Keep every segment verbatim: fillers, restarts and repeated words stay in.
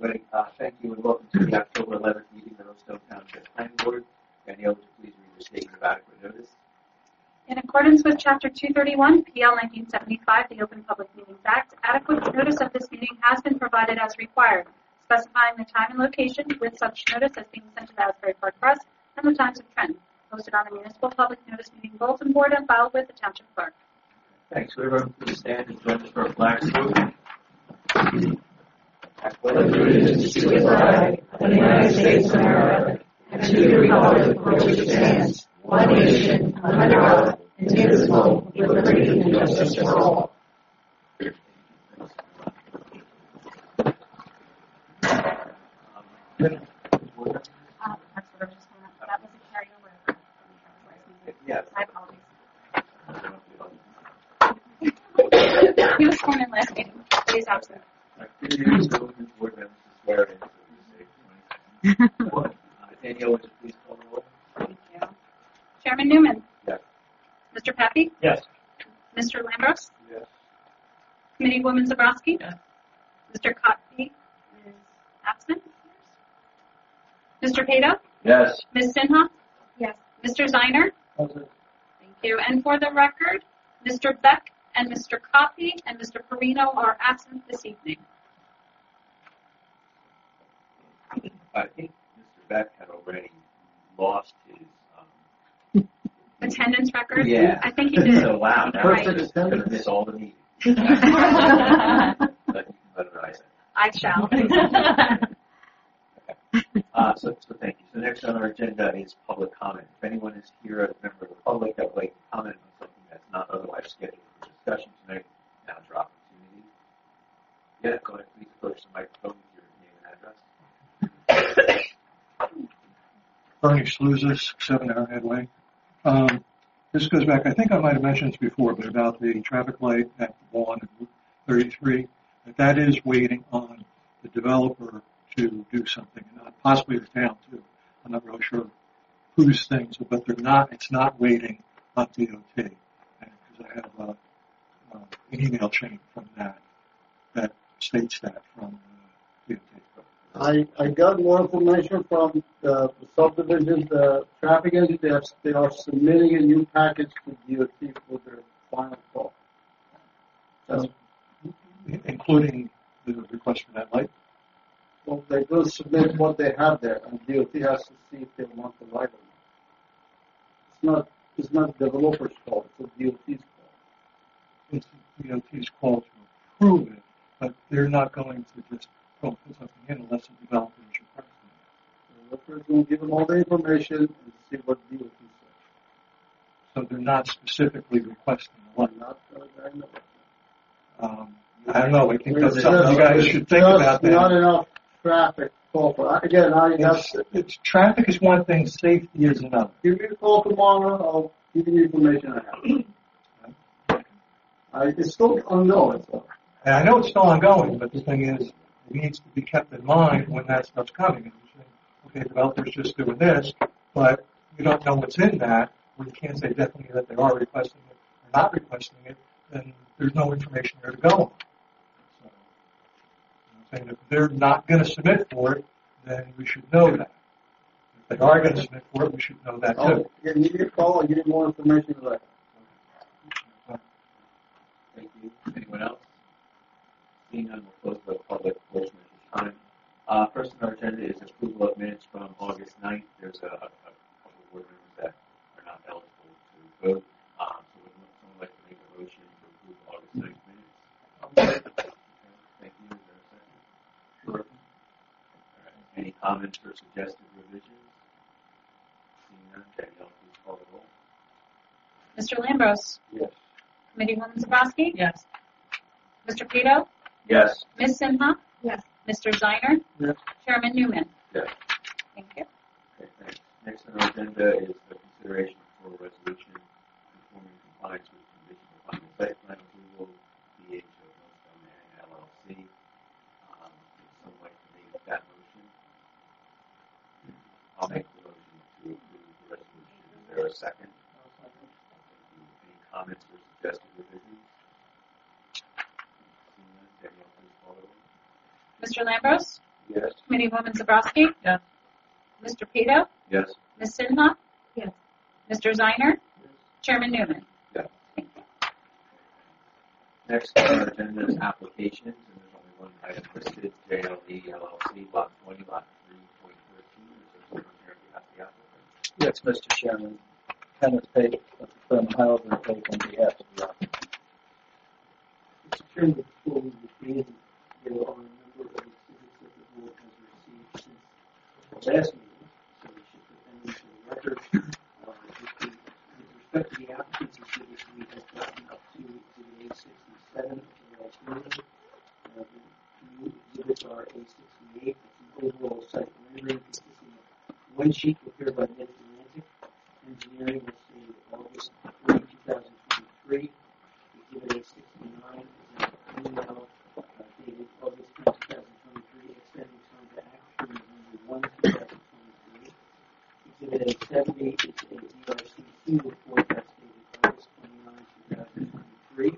everybody. Uh, thank you and welcome to the October eleventh meeting of the Stone Township Planning Board. Danielle, would you please read the statement of adequate notice? In accordance with Chapter two thirty-one, P L nineteen seventy-five, the Open Public Meetings Act, adequate notice of this meeting has been provided as required, specifying the time and location with such notice as being sent to the Asbury Park Press and the Times of Trent, posted on the Municipal Public Notice Meeting Bulletin Board and filed with the Township Clerk. Thanks. Would everyone please stand and join us for a flag salute? I pledge allegiance to the flag of the United States of America and to the republic for which it stands, one nation, under God, indivisible, with liberty and justice for all. Uh, that's what I was just going to, that was a carryover from the driver's license. Yes. My apologies. He was sworn in last meeting, but he's absent. Board members to swear in, so we say twenty. Uh, Danielle, would you please call the roll? Thank you. Chairman Newman. Yes. Mister Pappy. Yes. Mister Lambros. Yes. Committeewoman Zabrowski. Yes. Mister Cotby is absent. Mister Pato. Yes. Miz Sinha. Yes. Mister Zeiner. Present. Thank you. And for the record, Mister Beck and Mister Copy and Mister Perino are absent this evening. I think Mister Beck had already lost his um, Attendance record? Yeah. I think he did. So wow, now Right. he's going to miss all the meetings. But you can let it rise. I shall. Uh, so, so thank you. So next on our agenda is public comment. If anyone is here as a member of the public that would like to comment on something that's not otherwise scheduled for discussion tonight, now's your opportunity. Yeah, go ahead. Please approach the microphone with your name and address. Bernie Sluzis, seven Arrowhead Way. Um, this goes back, I think I might have mentioned this before, but about the traffic light at one and thirty-three, that that is waiting on the developer to do something, and not possibly the town too. I'm not really sure whose things, but they're not, it's not waiting on D O T. Because I have uh, uh, an email chain from that that states that from uh, D O T. I, I got more information from the, the subdivision, the traffic engineers. They are submitting a new package to D O T for their final call. That's, Including the request for that light? well, they will submit what they have there, and D O T has to see if they want the light or not. It's not, it's not the developer's call, it's a D O T's call. It's the D O T's call to approve it, but they're not going to just go put something in unless the developer is requesting it. The developer is going to give them all the information and see what D O T says. So they're not specifically requesting the light. Not, uh, I know. Um, I don't know. I think that's It's something you just- guys should think just about. Not That. enough traffic call for. Again, I have It's, it's traffic is one thing, safety is another. give me a call tomorrow. I'll give you the information I have. I, it's still unknown. So. And I know it's still ongoing, but the thing is, it needs to be kept in mind when that stuff's coming. And you say, okay, developers just doing this, but you don't know what's in that, or you can't say definitely that they are requesting it or not requesting it, then there's no information there to go on. So, I'm saying if they're not going to submit for it, then we should know that. If they are going to submit for it, we should know that I'll too. give you a call. I'll give you more information later. Thank you. Anyone else? Seeing none, we'll close the public portion at this time. Uh, first on our agenda is approval of minutes from August ninth. There's a, a, a couple of board members that are not eligible to vote. Um, so would someone like to make a motion to approve August ninth minutes? Okay. Thank you. Is there a second? Sure. All right. Any comments or suggested revisions? Seeing none, Danielle, please call the roll. Mister Lambros. Yes. Committeewoman Zabrowski. Yes. Mister Pato. Yes. Miz Sinha. Yes. Mister Zeiner. Yes. Chairman Newman. Yes. Thank you. Okay, thanks. Next on our agenda is the consideration for a resolution conforming compliance with conditional final site plan approval, B H of Millstone Manning L L C. Um, would someone like to make that motion? I'll make the motion to approve the resolution. Is there a second? Any comments or suggested revisions? Seeing none, Danielle, please call the roll. Mister Lambros. Yes. Yes. Committeewoman Zabrowski? Yes. Mister Pito? Yes. Miz Sinha? Yes. Mister Ziner? Chairman Newman? Yes. Thank you. Next on our agenda is applications, and there's only one item listed, J L E L L C, Block twenty, Lot three point thirteen. Is there someone here on behalf of the applicant? Yes, Mister Chairman. Kenneth Pate of the firm Harold and Pate on behalf of the applicant. Mister Chairman, before we begin, there are a number of exhibits that the board has received since the last meeting, so we should put them into the record. Uh, with, the, with respect to the applicant's exhibits, we have gotten up to exhibit A sixty-seven of the last meeting. Uh, the new exhibits are A sixty-eight. It's an overall site rendering consisting of one sheet prepared by Mid-Atlantic Engineering was dated August third, two thousand twenty-three. Exhibit A sixty-nine is an email uh, dated August tenth, two thousand twenty-three, extending time to act through November first, two thousand twenty-three. Exhibit A seventy is a D R C C report that's dated August twenty-ninth, two thousand twenty-three.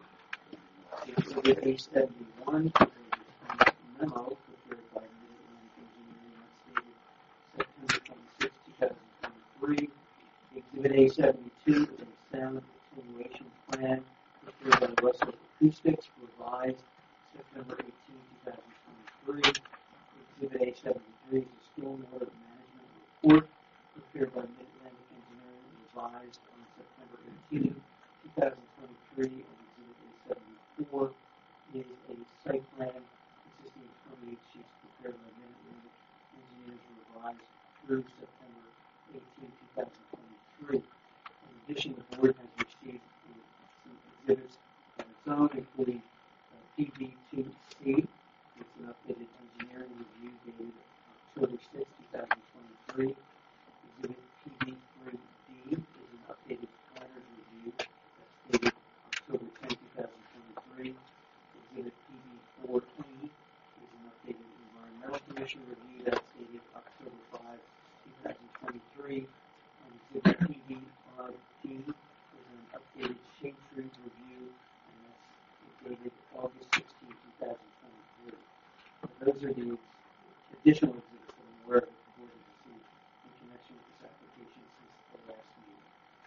Exhibit A seventy-one is a response memo prepared by Mid-Atlantic Engineering that's dated September twenty-sixth, two thousand twenty-three. Exhibit A seventy-two is a sound attenuation plan prepared by Russell Acoustics, revised September eighteenth, two thousand twenty-three. Exhibit A seventy-three is a stormwater management report prepared by Mid-Atlantic Engineering, revised on September eighteenth, two thousand twenty-three. And Exhibit A seventy-four is a site plan consisting of twenty-eight sheets prepared by Mid-Atlantic Engineers, revised through September eighteenth, two thousand twenty-three. In addition, the board has received uh, some exhibits of its own, including uh, P B two C. It's an updated engineering review dated October sixth, two thousand twenty-three. Exhibit P B three D is an updated planners review that's dated October tenth, two thousand twenty-three. Exhibit P B four E is an updated environmental commission review that's dated October fifth, two thousand twenty-three. And Exhibit P B five D is an updated shade trees review, and that's dated August sixteenth, two thousand twenty-three. And those are the additional exhibits that I'm aware of that the board has received in connection with this application since the last meeting.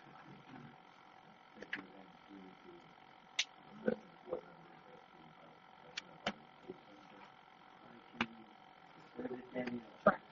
Thank you. And we- we- what I can defer to Danielle.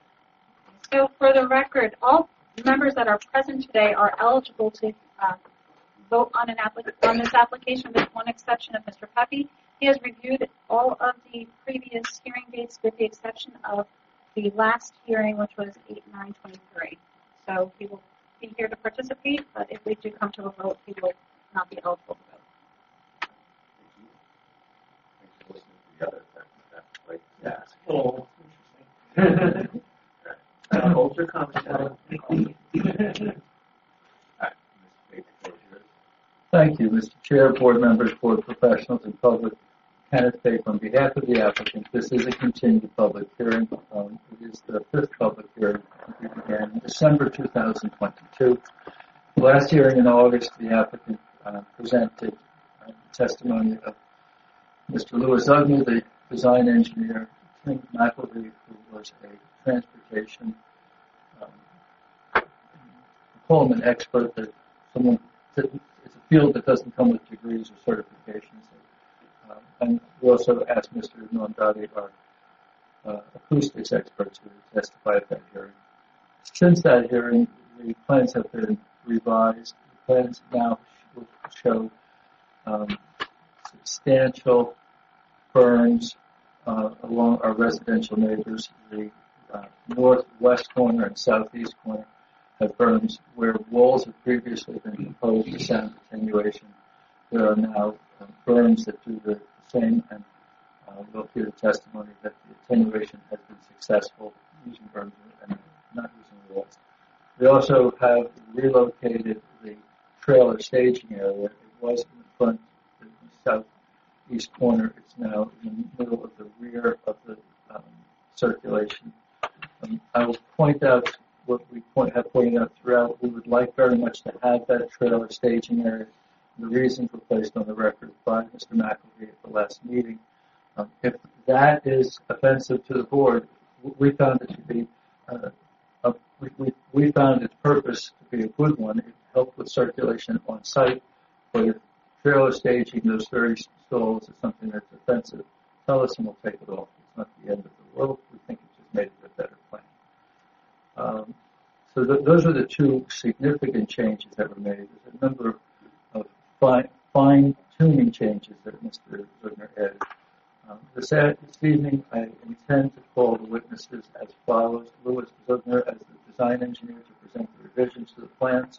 So for the record, all members that are present today are eligible to uh, vote on an applic- on this application with one exception of Mister Pepe. He has reviewed all of the previous hearing dates with the exception of the last hearing, which was eight nine twenty-three. So he will be here to participate, but if we do come to a vote, he will not be eligible to vote. Thanks for listening to the other. That, that's like, Yeah, it's a little interesting. Uh, hold your comments down. Alright, Miz Bates, the floor is yours. Thank you, Mister Chair, board members, board professionals, and public. Kenneth Pate on behalf of the applicant. This is a continued public hearing. Um, it is the fifth public hearing. It began in December two thousand twenty-two. The last hearing in August, the applicant uh, presented uh, testimony of Mister Louis Ugner, the design engineer, Tim McElvey, who was a transportation, um, call him an expert, that someone, it's a field that doesn't come with degrees or certifications. Um, and we also asked Mister Nondati, our uh, acoustics expert, to testify at that hearing. Since that hearing, the plans have been revised. The plans now show um, substantial berms uh, along our residential neighbors. The uh, northwest corner and southeast corner have berms where walls have previously been proposed for sound attenuation. There are now uh, berms that do the same, and uh, we'll hear the testimony that the attenuation has been successful using berms and not using walls. We also have relocated the trailer staging area. It was in the front, in the southeast corner. It's now in the middle of the rear of the um, circulation. Um, I will point out what we point, have pointed out throughout. We would like very much to have that trailer staging area. The reasons were placed on the record by Mister McElvey at the last meeting. Um, if that is offensive to the board, we found it to be, uh, a, we, we, we found its purpose to be a good one. It helped with circulation on site, but if trailer staging those thirty stalls is something that's offensive, tell us and we'll take it off. It's not the end of the world. We think it just made it a better plan. Um, so th- those are the two significant changes that were made. There's a number of fine, fine-tuning changes that Mister Zugner added. Um, this, this evening, I intend to call the witnesses as follows. Louis Zugner as the design engineer to present the revisions to the plans.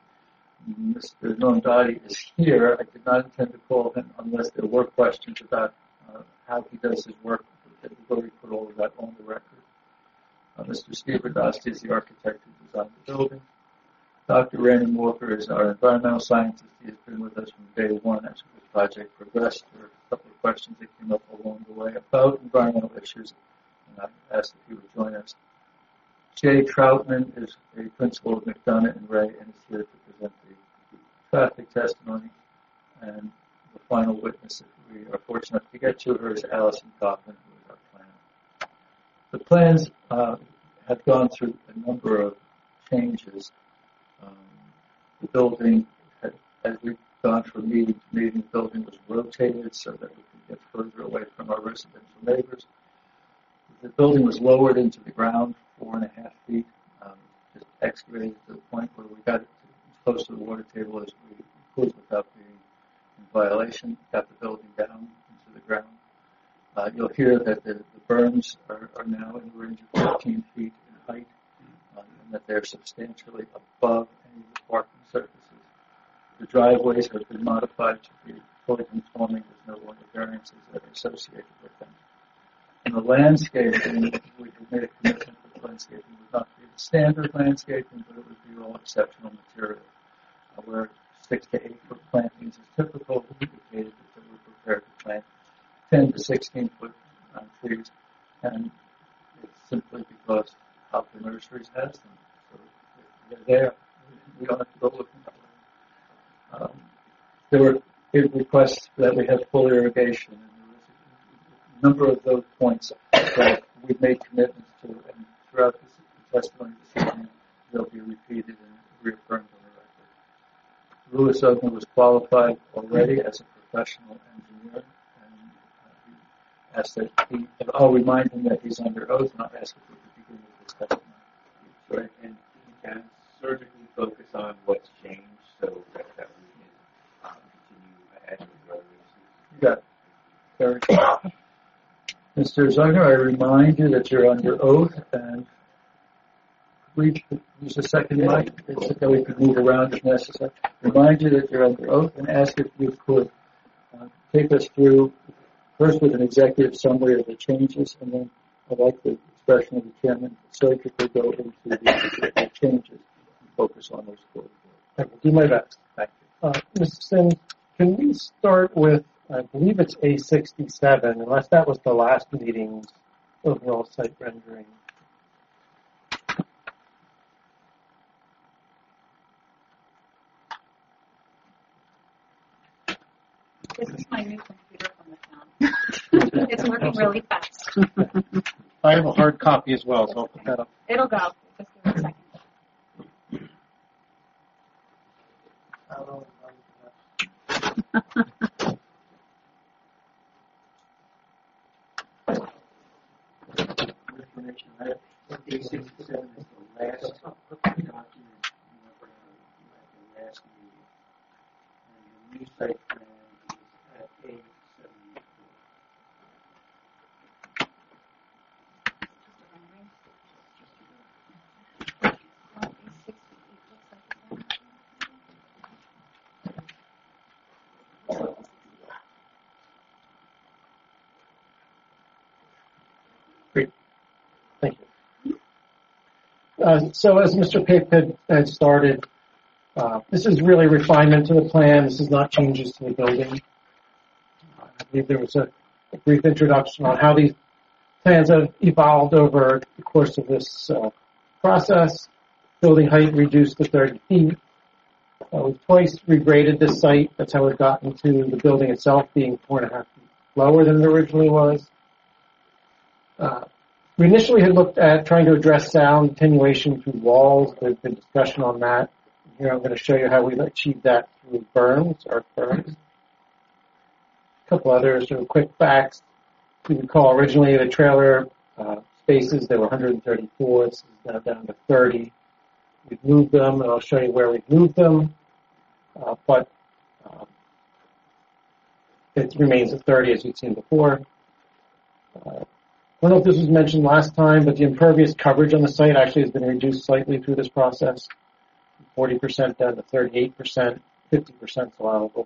Mister Nondati is here. I did not intend to call him unless there were questions about uh, how he does his work. We've already put all of that on the record. Uh, Mister Steve Radasti is the architect who designed the building. Doctor Raymond Walker is our environmental scientist. He has been with us from day one as the project progressed. There were a couple of questions that came up along the way about environmental issues, and I asked if he would join us. Jay Troutman is a principal of McDonough and Ray and is here to present the traffic testimony. And the final witness, if we are fortunate enough to get to her, is Allison Kaufman, who is our planner. The plans uh, have gone through a number of changes. Um, the building, had, as we've gone from meeting to meeting, the building was rotated so that we could get further away from our residential neighbors. The building was lowered into the ground four and a half feet, um, just excavated to the point where we got it as close to the water table as we could without being in violation, got the building down into the ground. Uh, you'll hear that the, the berms are, are now in the range of fifteen feet in height, um, and that they're substantially above any of the parking surfaces. The driveways have been modified to be fully conforming. There's no longer variances that are associated with them. And the landscaping, we have made a commitment that the landscaping would not be the standard landscaping, but it would be all exceptional material. Uh, where six to eight foot plantings is typical, we indicated that we're prepared to plant ten to sixteen foot um, trees, and it's simply because Hopper Nurseries has them. So they're there. We don't have to go looking for them. Um, there were requests that we have full irrigation. A number of those points that we've made commitments to, and throughout this testimony this evening, they'll be repeated and reaffirmed on the record. Louis Zugner was qualified already as a professional engineer, and uh, he asked that he, I'll remind him that he's under oath, and I'll ask if we could begin with his testimony. Right, and you can surgically focus on what's changed so that, that we can um, continue ahead with the other issues. You got it. Very good. Mister Zugner, I remind you that you're under oath, and we use a second mic so that we can move around if necessary. Remind you that you're under oath, and ask if you could uh, take us through, first with an executive summary of the changes, and then I'd like the expression of the chairman surgically go into the, the changes and focus on those four. I will do my best. Thank you. Uh, Mister Sims, can we start with, I believe it's A sixty-seven, unless that was the last meeting's overall site rendering. This is my new computer from the town. It's working really fast. I have a hard copy as well, so I'll put that up. It'll go. Just give it a second. Information. A sixty-seven is the last document you ever had at the last meeting. And the new site plan is at A seventy-four. Thank you. Uh, so as Mister Pape had, had started, uh, this is really refinement to the plan. This is not changes to the building. Uh, I believe there was a, a brief introduction on how these plans have evolved over the course of this uh, process. Building height reduced to thirty feet. Uh, we've twice regraded this site. That's how we've gotten to the building itself being four and a half feet lower than it originally was. Uh, We initially had looked at trying to address sound attenuation through walls. There's been discussion on that. Here I'm going to show you how we've achieved that through berms, arc berms. A couple others, sort of quick facts. If you recall, originally the trailer uh, spaces, there were one hundred thirty-four. This is now down to thirty. We've moved them, and I'll show you where we've moved them. Uh, but um, it remains at thirty, as you've seen before. Uh, I don't know if this was mentioned last time, but the impervious coverage on the site actually has been reduced slightly through this process, forty percent down to thirty-eight percent, fifty percent is allowable.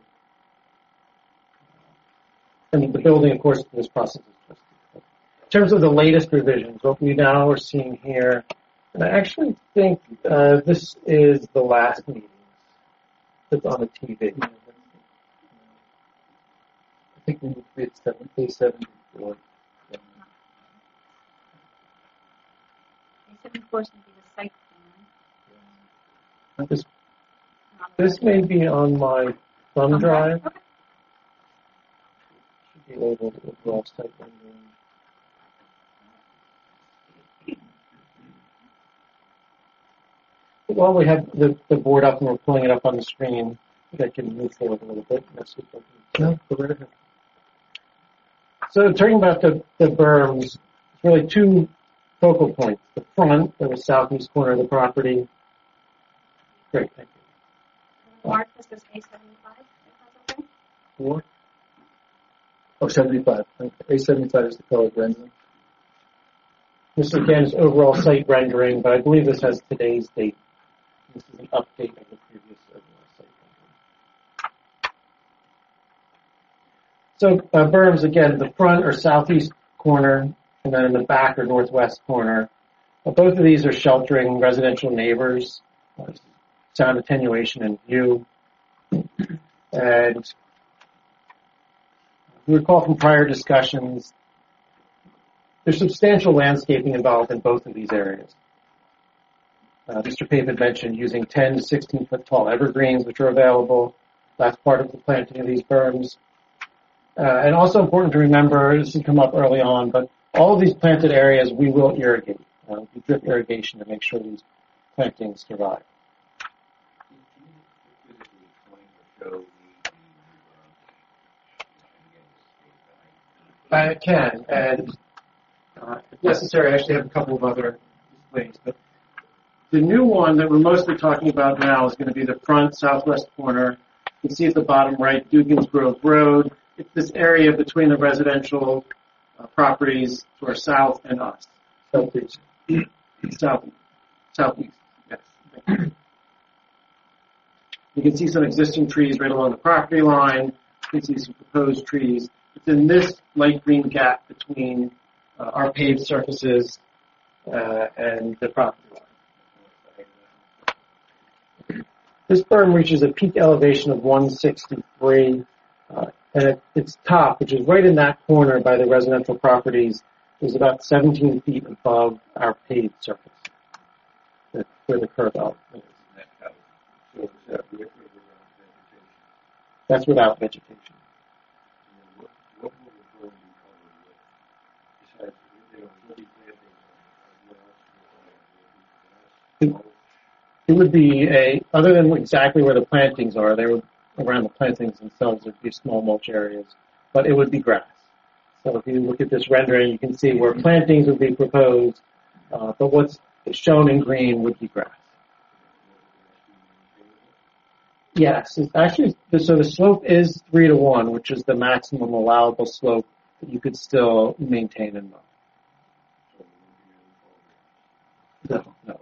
And the building, of course, through this process is just. In terms of the latest revisions, what we now are seeing here, and I actually think uh, this is the last meeting that's on the T V. I think we need to be at seven, A seventy-four. seventy-four is going to be the site plan. This, this may be on my thumb drive. Okay. Should be labeled overall site rendering. While we have the, the board up and we're pulling it up on the screen, I think I can move forward a little bit. That's what no, go right ahead. So talking about the, the berms, it's really two focal points. The front, or the southeast corner of the property. Great, thank you. Mark, this is A seventy-five, if that's okay? Four? Oh, seventy-five. A seventy-five is the color rendering. This again is overall site rendering, but I believe this has today's date. This is an update of the previous overall site rendering. So uh, berms, again, the front or southeast corner, and then in the back or northwest corner. Uh, both of these are sheltering residential neighbors, uh, sound attenuation in view. And if you recall from prior discussions, there's substantial landscaping involved in both of these areas. Uh, Mister Pape had mentioned using ten to sixteen foot tall evergreens, which are available. That's part of the planting of these berms. Uh, and also important to remember, this has come up early on, but all of these planted areas we will irrigate. Uh, we drip irrigation to make sure these plantings survive. I can, and uh, if necessary, I actually have a couple of other displays. But the new one that we're mostly talking about now is going to be the front southwest corner. You can see at the bottom right, Dugan's Grove Road. It's this area between the residential uh, properties to our south and us. Southeast. South, southeast, yes. You can see some existing trees right along the property line. You can see some proposed trees. It's in this light green gap between uh, our paved surfaces uh, and the property line. This berm reaches a peak elevation of one sixty-three, uh, and at its top, which is right in that corner by the residential properties, is about seventeen feet above our paved surface, where the curve out is. That's without vegetation. It would be a, other than exactly where the plantings are, there would, around the plantings themselves, there'd be small mulch areas, but it would be grass. So if you look at this rendering, you can see where plantings would be proposed, uh, but what's shown in green would be grass. Yes, it's actually, so the slope is three to one, which is the maximum allowable slope that you could still maintain and mow. No, no.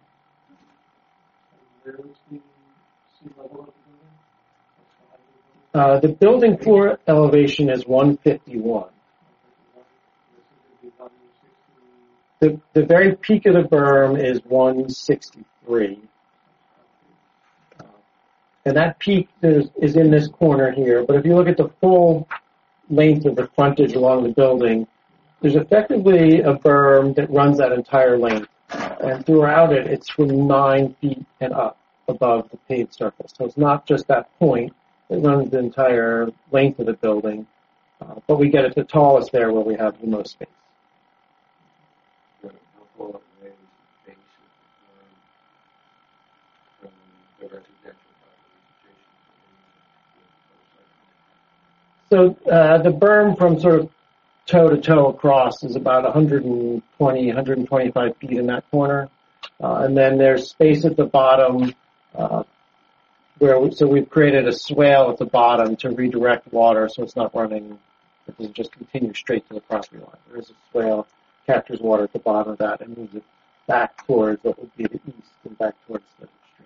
Uh, the building floor elevation is one fifty-one. The, the very peak of the berm is one sixty-three. Uh, and that peak is, is in this corner here. But if you look at the full length of the frontage along the building, there's effectively a berm that runs that entire length. And throughout it, it's from nine feet and up above the paved surface. So it's not just that point. It runs the entire length of the building. Uh, but we get it the tallest there where we have the most space. So uh, the berm from sort of toe to toe across is about one hundred twenty, one hundred twenty-five feet in that corner. Uh, and then there's space at the bottom uh, where, we, so we've created a swale at the bottom to redirect water so it's not running, it doesn't just continue straight to the property line. There's a swale, captures water at the bottom of that and moves it back towards what would be the east and back towards the stream.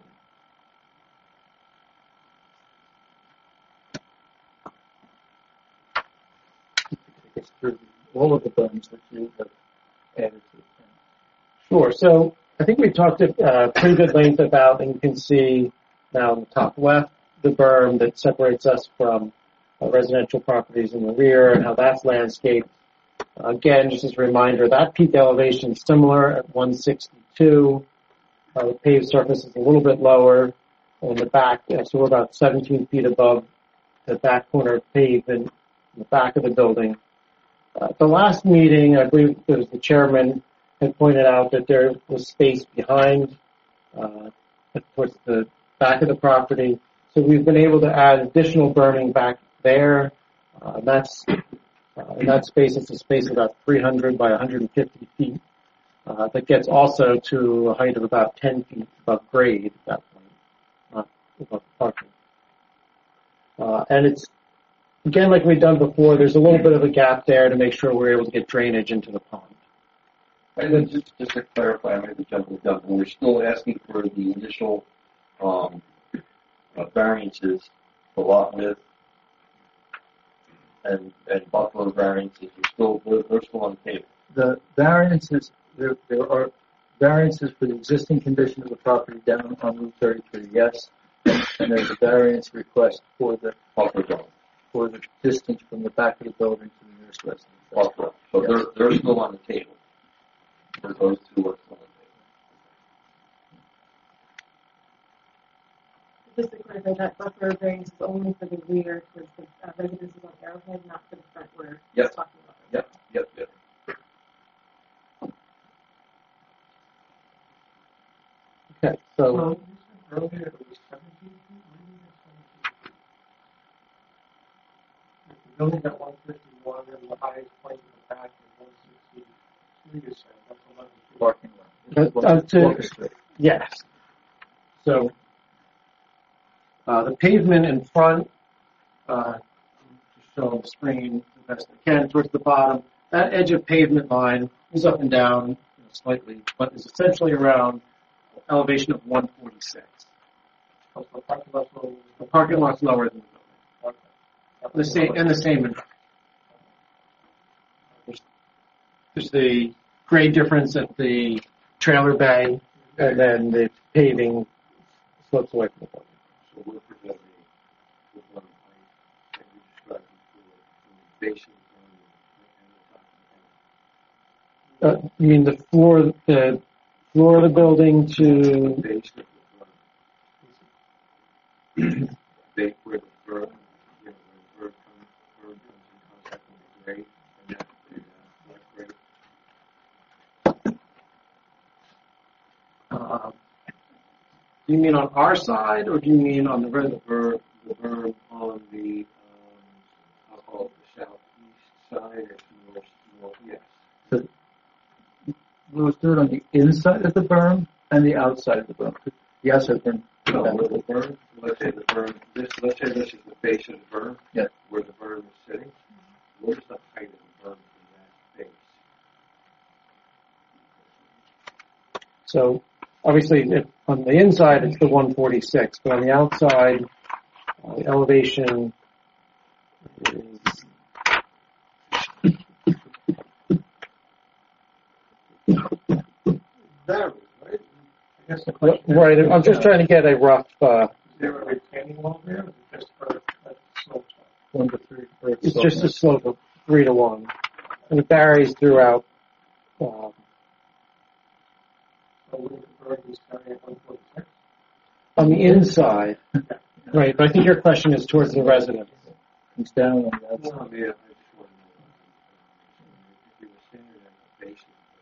Take us through all of the berms that you have added to the plan. Sure. So I think we talked at uh, pretty good length about, and you can see now in the top left, the berm that separates us from uh, residential properties in the rear and how that's landscaped. Uh, again, just as a reminder, that peak elevation is similar at one sixty-two. Uh, the paved surface is a little bit lower in the back, uh, so we're about seventeen feet above the back corner of pavement in the back of the building. Uh, the last meeting, I believe it was the chairman had pointed out that there was space behind, uh, towards the back of the property. So we've been able to add additional berming back there. Uh, that's, uh, in that space, it's a space of about three hundred by one hundred fifty feet. Uh, that gets also to a height of about ten feet above grade at that point, not above the parking. Uh, and it's, again, like we've done before, there's a little bit of a gap there to make sure we're able to get drainage into the pond. And then just, just to clarify, I might be jumping the gun, we're still asking for the initial um, uh, variances for lot width and, and buffer variances are still, they're, they're still on the table. The variances, there, there are variances for the existing condition of the property down on Route thirty-three, yes. And there's a variance request for the Buffer zone. for the distance from the back of the building to the nearest residence. Buffer. So Yes. they're, they're still on the table. For those two are still on the table. Just to clarify, that buffer variance is only for the rear towards the uh, residences on Arrowhead, not for the front where Yep. we're talking about. Yep, yep, yep. Okay, so Earlier it was seventeen feet, maybe seventeen feet. If the building at one fifty-one and the highest point in the back is one sixty-three, you said, that's eleven feet. Parking Uh, lot. uh, to- Walker Street. yes. So uh, the pavement in front, uh, just show on the screen the best I can towards the bottom. That edge of pavement line is up and down you know, slightly, but is essentially around elevation of one forty-six. So the parking lot's a little- The parking lot's lower than the building. Okay. The same, and the same in front. There's, there's the grade difference at the trailer bay, and then the paving slopes away from the building. So we're presenting with one height that you described before, from the base of the building and the top of Uh, you mean the floor, the floor of the building the to, base of the front. They, where the verb, you know, where the verb comes, verb comes in contact with the grade, and that's the, uh, black grade. uh, do you mean on our side, or do you mean on the red? The verb, the verb on the, um, I'll call it the southeast side, or north, northwest. We'll do it on the inside of the berm and the outside of the berm. The outside berm. No, where the berm, let's say the berm, this, let's say this is the base of the berm. Yeah. Where the berm is sitting. Where's the height of the berm from that base? So obviously, if, on the inside, it's the one forty-six, but on the outside, uh, the elevation is Varies, right? I guess the question is. right. I'm just trying to get a rough. Uh, Is there a retaining wall there, or is it just for, uh, slopes? One to three. or it's so. just a slope of three to one, and it varies throughout. Um, So we prefer these carry at one forty-six? on the inside, right? But I think your question is towards the residents. Comes down on the outside. Yeah, I just want to know. If you were standing at the base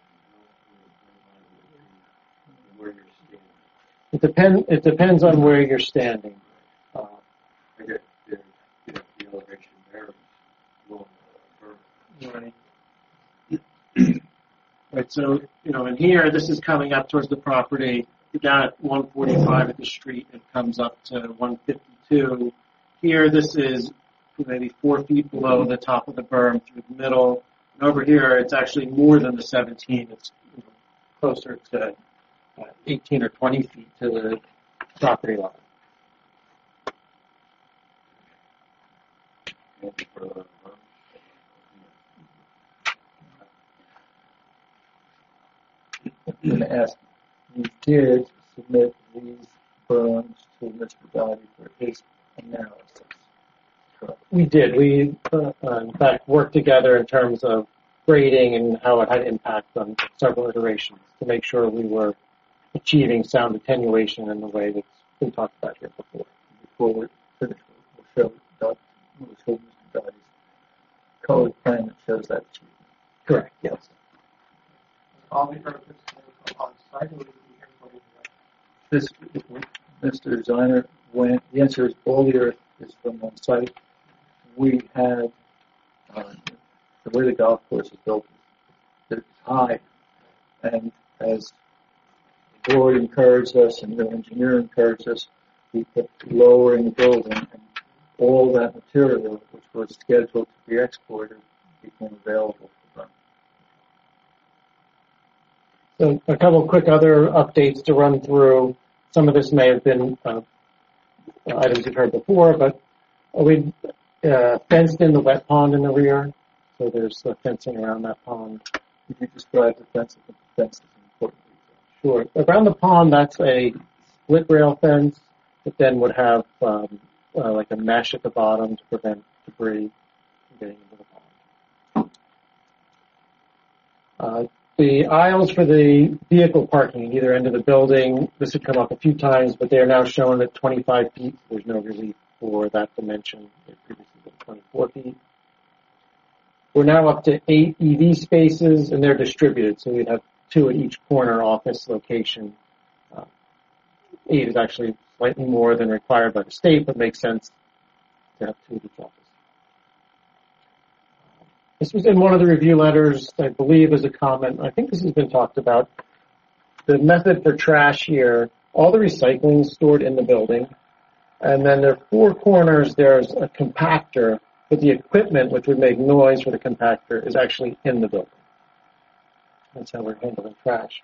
of the berm, where you're standing. It depend. It depends on where you're standing. Uh, I get the, you know, the elevation varies. Right, so, you know, in here, this is coming up towards the property. Down at one forty-five at the street, it comes up to one fifty-two. Here, this is maybe four feet below the top of the berm through the middle. And over here, it's actually more than the seventeen. It's, you know, closer to uh, eighteen or twenty feet to the property line. I'm going to ask, you did submit these berms to Mister Gotti for his analysis, correct? We did. We, uh, in fact, worked together in terms of grading and how it had impact on several iterations to make sure we were achieving sound attenuation in the way that's been talked about here before. Before we finish, we'll show, Doc, we'll show Mister Gotti's colored plan that shows that achievement. Correct, yes. All the purpose on site, or would it be here for the This, Mister Designer, when the answer is all the earth is from on site. We have uh, the way the golf course is built. It's high, and as the board encouraged us and the engineer encouraged us, we kept lowering the building, and all that material, which was scheduled to be exported, became available for them. So a couple of quick other updates to run through. Some of this may have been uh, items you've heard before, but we uh, fenced in the wet pond in the rear. So there's uh, fencing around that pond. Could you describe the fence? The fence is important. Sure. Around the pond, that's a split rail fence that then would have um, uh, like a mesh at the bottom to prevent debris from getting into the pond. Uh, The aisles for the vehicle parking at either end of the building, this had come up a few times, but they are now shown at twenty-five feet. There's no relief for that dimension. It previously been twenty-four feet. We're now up to eight E V spaces, and they're distributed, so we'd have two at each corner office location. Uh, eight is actually slightly more than required by the state, but makes sense to have two at each office. This was in one of the review letters, I believe, as a comment. I think this has been talked about. The method for trash here, all the recycling is stored in the building. And then there are four corners, there's a compactor, but the equipment, which would make noise for the compactor, is actually in the building. That's how we're handling trash.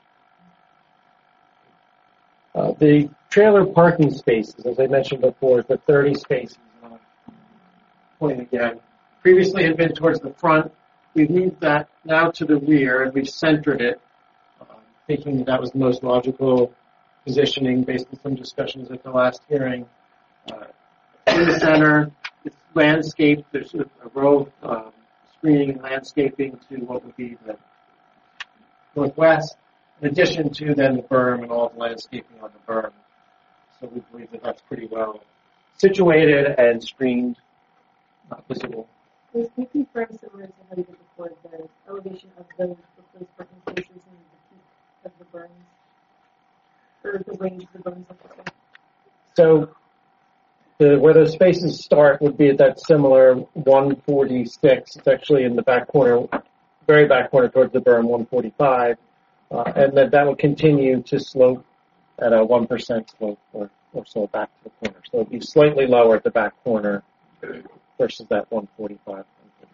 Uh, the trailer parking spaces, as I mentioned before, is the thirty spaces. Uh, point again. Previously had been towards the front. We've moved that now to the rear, and we've centered it, uh, thinking that was the most logical positioning based on some discussions at the last hearing. Uh, in the center, it's landscaped. There's a, a row of um, screening and landscaping to what would be the northwest, in addition to then the berm and all the landscaping on the berm. So we believe that that's pretty well situated and screened, not visible. Can you confirm similar to how you did before the elevation of the proposed parking spaces and the peak of the berms? Or the range of the berms, I should say? So the, where those spaces start would be at that similar one forty-six. It's actually in the back corner, very back corner towards the berm, one forty-five. Uh, and then that will continue to slope at a one percent slope or, or so back to the corner. So it would be slightly lower at the back corner versus that one forty-five, one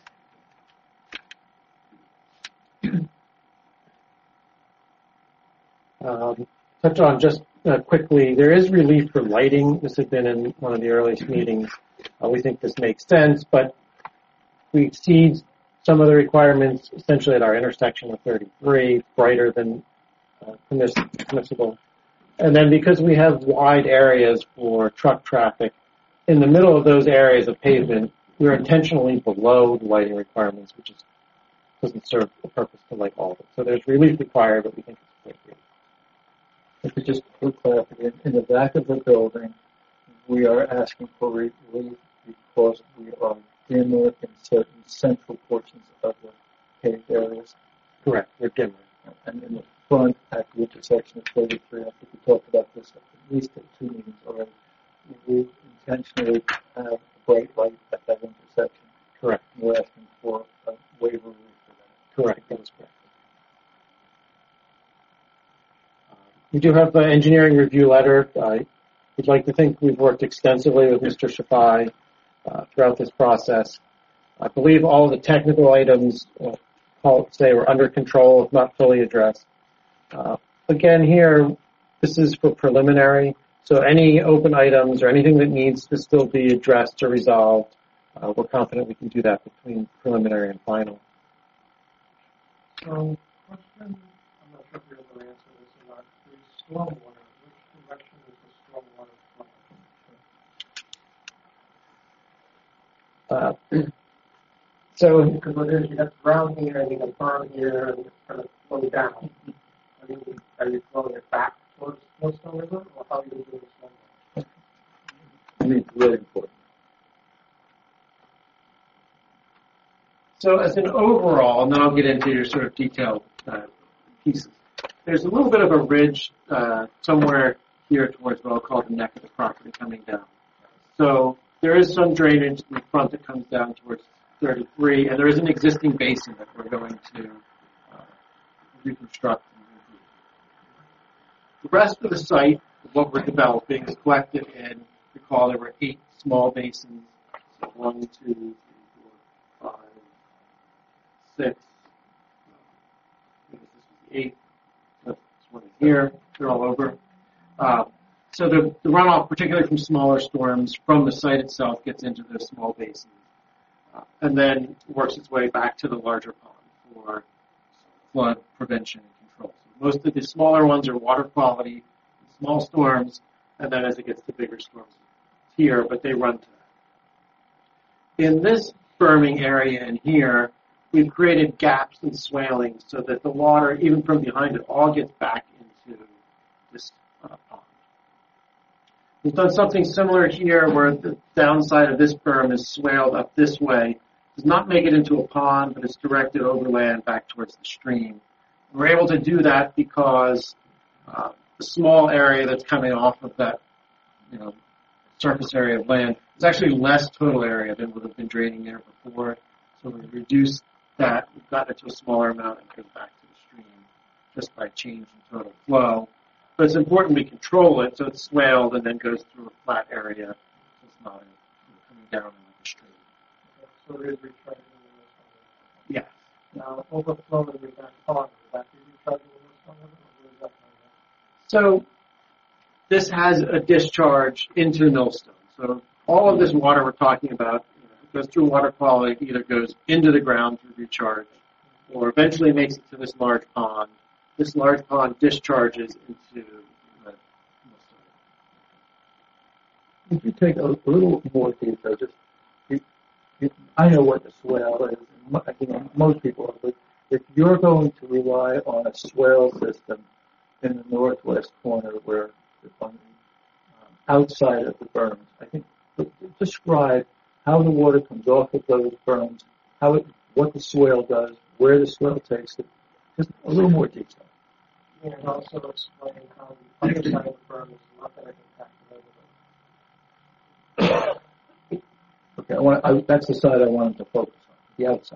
forty-six. Um, touch on just uh, quickly, there is relief for lighting. This had been in one of the earliest meetings. Uh, we think this makes sense, but we exceed some of the requirements essentially at our intersection of thirty-three, brighter than uh, permiss- permissible. And then because we have wide areas for truck traffic, in the middle of those areas of pavement, we're intentionally below the lighting requirements, which is, doesn't serve the purpose to light all of it. So there's relief required, but we think it's appropriate. If we just put clarity, in the back of the building, we are asking for relief because we are dimmer in certain central portions of the paved areas. Correct, we're dimmer. And in the front, at the intersection of thirty-three, I think we talked about this at least at two meetings already. We intentionally have a bright light at that intersection. Correct. We're asking for a waiver relief for that. Correct, that is correct. We do have an engineering review letter. I would like to think we've worked extensively with Mister Shafai uh, throughout this process. I believe all of the technical items, uh, I'll say, were under control, if not fully addressed. Uh, again, here, this is for preliminary, so any open items or anything that needs to still be addressed or resolved, uh, we're confident we can do that between preliminary and final. So, question, I'm not sure if you're able to answer this or not. The stormwater, which direction is the stormwater flowing? Uh, so, Because what it is, you have ground here and you have berm here and it's kind of flow down. Are you, are you flowing it back towards Millstone River or how are you doing this? I think it's really important. So as an overall, and then I'll get into your sort of detailed uh, pieces, there's a little bit of a ridge uh, somewhere here towards what I'll call the neck of the property coming down. So there is some drainage in the front that comes down towards thirty-three, and there is an existing basin that we're going to uh, reconstruct. The rest of the site, what we're developing, is collected in, recall there were eight small basins, so one, two, three, four, five, six, I think this was the eighth, this one is here, they're all over. Uh, so the, the runoff, particularly from smaller storms, from the site itself gets into those small basins, uh, and then works its way back to the larger pond for flood prevention and control. So most of the smaller ones are water quality, small storms, and then as it gets to bigger storms, it's here, but they run to that. In this berming area in here, we've created gaps and swalings so that the water, even from behind it, all gets back into this uh, pond. We've done something similar here where the downside of this berm is swaled up this way. It does not make it into a pond, but it's directed overland back towards the stream. And we're able to do that because uh, the small area that's coming off of that, you know, surface area of land is actually less total area than would have been draining there before. So we've reduced that. We've gotten it to a smaller amount and it goes back to the stream just by changing total flow. But it's important we control it so it's swaled and then goes through a flat area. So it's not you know, coming down into the stream. So it is recharging in this one. Yes. Now, overflowing with that pond, is that be recharging in this one, or where is that going? So this has a discharge into Millstone. So all of this water we're talking about you know, goes through water quality, either goes into the ground through recharge, or eventually makes it to this large pond. This large pond discharges into the Millstone. If you take a little more detail, just you, you, I know what the swell is. You know, most people are, but if you're going to rely on a swell system in the northwest corner, where on the um, outside of the berms, I think describe how the water comes off of those berms, how it, what the swell does, where the swell takes it. Just a little more detail. And also explain how the other side of the berm is not going to impact the other. Okay, I want, I, that's the side I wanted to focus on, the outside.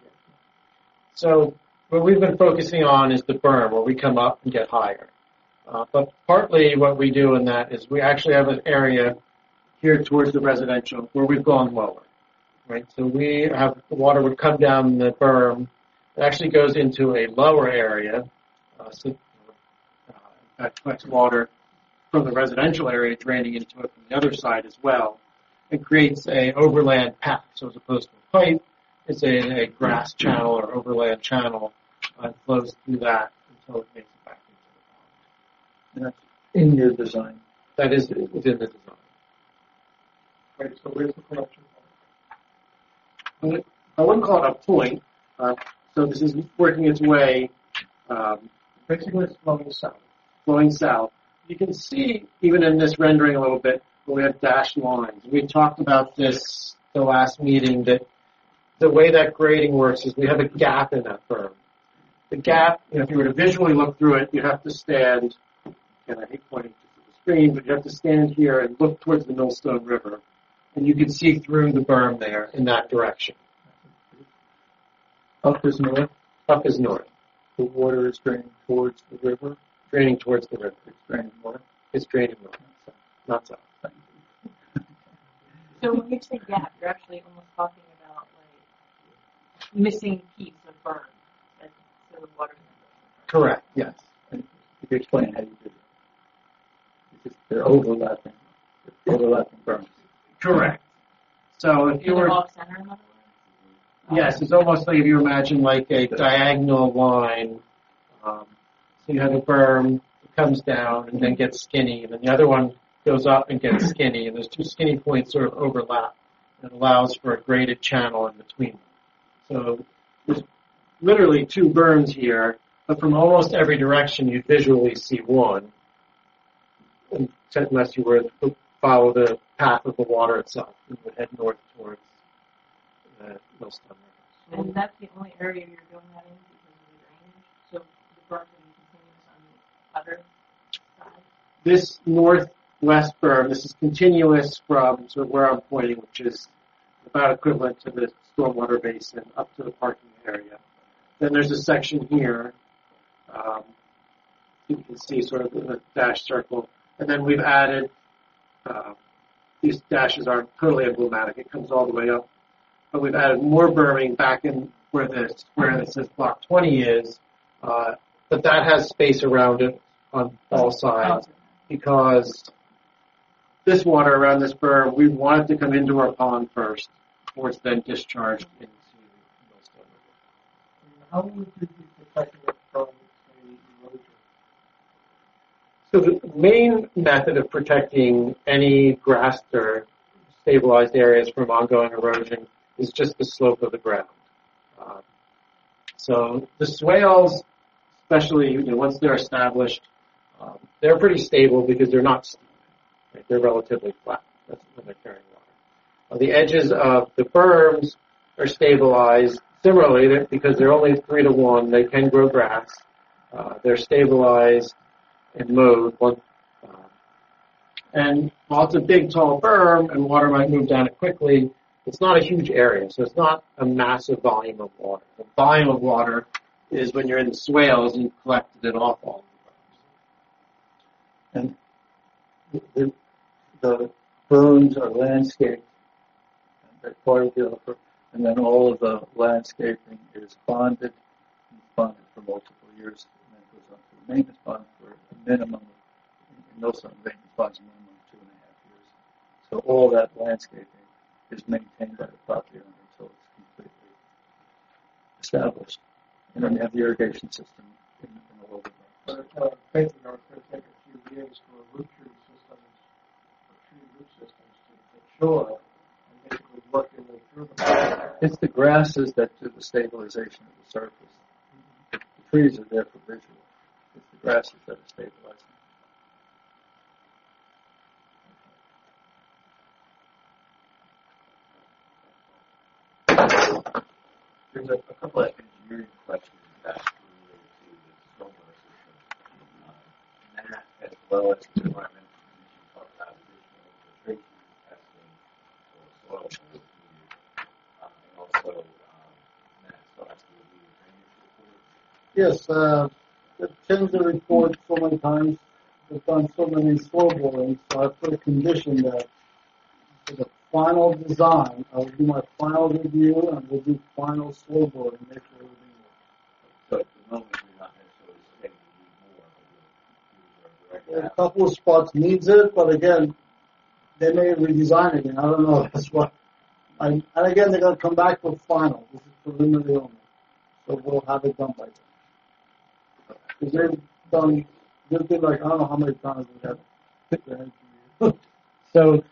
So what we've been focusing on is the berm, where we come up and get higher. Uh, but partly what we do in that is we actually have an area here towards the residential where we've gone lower, right? So we have the water would come down the berm. It actually goes into a lower area, uh, so uh, that collects water from the residential area draining into it from the other side as well, and creates a overland path. So as opposed to a pipe, it's a, a grass channel or overland channel, uh, and flows through that until it makes it back into the pond. And that's in your design. That is within the design. Right, so where's the collection point? I wouldn't call it a point. Uh, so this is working its way, um, basically it's flowing south. flowing south. You can see, even in this rendering a little bit, where we have dashed lines. We talked about this the last meeting, that the way that grading works is we have a gap in that berm. The gap, you know, if you were to visually look through it, you have to stand, and I hate pointing to the screen, but you have to stand here and look towards the Millstone River, and you can see through the berm there in that direction. Up is north. Up is north. The water is draining towards the river. draining towards the river. It's draining water. It's draining north, not south. So when you say gap, you're actually almost talking about like missing piece of berm, that, so the water. Correct. Yes. And you can explain how you did it. It's just they're overlapping, they're overlapping berms. Correct. So if you Is it were, off center, in other words? yes, it's almost like if you imagine like a diagonal line. Um, so you have a berm, it comes down and then gets skinny, and then the other one goes up and gets skinny, and those two skinny points sort of overlap. And it allows for a graded channel in between them. So there's literally two berms here, but from almost every direction you visually see one, unless you were to follow the path of the water itself. You would head north towards uh, Millstone River. And that's the only area you're doing that in because of the drainage? So the berm will be continuous on the other side? This northwest berm, this is continuous from sort of where I'm pointing, which is about equivalent to the stormwater basin up to the parking area. Then there's a section here. Um, you can see sort of the dashed circle. And then we've added, uh, these dashes aren't totally emblematic. It comes all the way up. But we've added more berming back in where the square that says block twenty is. Uh, but that has space around it on all sides because this water around this berm, we want it to come into our pond first before it's then discharged into Millstone River. How would you be protecting it from a erosion? So the main method of protecting any grassed or stabilized areas from ongoing erosion is just the slope of the ground. Um, so the swales, especially you know, once they're established, um, they're pretty stable because they're not steep. Right? They're relatively flat. That's when they're carrying water. Uh, the edges of the berms are stabilized similarly they're, because they're only three to one. They can grow grass. Uh, they're stabilized and mowed. One, uh, and while it's a big, tall berm and water might move down it quickly, it's not a huge area, so it's not a massive volume of water. The volume of water is when you're in the swales and you've collected it off all the berms. And the, the berms are landscaped, and they're part of the upper, and then all of the landscaping is bonded, and bonded for multiple years, and then goes on to the maintenance bond for a minimum, in most of the maintenance bonds, a minimum of two and a half years. So all that landscaping is maintained by the property owner until it's completely established. And then you have the irrigation system in, in all of the berms. But uh, thinking it's going to take a few years for root tree systems, for tree root systems to mature and basically work their way through them. It's the grasses that do the stabilization of the surface. The trees are there for visual. It's the grasses that are stabilizing. There's a, a couple of engineering questions that related to the stormwater system. Uh, Matt, as well as the environmental commission, talked about additional filtration testing for soil quality. Uh, and also, um, Matt still has to review the drainage report. Yes, uh, they've changed the report so many times. They've done so many soil borings, so I put a condition that for the final design, I will do my final review and we'll do final soil boring, make sure everything works. So at the moment, you're not necessarily saying you need more, but you're, you're A couple of spots needs it, but again, they may redesign it again. I don't know. That's what. I, and again, they're going to come back for final. This is preliminary only, so we'll have it done by then. Because they've done, they've been like I don't know how many times we have. So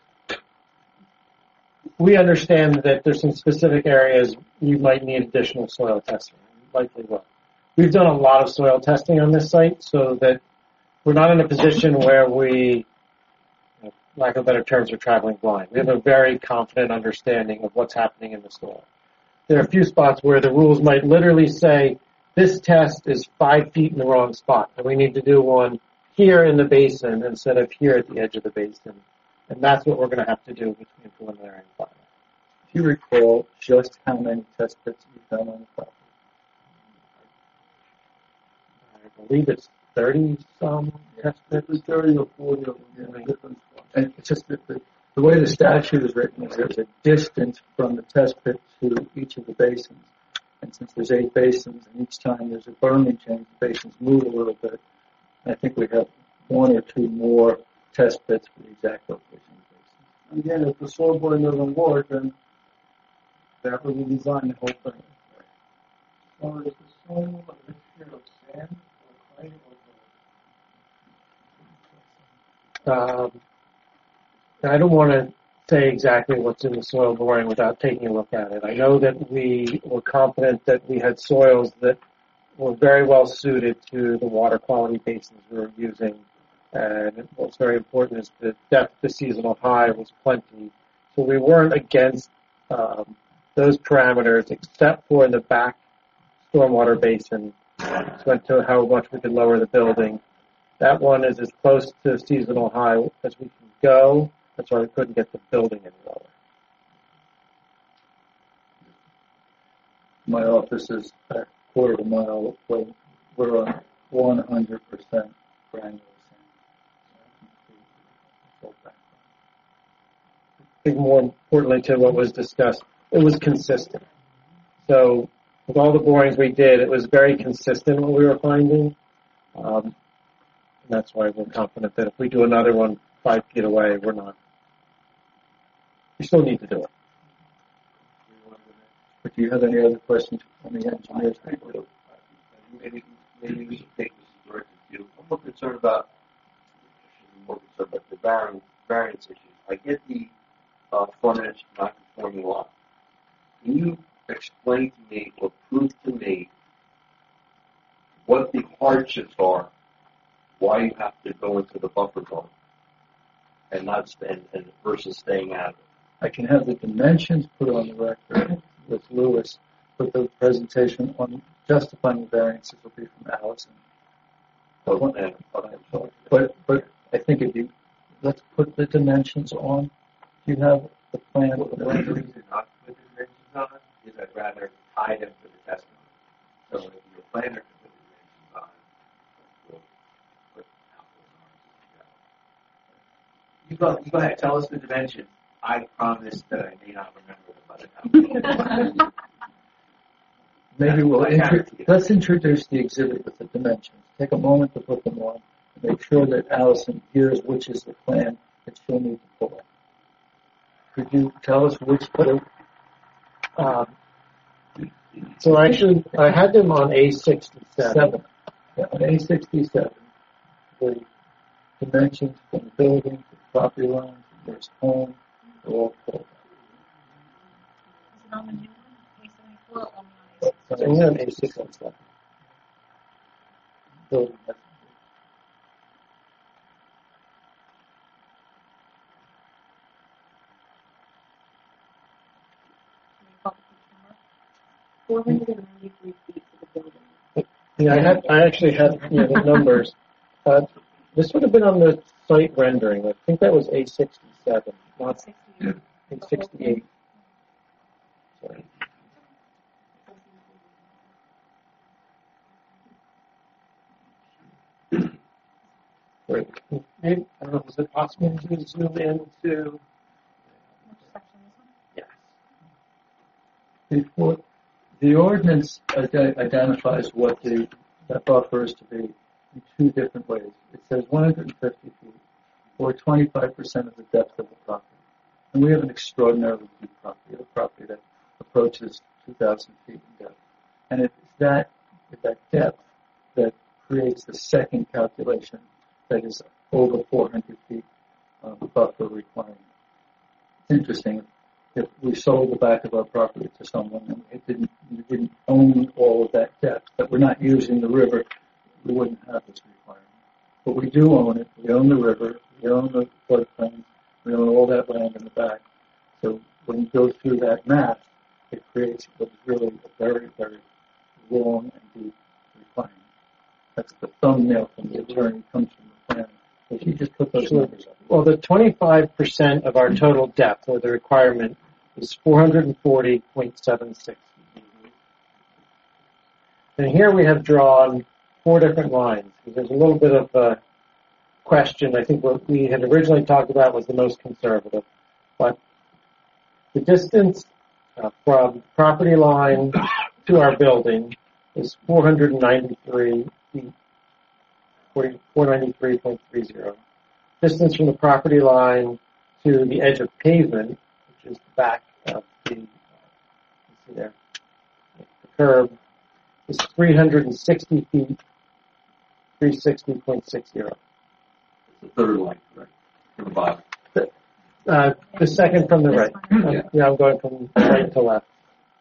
we understand that there's some specific areas you might need additional soil testing. Likely will. We've done a lot of soil testing on this site so that we're not in a position where we, lack of better terms, are traveling blind. We have a very confident understanding of what's happening in the soil. There are a few spots where the rules might literally say, this test is five feet in the wrong spot, and we need to do one here in the basin instead of here at the edge of the basin. And that's what we're going to have to do between preliminary and final. Do you recall just how many test pits you've done on the property? I believe it's thirty some test pits. It's thirty or forty of them in different spots. And it's just that the, the way the statute is written is there's a distance from the test pit to each of the basins. And since there's eight basins, and each time there's a burning change, the basins move a little bit. And I think we have one or two more test pits for the exact location of the basins. Again, if the soil boring doesn't work, then they have to redesign the whole thing. So is the soil a mixture of sand or clay or Um, I don't want to say exactly what's in the soil boring without taking a look at it. I know that we were confident that we had soils that were very well suited to the water quality basins we were using. And what's very important is the depth to seasonal high was plenty. So we weren't against um, those parameters except for in the back stormwater basin. Just went to how much we could lower the building. That one is as close to seasonal high as we can go. That's why we couldn't get the building any lower. My office is a quarter of a mile away. We're on one hundred percent granular sand. I think more importantly to what was discussed, it was consistent. So with all the borings we did, it was very consistent what we were finding. Um, and that's why we're confident that if we do another one five feet away, we're not. We still need to do it. But do you have any other questions on the engineers? Maybe, maybe we should take this directed to you. I'm more concerned about, I'm more concerned about the variance, variance issues. I get the uh, frontage non-conforming lot. Can you explain to me or prove to me what the hardships are, why you have to go into the buffer zone and not stand, and versus staying out of it? I can have the dimensions put on the record with Lewis, but the presentation on justifying the variances will be from Allison. But, Okay, okay. but, but I think if you, let's put the dimensions on. Do you have the plan? Well, the only reason not to put the dimensions on is I'd rather tie them to the testimony. So if your planner can put the dimensions on, we'll put apples and oranges together. You go, you go ahead, tell us the dimensions. I promise that I may not remember them by the time. Maybe we'll, I intro- guarantee it. let's introduce the exhibit with the dimensions. Take a moment to put them on and make sure that Allison hears which is the plan that she'll need to pull up. Could you tell us which photo? Um, so actually, I had them on A sixty-seven. Seven. Yeah, on A sixty-seven, the dimensions from the building to the property lines, there's home, they're all pulled Is it on the new one? A seventy-four or only on A up. So I'm on A sixty-seven. Building has- four hundred ninety-three feet to the building. Yeah, I had, I actually had, you know, the numbers. Uh, this would have been on the site rendering. I think that was A sixty-seven, not A sixty-eight. Sorry. Great. Maybe, I don't know, is it possible to zoom into? Which section is it? Yes. Before, the ordinance ide- identifies what the, that buffer is to be in two different ways. It says one hundred fifty feet, or twenty-five percent of the depth of the property. And we have an extraordinarily deep property, a property that approaches two thousand feet in depth. And it's that, it's that depth that creates the second calculation that is over four hundred feet of buffer requirement. It's interesting. If we sold the back of our property to someone and it didn't, we didn't own all of that depth, but we're not using the river, we wouldn't have this requirement. But we do own it. We own the river. We own the floodplain. We own all that land in the back. So when you go through that math, it creates what is really a very, very long and deep requirement. That's the thumbnail from the attorney, comes from the plan. So if you just put those numbers up. Well, the twenty-five percent of our total depth, or the requirement, is four hundred forty point seven six. And here we have drawn four different lines. There's a little bit of a question. I think what we had originally talked about was the most conservative, but the distance uh, from property line to our building is four hundred ninety-three feet, four ninety-three point three zero. Distance from the property line to the edge of pavement, which is the back of the, uh, you see there, the curb, is three hundred sixty feet, three sixty point six zero. The third line, correct? From the bottom. Uh, the second from the right. Uh, yeah, I'm going from right to left.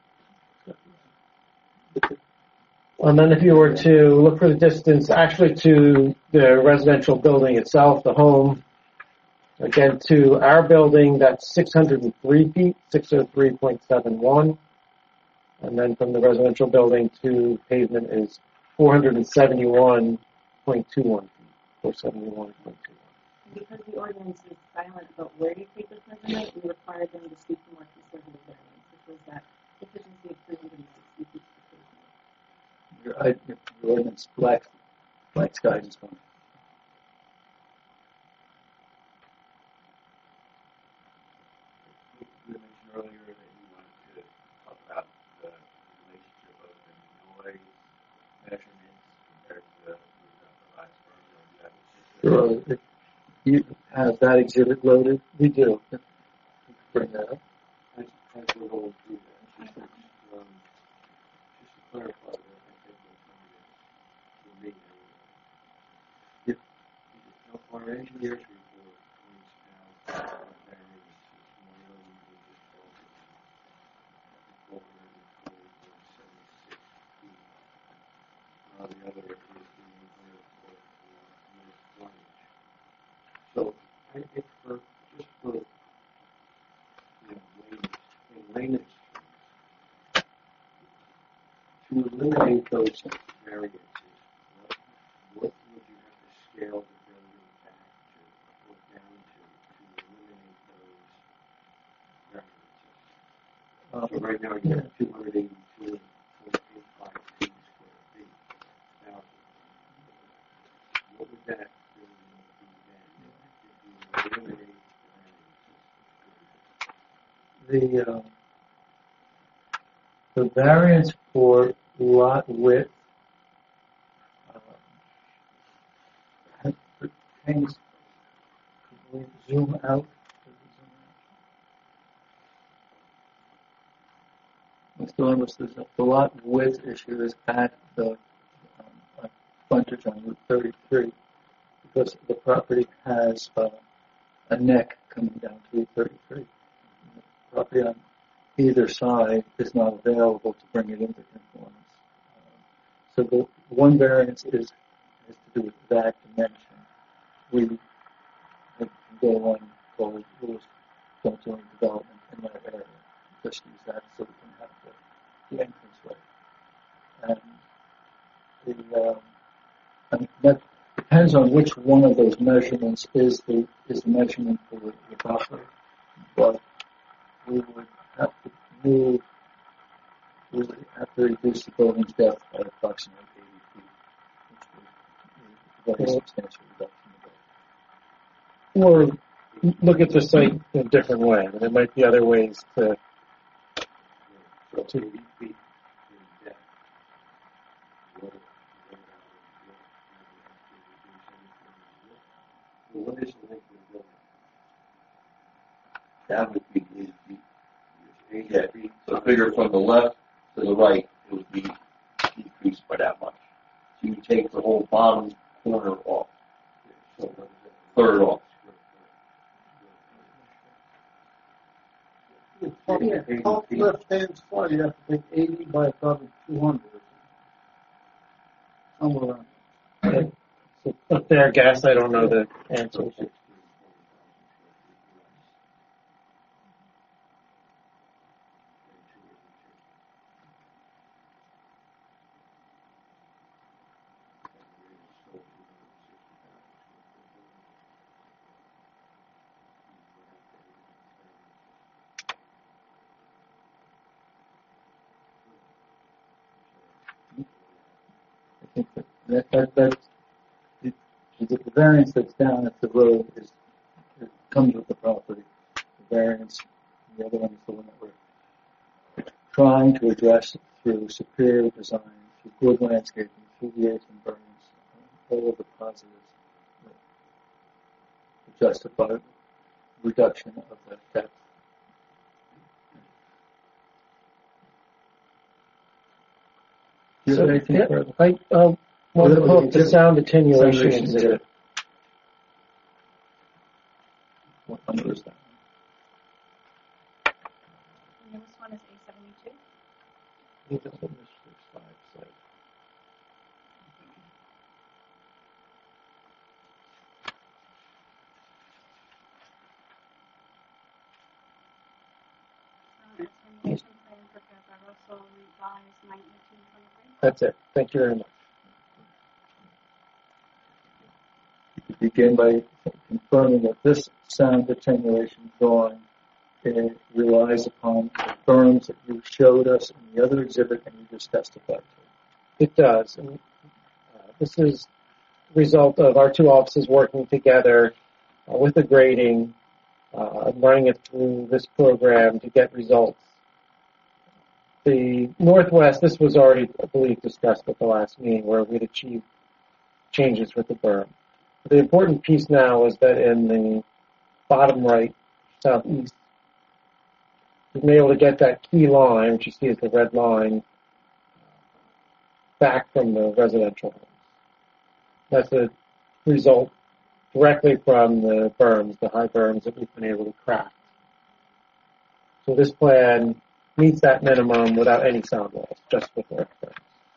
And then if you were to look for the distance actually to the residential building itself, the home, again to our building, that's six hundred three feet, six oh three point seven one. And then from the residential building to pavement is four hundred seventy-one point two one feet, four seventy-one point two one. Because the ordinance is silent about where you take this measurement, we require them to seek more conservative variance, which was that efficiency of three hundred sixty feet per Your, I- your ordinance, black, black sky is fine. You mentioned earlier that you wanted to talk about the relationship of the noise measurements compared to the revised version. Sure. If you have that exhibit loaded, We do. bring that up. As, as we're going through that, just, um, just to clarify that, I think we'll find it for me anyway. If, if our engineers report points out that variance is one of them, we just told them, four hundred forty point seven six feet. Uh, the other is the one hundred foot north frontage. So, I think for, just for, you know, layman's, in layman's terms, to eliminate those variances, what, what would you have to scale the building back to, or down to, to eliminate those variances? Uh, So right now you have two hundred eighty-two point eight five two square feet. Now, what would that building be then if you eliminate the variances? The, uh, the variance for lot width uh, pertains, could we zoom out? Mister Lambert says that the lot width issue is at the um, frontage on Route thirty-three because the property has uh, a neck coming down to Route thirty-three. The property on either side is not available to bring it into conformance. Um, so the one variance is has to do with that dimension. We can go on forward rules, don't do any development in that area. Just use that so we can have the, the entrance way. And the um, and that depends on which one of those measurements is the is the measurement for the, the buffer. But we would have to move, we would have to reduce the building's depth by approximately eighty feet, which would be a very substantial reduction in the building. Or look at the site in a different way. I mean, there might be other ways to. So eighty feet in depth. What, what, what is the length of the building? That would be eighty feet. Eighty Yeah. feet. So figure from the left to the right, it would be decreased by that much. So you take the whole bottom corner off, So what is it? third off. If top left-hand side, you have to take eighty by probably two hundred. Somewhere around. So up there, gas. I don't know the answer. I think that That, that, that, the, the variance that's down at the road is, it comes with the property. The variance, the other one is the one that we're trying to address through superior design, through good landscaping, through the earth and burns, all of the positives that justify reduction of that depth. Do you have So, anything yeah, further? I um, want to Well, pull up the exhibit- sound attenuation sound attenuation exhibit. What number is that? The newest one is A seventy-two. I think that's what Mister Stive said. Sound attenuation plan prepared by Russell, revised nine eighteen twenty-three. That's it. Thank you very much. Begin by confirming that this sound attenuation drawing uh, relies upon the berms that you showed us in the other exhibit and you just testified to. It does. And, uh, this is the result of our two offices working together uh, with the grading, uh, running it through this program to get results. The Northwest, this was already, I believe, discussed at the last meeting where we'd achieved changes with the berm. The important piece now is that in the bottom right, southeast, we've been able to get that key line, which you see as the red line, back from the residential homes. That's a result directly from the berms, the high berms that we've been able to craft. So this plan meets that minimum without any sound walls, just with earth berms.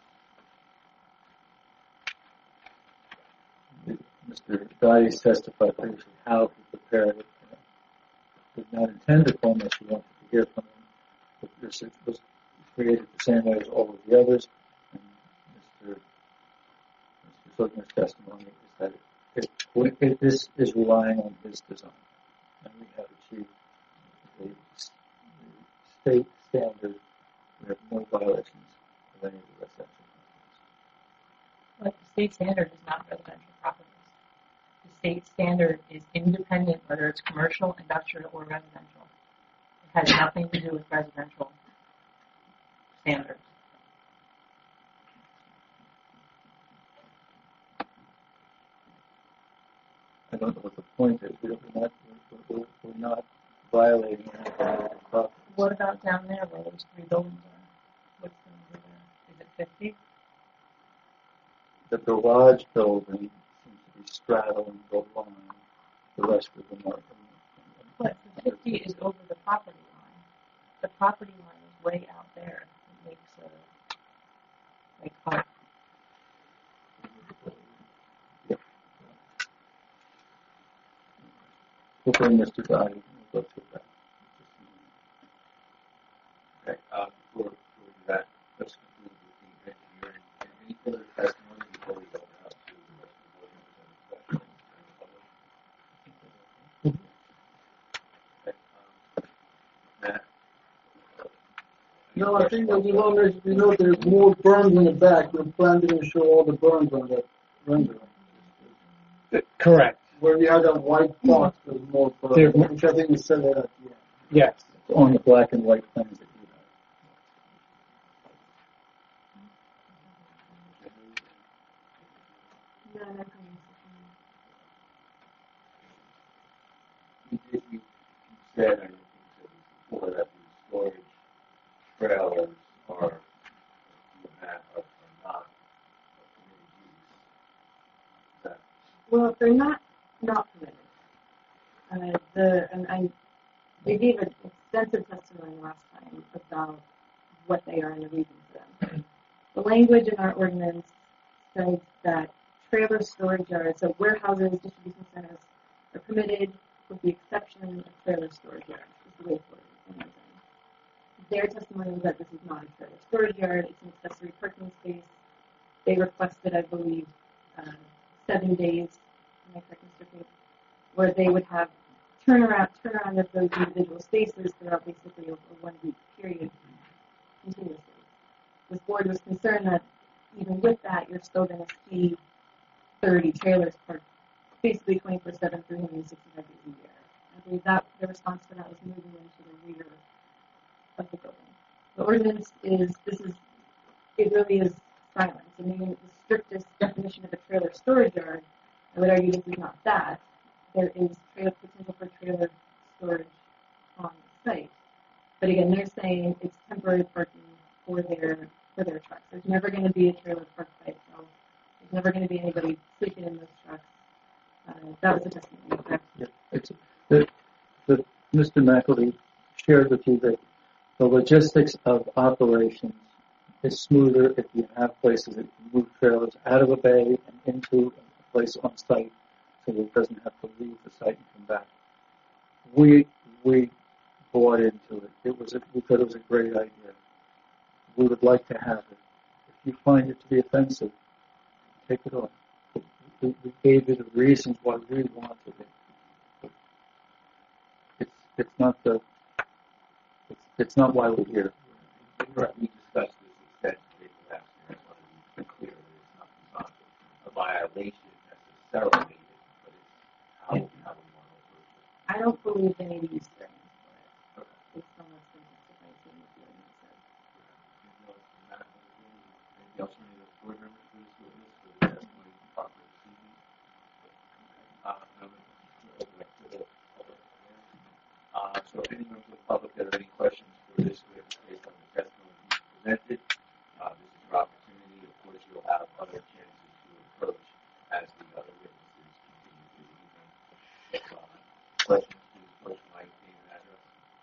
Mister Dice testified previously how he prepared it. Uh, did not intend to call unless you wanted to hear from him. But this was created the same way as all of the others. And Mister Mister Sugner's testimony is that it, it, it, this is relying on his design. And we have achieved the, the state standard. We have no violations of any of the residential properties. But the state standard is not residential properties. The state standard is independent, whether it's commercial, industrial, or residential. It has nothing to do with residential standards. I don't know what the point is. We're not, we're, we're not violating any of the properties. What about down there where those three buildings are? What's the number there? Is it fifty? The garage building seems to be straddling the line. The rest of them are. But the fifty is over the property line. The property line is way out there. It makes a, like, hard. We'll bring Mister Guy. We'll go through that. Okay, uh, before, before we do that, let's conclude with the engineering. Any further testimony before we open up to the rest of the board members and the public? Okay, um, Matt? No, I think that you know, there's, you know, there's more berms in the back. Your plan didn't show all the berms on that rendering. Correct. Where you had that white box, there's more There- berms, which I think you said that at the end. Yes. On the black and white plans that you have. No, no, no. You did, you, you said, I think you said this before, that the storage trailers are, you have, are, are not permitted use. Is that, Well, they're not not permitted. Uh, the and I they gave an extensive testimony last time about what they are and the reason for them. The language in our ordinance says that trailer storage yards, so warehouses, distribution centers, are permitted with the exception of trailer storage yards. Is the way for it. Their testimony was that this is not a trailer storage yard; it's an accessory parking space. They requested, I believe, uh, seven days. Am I correct, Mister Pate? Where they would have turnaround turnaround of those individual spaces throughout basically a, a one week period continuously. This board was concerned that even with that, you're still going to see thirty trailers parked basically twenty-four seven, three hundred sixty-five days a year. I believe that the response to that was moving into the rear of the building. The ordinance is, this is, it really is silent. I mean, the strictest definition of a trailer storage yard, I would argue this is not that. There is trailer, potential for trailer storage on the site. But again, they're saying it's temporary parking for their for their trucks. There's never going to be a trailer parked by itself. There's never going to be anybody sleeping in those trucks. Uh, that was the testimony, correct? Yeah, it's, the, the, Mister McElvey shared with you that the logistics of operations is smoother if you have places that you move trailers out of a bay and into a place on site so that it doesn't have to leave the site and come back. We, we bought into it. It was a, we thought it was a great idea. We would like to have it. If you find it to be offensive, take it off. We, we gave you the reasons why we wanted it. But it's it's not the it's it's not why we're here. Right. We discussed this extensively last year. I just want to be clear that it's not, it's not a violation necessarily, but it's how, how we want to approach it. I don't believe they need to use their hands for it. Okay. Based on what's been testified to in the hearing, it said. Anything else from that? Anything else from any of the board members for this witness for the testimony properly this evening? Uh, no, no, no, open up to the public. Uh, so if any members of the public that have any questions for this witness based on the testimony presented, uh, this is your opportunity. Of course, you'll have other chances to approach as the other witnesses continue through the evening. If, uh, questions, please approach my name and address.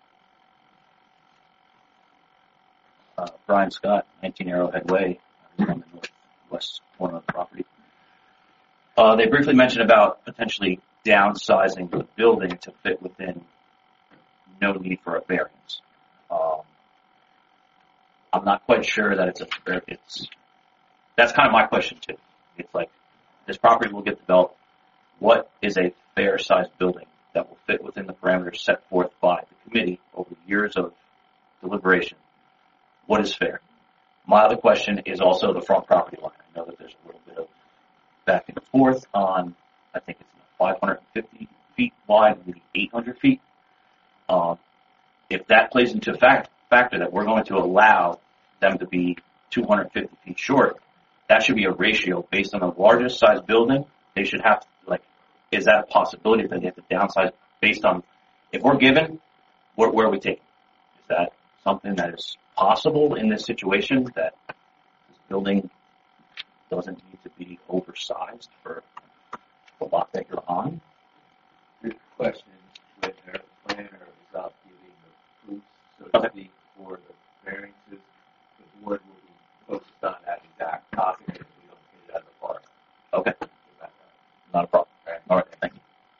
Uh, Brian Scott, nineteen Arrowhead Way, on the northwest corner of the property. Uh, they briefly mentioned about potentially downsizing the building to fit within no need for a variance. Um, I'm not quite sure that it's a fair, it's, that's kind of my question too. It's like, this property will get developed. What is a fair sized building that will fit within the parameters set forth by the committee over years of deliberation? What is fair? My other question is also the front property line. I know that there's a little bit of back and forth on, I think it's five hundred fifty feet wide, maybe eight hundred feet. Um, if that plays into a fact, factor that we're going to allow them to be two hundred fifty feet short, that should be a ratio based on the largest size building. They should have, like, is that a possibility that they have to downsize based on, if we're given, where, where are we taking? Is that something that is possible in this situation, that this building doesn't need to be oversized for the lot that you're on? Good question. When their planner is out giving the proofs, so to Okay. speak, for the variances, the board will be focused on that exact topic if we don't get it out of the park. Okay, not a problem. All right, thank you.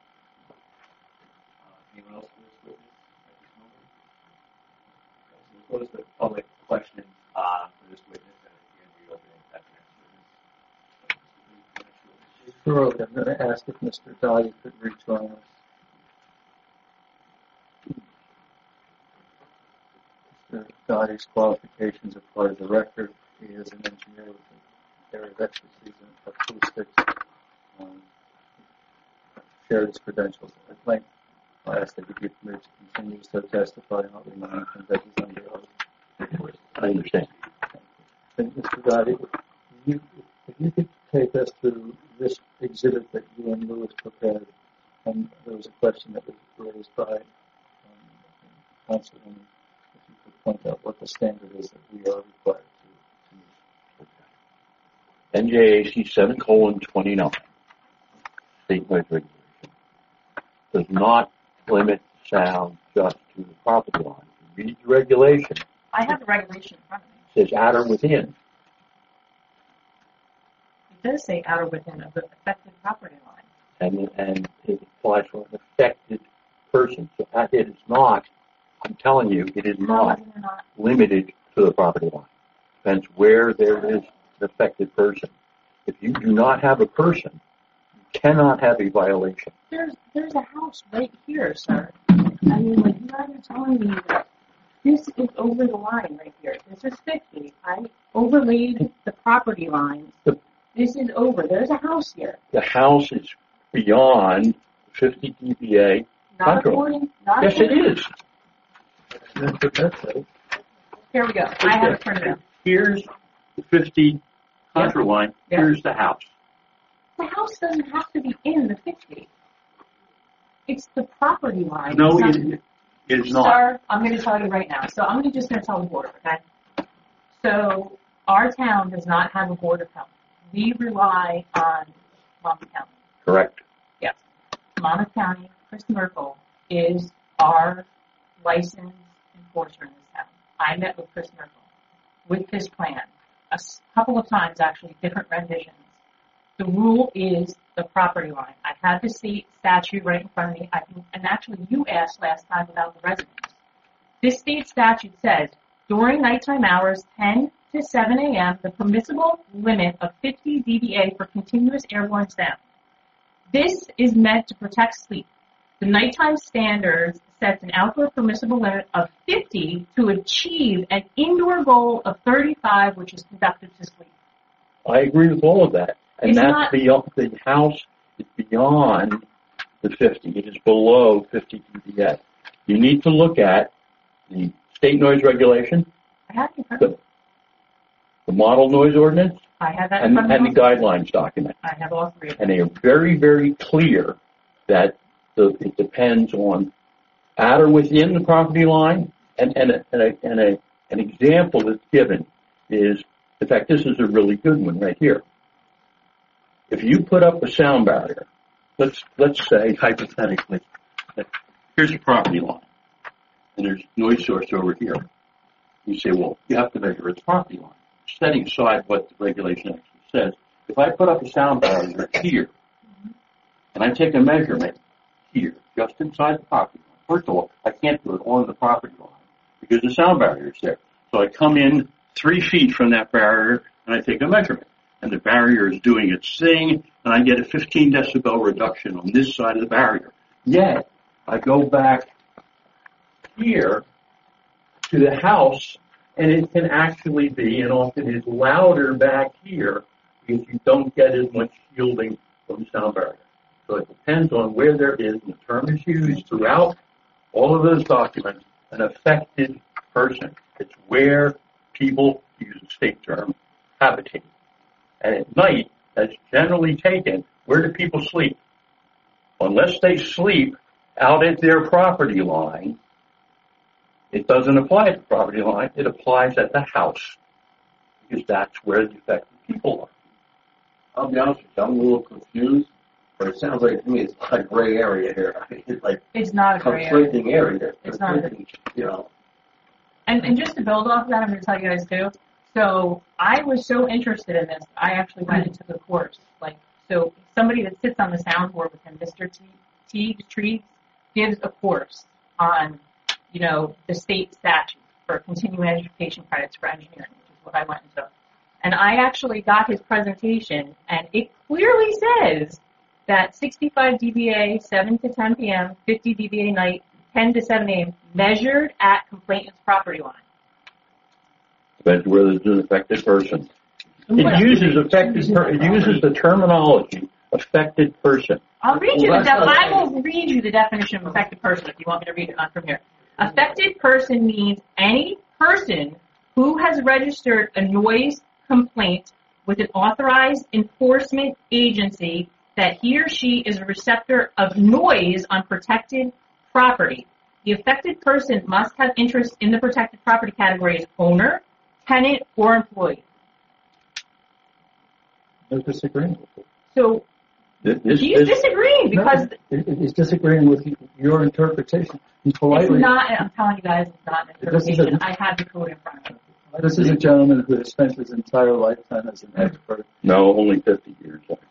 Uh, anyone else for this witness at this moment? Okay, so we'll close the public questions uh, for this witness, and again, reopening that next witness. Sure, I'm going to ask if Mister Dottie could rejoin us. Mister Dottie's qualifications are part of the record. He is an engineer with an area of expertise in acoustics. Um, shared his credentials at length. I ask that you give permission to continue to testify and not remind him that he's under oath. I understand. And Mister Dottie, if you, if you could take us through this exhibit that you and Louis prepared, and there was a question that was raised by um, Councilman, if you could point out what the standard is that we are required to, to meet. N J A C seven colon twenty-nine, statewide regulation, does not limit sound just to the property line. Read the regulation. I have the regulation in front of me. It says outer within. It does say outer within of the affected property line. And, and it applies for an affected person. So that it is not, I'm telling you, it is not No, they're not. limited to the property line. Depends where there is an affected person. If you do not have a person, you cannot have a violation. There's there's a house right here, sir. I mean, like, you guys are telling me that This is over the line right here. This is fifty. I overlaid the property lines. The- This is over. There's a house here. The house is beyond fifty D B A. Not Control. according, not Yes, it according. is. That's what that says. Here we go. I have it printed out. Here's the fifty contour line. Yep. Here's the house. The house doesn't have to be in the fifty. It's the property line. No, It's it, not- it is not. Sir, I'm going to tell you right now. So I'm gonna just going to tell the board, okay? So our town does not have a board of health. We rely on Monmouth County. Correct. Yes. Monmouth County, Chris Merkel is our licensed enforcer in this town. I met with Chris Merkel with this plan a s- couple of times, actually, different renditions. The rule is the property line. I have the state statute right in front of me. I can, and actually, you asked last time about the residents. This state statute says during nighttime hours, ten to seven a.m., the permissible limit of fifty D B A for continuous airborne sound. This is meant to protect sleep. The nighttime standards sets an outdoor permissible limit of fifty to achieve an indoor goal of thirty-five, which is conducive to sleep. I agree with all of that. And It's that's not- beyond, the house is beyond the fifty. It is below fifty D B A. You need to look at the state noise regulation, I have it in front of the, me. the model noise ordinance, I have that in and, front of and me. the guidelines document. I have all three of them. And they are very, very clear that the, it depends on at or within the property line. And, and, a, and, a, and a, an example that's given is, in fact, this is a really good one right here. If you put up a sound barrier, let's let's say hypothetically, that here's the property line, and there's noise source over here. You say, well, you have to measure its property line. Setting aside what the regulation actually says, if I put up a sound barrier here, and I take a measurement here, just inside the property line, first of all, I can't do it on the property line because the sound barrier is there. So I come in three feet from that barrier and I take a measurement. And the barrier is doing its thing, and I get a fifteen decibel reduction on this side of the barrier. Yet, I go back here to the house, and it can actually be, and often is louder back here, because you don't get as much shielding from the sound barrier. So it depends on where there is, and the term is used throughout all of those documents, an affected person. It's where people, use the state term, habitate. And at night, that's generally taken, where do people sleep? Unless they sleep out at their property line, it doesn't apply at the property line, it applies at the house. Because that's where the affected people are. I'll be honest with you, I'm a little confused, but it sounds like to me it's like a gray area here. It's like It's not a gray area. conflicting area. It's not a- Conflicting, you know. And, and just to build off of that, I'm going to tell you guys too. So I was so interested in this, I actually went and took a course. Like, so somebody that sits on the soundboard with him, Mister T- Teagues, Trees, gives a course on, you know, the state statute for continuing education credits for engineering, which is what I went and took. And I actually got his presentation, and it clearly says that sixty-five D B A, seven to ten p.m., fifty D B A night, ten to seven a.m., measured at complainant's property line. Depends where there's an affected person. It uses affected, per- it uses the terminology affected person. I'll read you Well, the that's def- not- I will read you the definition of affected person if you want me to read it on from here. Affected person means any person who has registered a noise complaint with an authorized enforcement agency that he or she is a receptor of noise on protected property. The affected person must have interest in the protected property category as owner, tenant, or employee. No disagreeing with it. So This, this, he's this- disagreeing because No, he- he's disagreeing with your interpretation. He it's politely, not, I'm telling you guys, it's not an This is a- interpretation. I have the code in front of me. this is a gentleman who has spent his entire lifetime as an expert. no, only fifty years actually.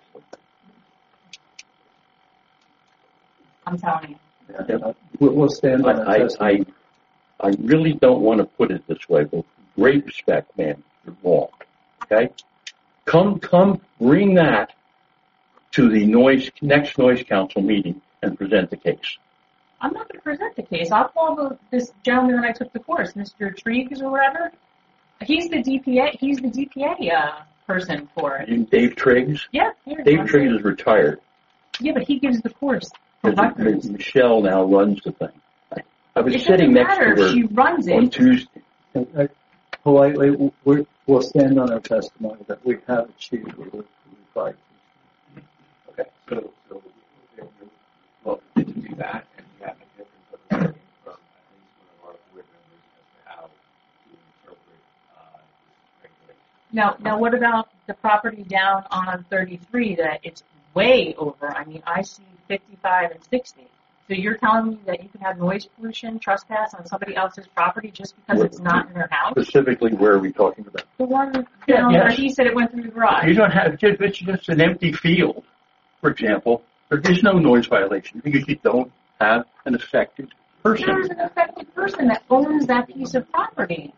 I'm telling you. Uh, We'll we'll stand on I, that. I, I, I really don't want to put it this way, but with great respect, man, you're wrong. Okay? Come, come, bring that to the noise, next noise council meeting and present the case. I'm not going to present the case. I'll call the, this gentleman that I took the course, Mister Triggs or whatever. He's the D P A. He's the D P A uh, person for it. You- Dave Triggs? Yeah, here, Dave one Triggs second. is retired. Yeah, but he gives the course. for Because Rutgers. Michelle now runs the thing. I- I was It sitting doesn't next to matter. her She runs on it. Tuesday. Uh, Politely, we're, we'll stand on our testimony that we have achieved what we required. Okay, so, so you're welcome to do that, and you have a difference of opinion from at least one of our board members as to how to interpret uh, this regulation. Now, now, what about the property down on thirty-three that it's way over? I mean, I see fifty-five and sixty. So you're telling me that you can have noise pollution, trespass on somebody else's property just because it's not in their house? Specifically, where are we talking about? The one down Yeah, where yes. he said it went through the garage. You don't have, if it's just an empty field, for example, there is no noise violation because you don't have an affected person. There's an affected person that owns that piece of property.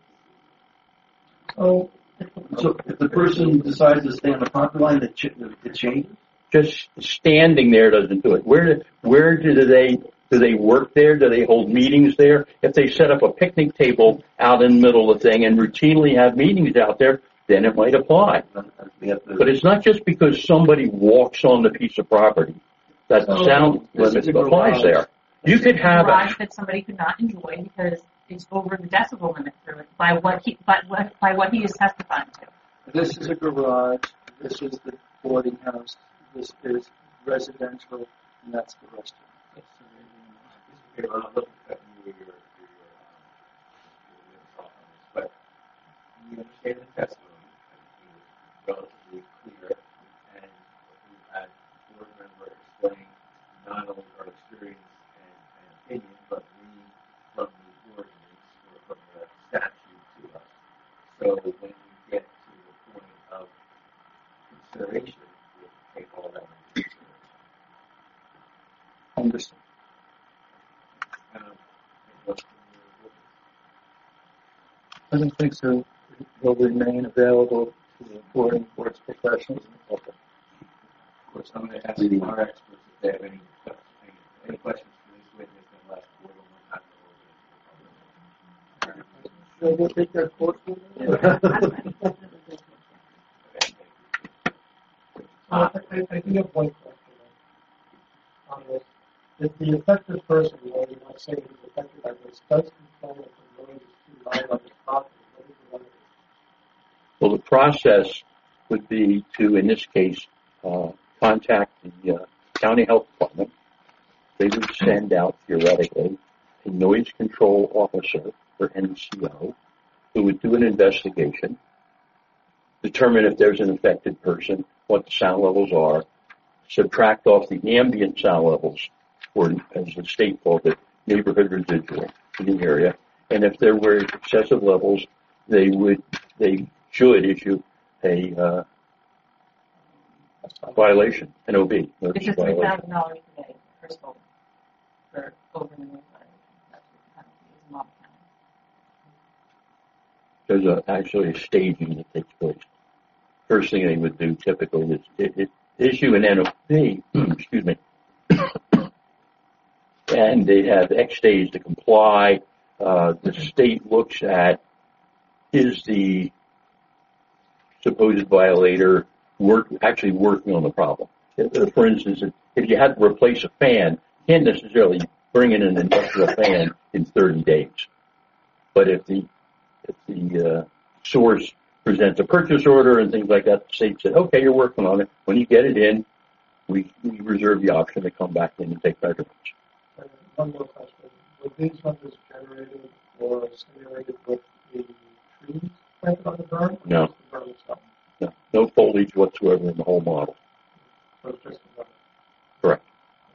So, so if the person decides to stay on the property line, it, ch- it changes? Just standing there doesn't do it. Where do, where do they, do they work there? Do they hold meetings there? If they set up a picnic table out in the middle of the thing and routinely have meetings out there, then it might apply. We have to- But it's not just because somebody walks on the piece of property that the So, sound this is limit a applies garage. there. You could have garage a, that somebody could not enjoy because it's over the decibel limit through it by what he, by what, by what he is testifying to. This is a garage, this is the boarding house, this is residential, and that's the restaurant. That's the Okay, well, I'm looking at you, your, your, um, your thought on this, but you understand the testimony, I think it was relatively clear, and we had board member explain not only our experience and, and opinion, but read from the ordinance or from the statute to us. So when we get to the point of consideration, we'll take all that into consideration. Understood. Um, any questions from I your don't think so. It will remain available to the boarding board's professionals and the public. Of course, I'm going to ask our experts if they have any questions, any, any questions for this witness and last board one more time. So we'll take that course. Uh, I, I do have one question on this. If the affected person, or you're not saying he's affected by this, does complain if the noise is too loud on his property, what is the remedy? well, the process would be to, in this case, uh, contact the uh, county health department. They would send out theoretically a noise control officer or N C O who would do an investigation, determine if there's an affected person, what the sound levels are, subtract off the ambient sound levels, or as the state called it, neighborhood residual in the area. And if there were excessive levels, they would, they should issue a uh, violation, an O B. notice It's a of three violation. thousand dollars per day per spoke for over the noise violation. That's what the penalty is in Monmouth County. There's a, actually a staging that takes place. First thing they would do typically is it, it, issue an N O B, excuse me, and they have X days to comply. Uh, the state looks at is the supposed violator work actually working on the problem. If, for instance, if, if you had to replace a fan, you can't necessarily bring in an industrial fan in thirty days. But if the if the uh, source presents a purchase order and things like that, the state said, okay, you're working on it. When you get it in, we, we reserve the option to come back in and take measurements. And one more question. Were these numbers generated or simulated with the trees planted on the berm? or No. just the berm itself? No, no foliage whatsoever in the whole model. So it's just the berm. Correct.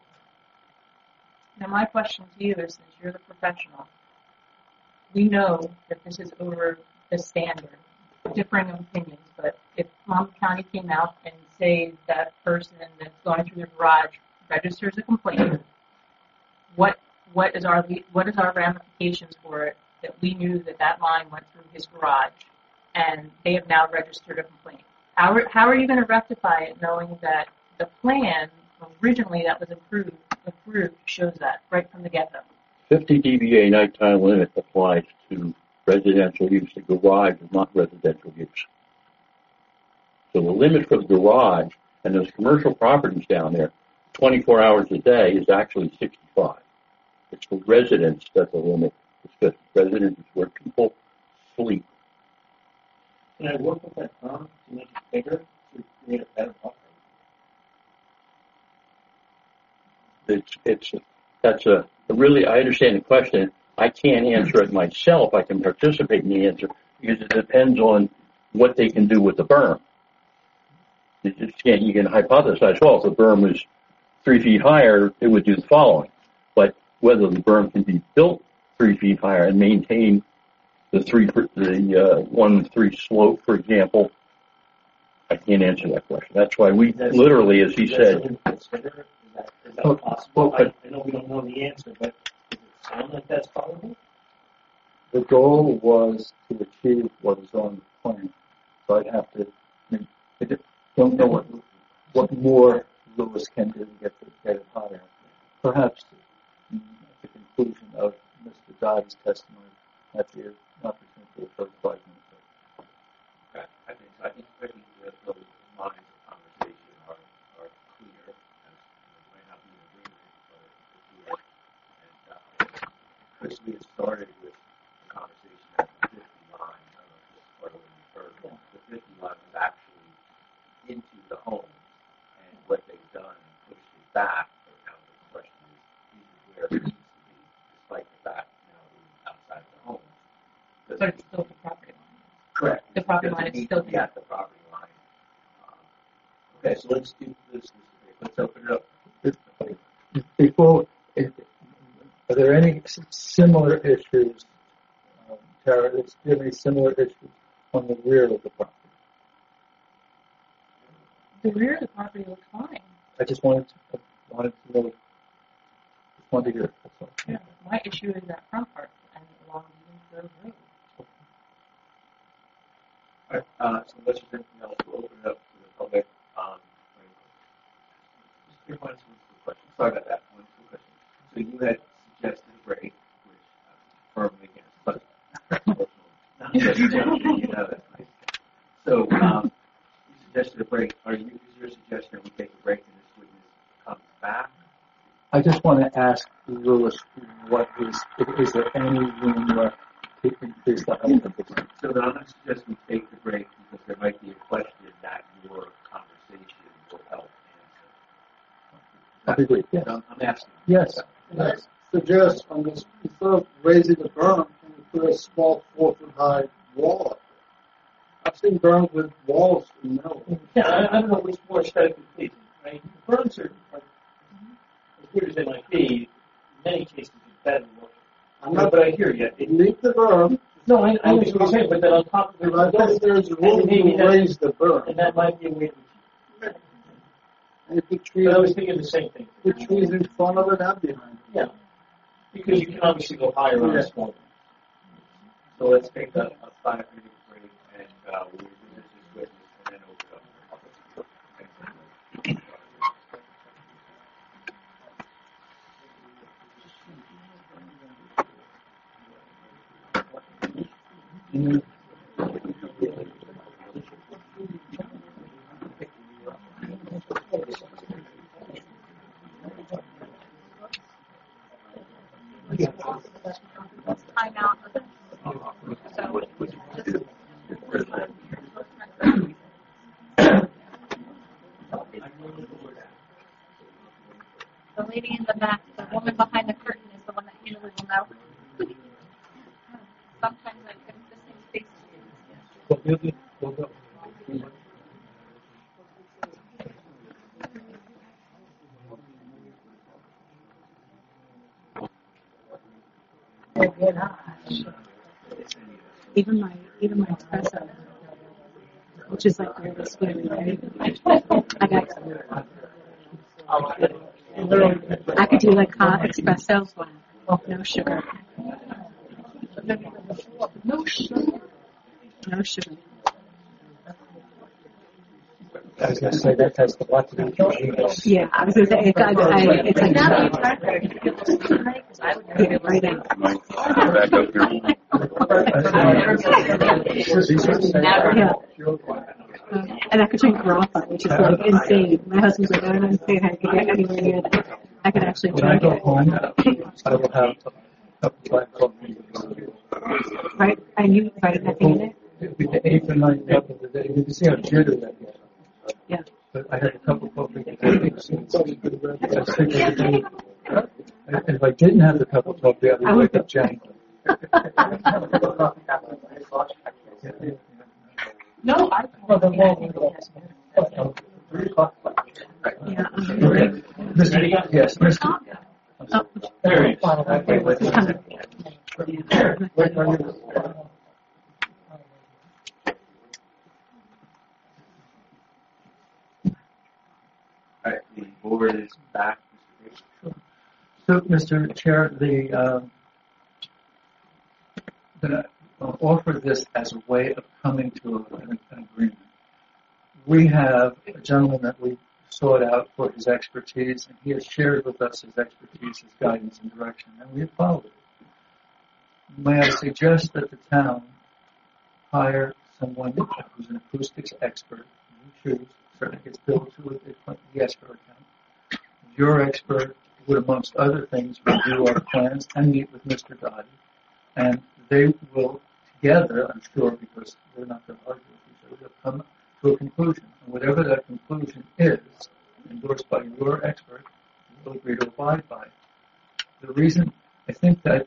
Now, my question to you is, since you're the professional, we know that this is over the standard, differing of opinions, but if Monmouth County came out and say that person that's going through the garage registers a complaint, what what is our what is our ramifications for it that we knew that that line went through his garage and they have now registered a complaint? How are, how are you going to rectify it knowing that the plan originally that was approved through shows that right from the get-go. fifty D B A nighttime limit applies to residential use. The garage is not residential use. So the limit for the garage and those commercial properties down there, twenty-four hours a day, is actually sixty-five. It's for residents that the limit is fifty. Residents is where people sleep. Can I work with that firm to make it bigger, to create a better buffer? It's, it's, that's a, really, I understand the question. I can't answer it myself. I can participate in the answer because it depends on what they can do with the berm. You just can't, you can hypothesize, well, if the berm is three feet higher, it would do the following. But whether the berm can be built three feet higher and maintain the three, the uh, one three slope, for example, I can't answer that question. That's why we That's, literally, as he is said, that is that, is that possible? I, I know we don't know the answer, but does it sound like that's possible? The goal was to achieve what is on the plan. So I'd have to, I mean, I don't know what, what more Lewis can do to get, to get it higher. Perhaps at the conclusion of Mister Dodd's testimony, that's the opportunity for a first five minutes. Okay. I think so. I think, I think that those lines of conversation are, are clear. As, it might not be in agreement, but it's clear. And uh, Chris, we had started with the conversation at the fifty line. I don't know if this is part of what you heard. The fifty line was actually into the home, and what they've done and pushed it back. So now the question is, this is where it needs to be, despite the fact now being outside the home. But it's still the property line. Correct. The property Doesn't line is need still to be at the property line. Um, okay, so let's do this. Let's open it up. Before, are there any similar issues, um, Tara, do you have any similar issues on the rear of the property? The rear of the property looks fine. I just wanted to, wanted to know, just wanted to hear it. That's all. Yeah. My issue is that front part and along the road. All right, uh, so unless there's anything else, we'll open it up to the public. Um, just one question. Sorry about that. One question. So you had suggested a break, which I'm firmly against, but not just you know that's nice. So um, you suggested a break. Are you? Is your suggestion we take a break and this witness comes back? I just want to ask Lewis, what is, is there any room left to increase the height of the berm? So then I'm not suggesting we take the break because there might be a question that your conversation will help answer. I agree, yes. I'm, I'm asking. Yes. I suggest on this, instead of raising the berm, can you put a small four foot high wall up there? I've seen berms with walls in the middle. Yeah, I, I don't know which more aesthetically pleasing, right? The berms are, are, as good as they might be, in many cases, are better looking. I'm not, But I hear you. It, leave the berm. no, I, I understand what you're saying, but then on top of it, I guess there's room maybe to that- raise the berm. and that might be a way to. And put trees, But I was thinking the same thing. put trees in front of it and behind it. Yeah, because you can obviously go higher on a Yeah. small. So let's take a, a five minute break and uh, we'll revisit this witness and then open it up for public. Thanks. Time out. So, just the lady in the back, the woman behind the curtain is the one that usually will know. Sometimes I couldn't just face Well, we'll do- we'll go. Even my even my espresso, which is like really sweet, right? I got I could do like hot espresso, no sugar. No sugar. No sugar. I was going to say that has a lot to do with Eugenius. Yeah, I was going to say, it's, I, I, it's like, Now that you've tried it, I would put it right in. Back up here. Yeah. Uh, and I could drink Rafa, which is like insane. My husband's like, I don't understand how you can get anywhere near that. I could actually When I drink go it. home, I will have a couple black coffee. Right? And you invited nothing in it? It'll be the eighth or ninth cup of the day. You can see how jittery that is. Yeah. But I had a cup of coffee. I think if I didn't have the cup of coffee, I would wake up jangling. No, I. Yeah. Mister Yes, Mister Oh. There he is. It's coming. All right, the board is back. So, Mister Chair, the, um, the uh, offer this as a way of coming to an, an agreement. We have a gentleman that we sought out for his expertise, and he has shared with us his expertise, his guidance and direction, and we have followed it. May I suggest that the town hire someone who's an acoustics expert, you choose, certainly gets billed to it, the escrow account. Your expert would, amongst other things, review our plans and meet with Mister Dottie, and they will together, I'm sure, because they're not going to argue with each other, they'll come to a conclusion. And whatever that conclusion is, endorsed by your expert, you will agree to abide by. The reason I think that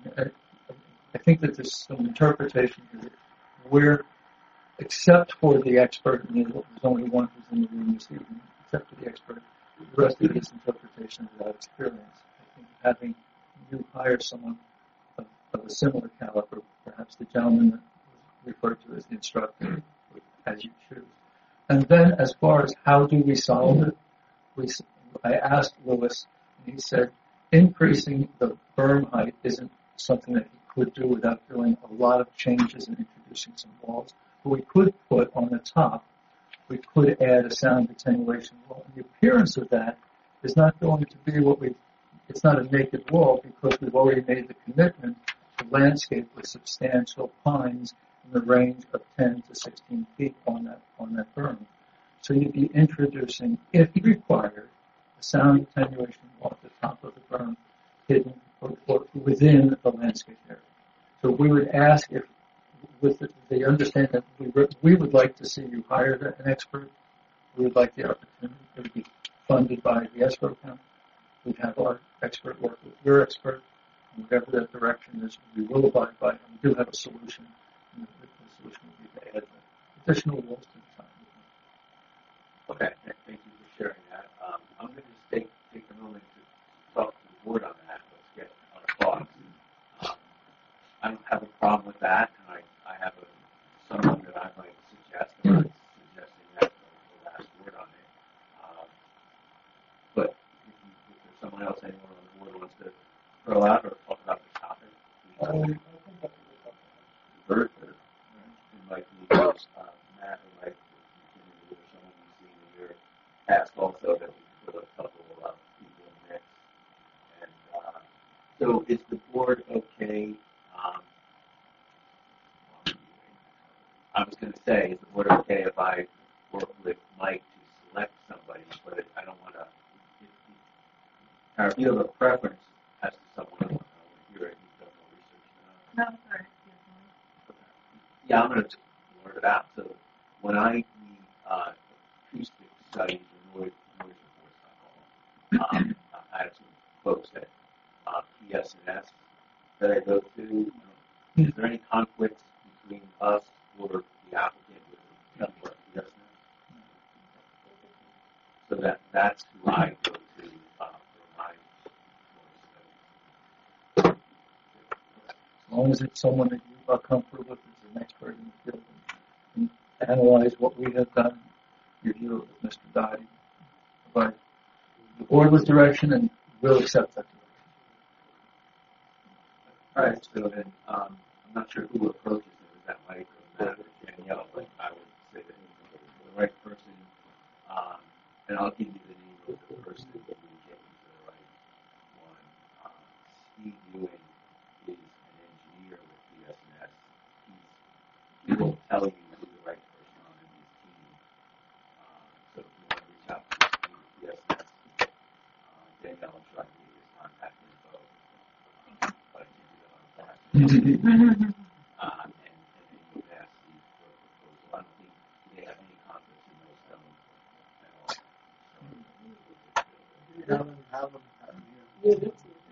I think that there's some interpretation here that we're, except for the expert, and there's only one who's in the room this evening, except for the expert, the rest of this interpretation is without experience. I think having you hire someone of, of a similar caliber, perhaps the gentleman that was referred to as the instructor, as you choose. And then as far as how do we solve it, we, I asked Lewis, and he said increasing the berm height isn't something that he could do without doing a lot of changes and introducing some walls. But we could put on the top, we could add a sound attenuation wall. And the appearance of that is not going to be what we, it's not a naked wall because we've already made the commitment to landscape with substantial pines in the range of ten to sixteen feet on that, on that berm. So you'd be introducing, if required, a sound attenuation wall at the top of the berm hidden or, or within the landscape area. So we would ask if, with the, the understanding that we, we would like to see you hire an expert, we would like the opportunity, it would be funded by the escrow account. We'd have our expert work with your expert, and whatever that direction is, we will abide by, and we do have a solution. And the, the solution would be to add additional walls to the time. Okay, thank you for sharing that. Um, I'm going to just take, take a moment to talk to the board on that. Let's get our thoughts. Um, I don't have a problem with that, and I, I have a, someone that I might suggest, and I'm suggesting that the last word on it. Um, but if, you, if there's someone else, anyone on the board wants to throw out or talk about the topic, please. Bert, or it might be uh, Matt, or Mike, or someone you've seen in your past also that we can put a couple of people in the mix. And uh, so is the board okay? Um, I was going to say, is the board okay if I work with Mike to select somebody, but I don't want to, or if you have a preference as to someone, I don't want to hear it, you've done no research now. No, sorry. Yeah, I'm going to just blurt it out. So when I need uh, acoustic studies or noise, noise reports, I call them, um, I have some folks at uh, P S and S that I go to. Is there any conflicts between us or the applicant with the people at P S and S? So that, that's who I go to uh, for my noise studies. As long as it's someone that you are comfortable with as an expert in the field and, and analyze what we have done, review it with Mister Dottie, provide the board with direction, and we'll accept that direction. All right, so then um, I'm not sure who approaches it. Is that Mike or Matt or Danielle? But I would say that the right person and I'll give you the name of the person who will get you to the right one. Uh, Steve Ewing is an engineer with B S N S. He's, he will tell you who the right person on in his team. Uh, so if you want to reach out to Steve with B S N S, uh, Danielle will try to get his contact info. Uh, but I can't do that on the flash. uh, and, and then you would ask Steve for a proposal. I don't think they have any confidence in those stone at all. Have them, have them, have them Okay. here.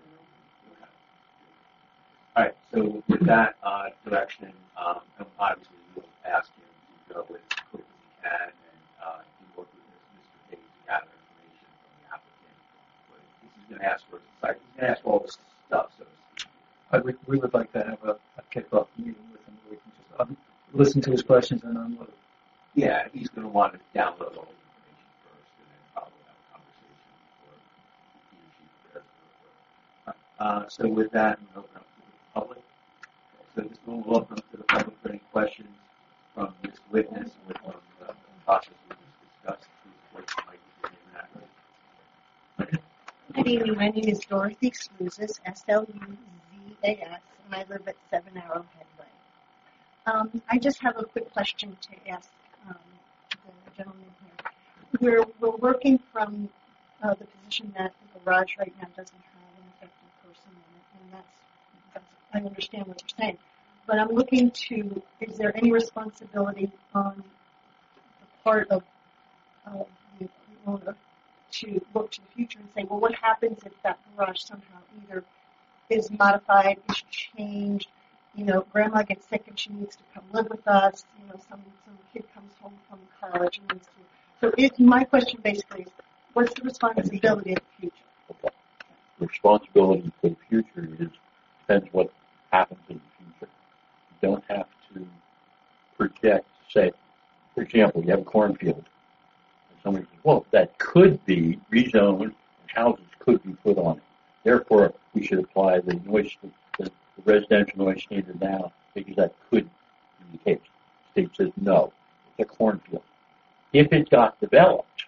All right. So with that uh, direction, um, obviously you'll ask him to go as quick as he can, and uh, he work with Mister Page to gather information from the applicant. But he's going to ask for site. He's going to ask for all this stuff. So to speak. I would, we would like to have a, a kickoff meeting with him where we can just um, listen to his questions and unload. Yeah, he's going to want to download all the information first, and then probably have a conversation before he or she prepares for it. Uh, so with that, I'm going to open up to the public. So this one will open up to the public for any questions from this witness or from the process we just discussed. Please wait for Mike to get in that. Good evening. My name is Dorothy Sluzis, S L U Z A S, and I live at Seven Arrowhead Way. Um, I just have a quick question to ask um, the gentleman here. We're, we're working from uh, the position that the garage right now doesn't have an affected person in it, and that's, that's, I understand what you're saying. But I'm looking to, is there any responsibility on the part of, of the owner to look to the future and say, well, what happens if that garage somehow either is modified, is changed, you know, grandma gets sick and she needs to come live with us, you know, some, some kid comes home from college and needs to. So it, my question basically is, what's the responsibility of the future? Okay. The responsibility for the future is, depends what happens in the future. You don't have to project, say, for example, you have a cornfield. And somebody says, well, that could be rezoned and houses could be put on it. Therefore, we should apply the noise, the, the residential noise standard now because that could be the case. The state says no, it's a cornfield. If it got developed,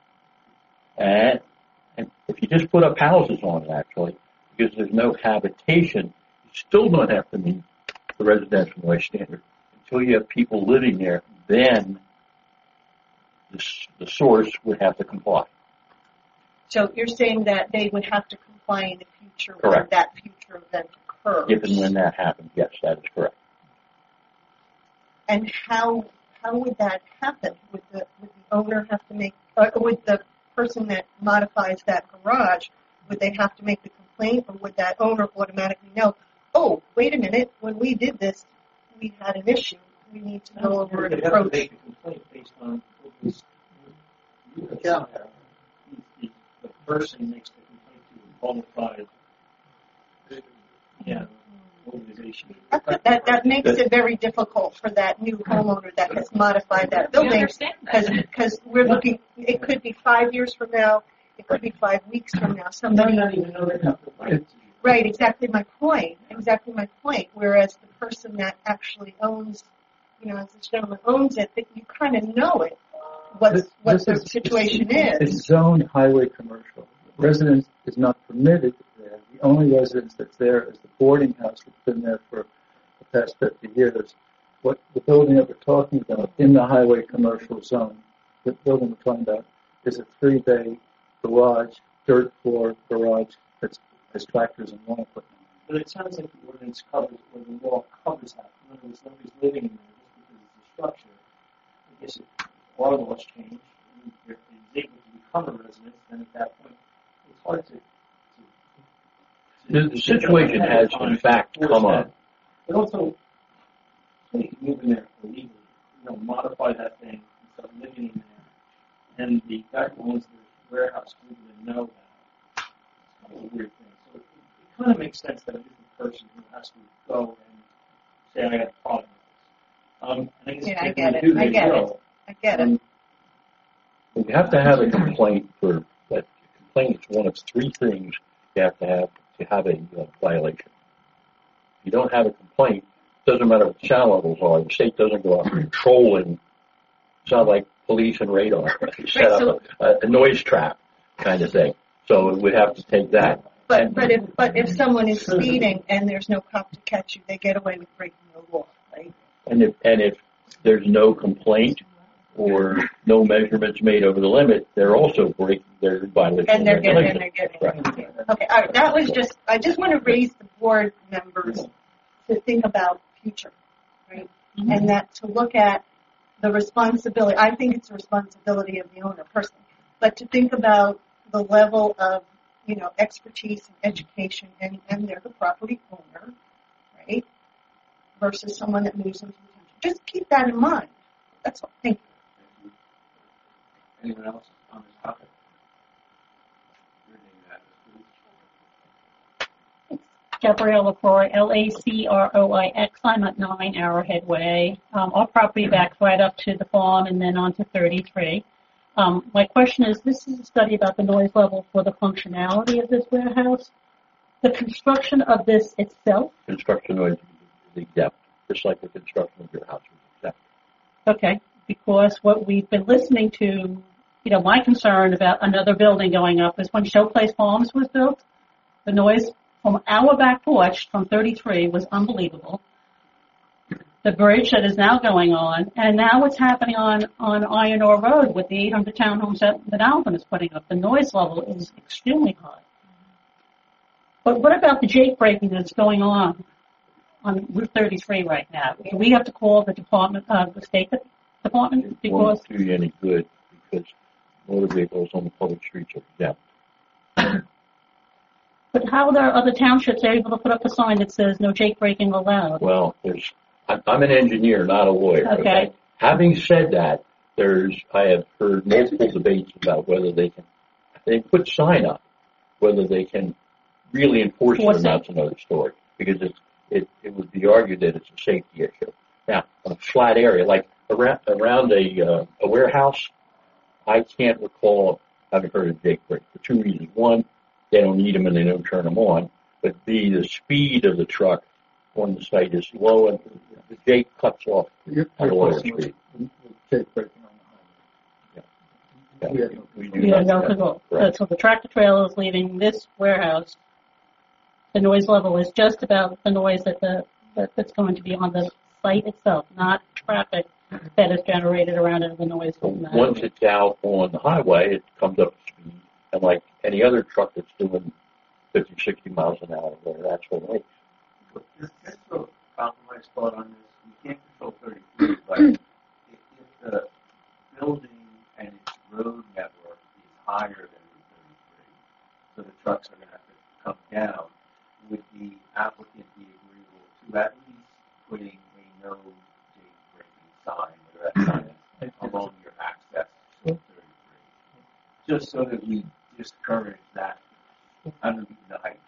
and, and if you just put up houses on it, actually, because there's no habitation, you still don't have to meet the residential noise standard. Until you have people living there, then the, the source would have to comply. So you're saying that they would have to comply in the future Correct. when that future event occurs. If and when that happens, yes, that is correct. And how how would that happen? Would the would the owner have to make? Uh, would the person that modifies that garage, would they have to make the complaint, or would that owner automatically know? Oh, wait a minute! When we did this, we had an issue. We need to go over and They'd have to approach. make a complaint based on what was units out there. The, the person makes the complaint to a qualified, yeah, organization. That, that that makes it very difficult for that new homeowner that has modified that building, understand that. because because we're looking. It could be five years from now. It could be five weeks from now. Some might Somebody. not even know they have the right to. Right, exactly my point. Exactly my point. Whereas the person that actually owns, you know, as this gentleman owns it, that you kind of know it, what This- what this the is- situation It's is. zoned highway commercial. Residence is not permitted there. The only residence that's there is the boarding house that's been there for the past fifty years. What the building that we're talking about in the highway commercial zone, the building we're talking about, is a three-bay garage, dirt floor garage that's has tractors and lawn equipment. But it sounds like the ordinance covers, or the law covers that. In other words, nobody's living in there just because it's a structure. I guess if our laws change, and if it's able to become a residence, then at that point, it's hard to. to, The, the situation has, in fact, come up. But also, somebody can move in there illegally, you know, modify that thing and start living in there. And the guy who owns the warehouse wouldn't even know that. It's kind of a weird thing. So it, it kind of makes sense that it is the person who has to go and say, I got a problem with this. Um, and I guess Yeah, I if get they it. do, I they get it. will. I get it. Um, You have to have a complaint for that. Complaint is one of three things you have to have to have a uh, violation. If you don't have a complaint, it doesn't matter what the sound levels are. The state doesn't go out controlling. It's not like police and radar, set up a, a noise trap kind of thing. So it would have to take that. But, but if, but if someone is speeding and there's no cop to catch you, they get away with breaking the law, right? And if, and if there's no complaint or no measurements made over the limit, they're also breaking their violation. And they're of getting, regulation. and they're getting. Right. Okay, all right, that was just, I just want to raise the board members to think about future, right? Mm-hmm. And that to look at the responsibility, I think it's a responsibility of the owner personally, but to think about the level of, you know, expertise and education, and, and they're the property owner, right? Versus someone that moves into the township. Just keep that in mind. That's all. Thank you. Anyone else on this topic? Gabrielle LaCroix, L A C R O I X. I'm at nine Arrowhead Way. Um, our property backs right up to the farm and then on to thirty-three. Um, my question is, this is a study about the noise level for the functionality of this warehouse. The construction of this itself? Construction noise is exempt, just like the construction of your house is exempt. Okay, because what we've been listening to, you know, my concern about another building going up is when Showplace Farms was built, the noise from our back porch from thirty-three was unbelievable. The bridge that is now going on, and now what's happening on, on Iron Ore Road with the eight hundred townhomes that, that Alvin is putting up. The noise level is extremely high. But what about the jake breaking that's going on on Route thirty-three right now? Do we have to call the department, uh, the state department? It Because won't do you any good because motor vehicles on the public streets are exempt. But how are other townships able to put up a sign that says no jake breaking allowed? Well, there's, I'm an engineer, not a lawyer. Okay. okay. Having said that, there's, I have heard multiple debates about whether they can, they put sign up, whether they can really enforce it or not, that's another story. Because it, it, it would be argued that it's a safety issue. Now, on a flat area, like around, around a, uh, a warehouse, I can't recall having heard of jake break for two reasons. One, they don't need them and they don't turn them on. But B, the speed of the truck on the site is low and the jake cuts off on the lower speed. Jake breaking on the highway. Yeah. Yeah. We do You not know, have no, that. Right. so the tractor trailer is leaving this warehouse. The noise level is just about the noise that the that, that's going to be on the site itself, not traffic that is generated around it. The noise. Once it's out on the highway, it comes up to speed, and like any other truck that's doing fifty, sixty miles an hour, where that's what it is. Just, just a compromise thought on this. We can't control thirty-three, but if, if the building and its road network is higher than thirty-three, so the trucks are going to have to come down, would the applicant be agreeable to at least putting a no jake breaking sign, whether that sign is along your access to thirty-three, just so that we discourage that. I don't know the height,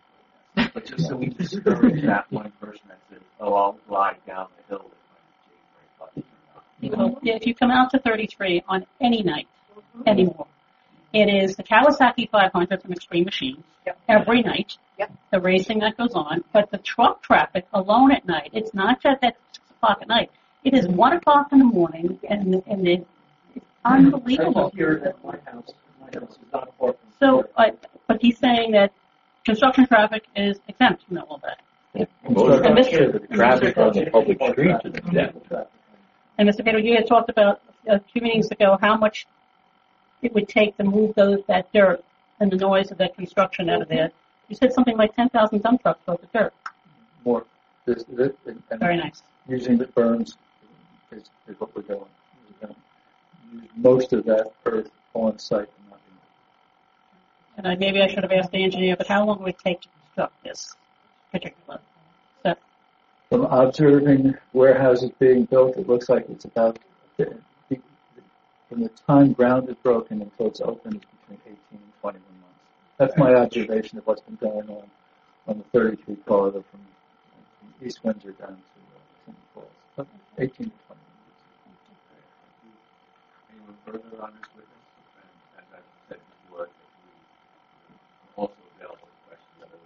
but just so we discourage that one person that says, "Oh, I'll glide down the hill if my jake break button." Well, if you come out to thirty-three on any night anymore, it is the Kawasaki five hundred from Extreme Machines Yep. every night. Yep. The racing that goes on, but the truck traffic alone at night. It's not just at six o'clock at night. It is one o'clock in the morning, and and it, it's unbelievable. Here at my house, my house is not far from. So, uh, but he's saying that construction traffic is exempt from all that. Most And of Mister the traffic on the public streets is exempt. And Mister Pedro, you had talked about a few meetings ago how much it would take to move those that dirt and the noise of that construction out of there. You said something like ten thousand dump trucks worth of dirt. More. This, this, and Very nice. Using the berms is, is what we're doing. We're going to use most of that earth on site. And not in And I, maybe I should have asked the engineer, but how long would it take to construct this particular set? From observing warehouses being built, it looks like it's about, from the time ground is broken until it's open, it's between eighteen and twenty-one months. That's my observation of what's been going on on the thirty-three corridor from, from East Windsor down to uh, St. Paul's. About eighteen to twenty-one months. Anyone further on this witness? And as I said before, we also available to questions that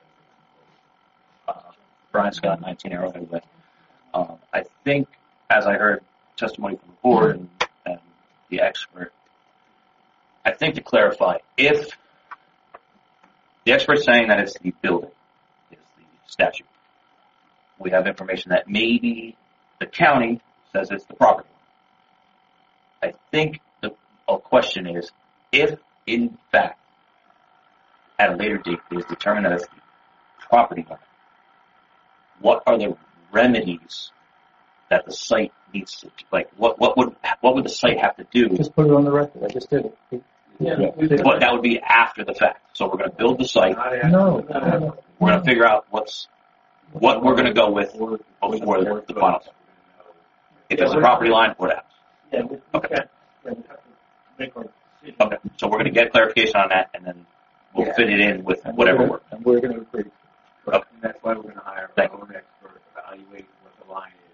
Uh, Brian Scott, nineteen Arrowhead Way. Um, I think, as I heard testimony from the board and, and the expert. I think to clarify, if the expert's saying that it's the building, is the statute, we have information that maybe the county says it's the property. I think the a question is, if in fact, at a later date, it is determined that it's the property line, what are the remedies that the site needs to, like, what, what would what would the site have to do? Just put it on the record. I just did it. Yeah. But that would be after the fact. So we're going to build the site. No. We're going to figure out what's what we're going to go with before the, the final. If it's a property line, what happens? Yeah, we, we Okay. can't, yeah, we have to make our decision. Okay. So we're going to get clarification on that, and then we'll Yeah. fit it in with And whatever we're works. gonna, and we're going to agree. Okay. And that's why we're going to hire Thank our own expert, evaluate what the line is.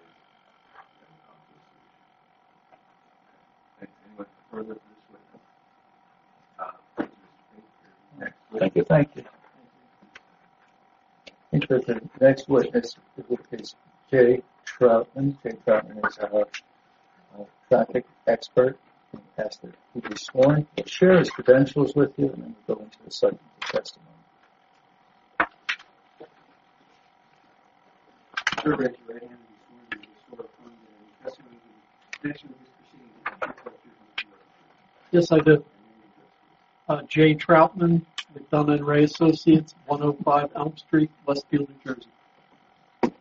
Thanks. Anyone further to this witness? Uh, next witness. Thank you. Thank you. I think that the next witness is Jay Troutman. Jay Troutman is our uh, traffic expert. He has to be sworn. He'll share his credentials with you, and then we'll go into the subject of testimony. Sure, raise your right hand and be sworn to the sort of fund and testimony in connection with this proceeding. Yes, I do. Uh, Jay Troutman, McDonough and Ray Associates, one oh five Elm Street, Westfield, New Jersey.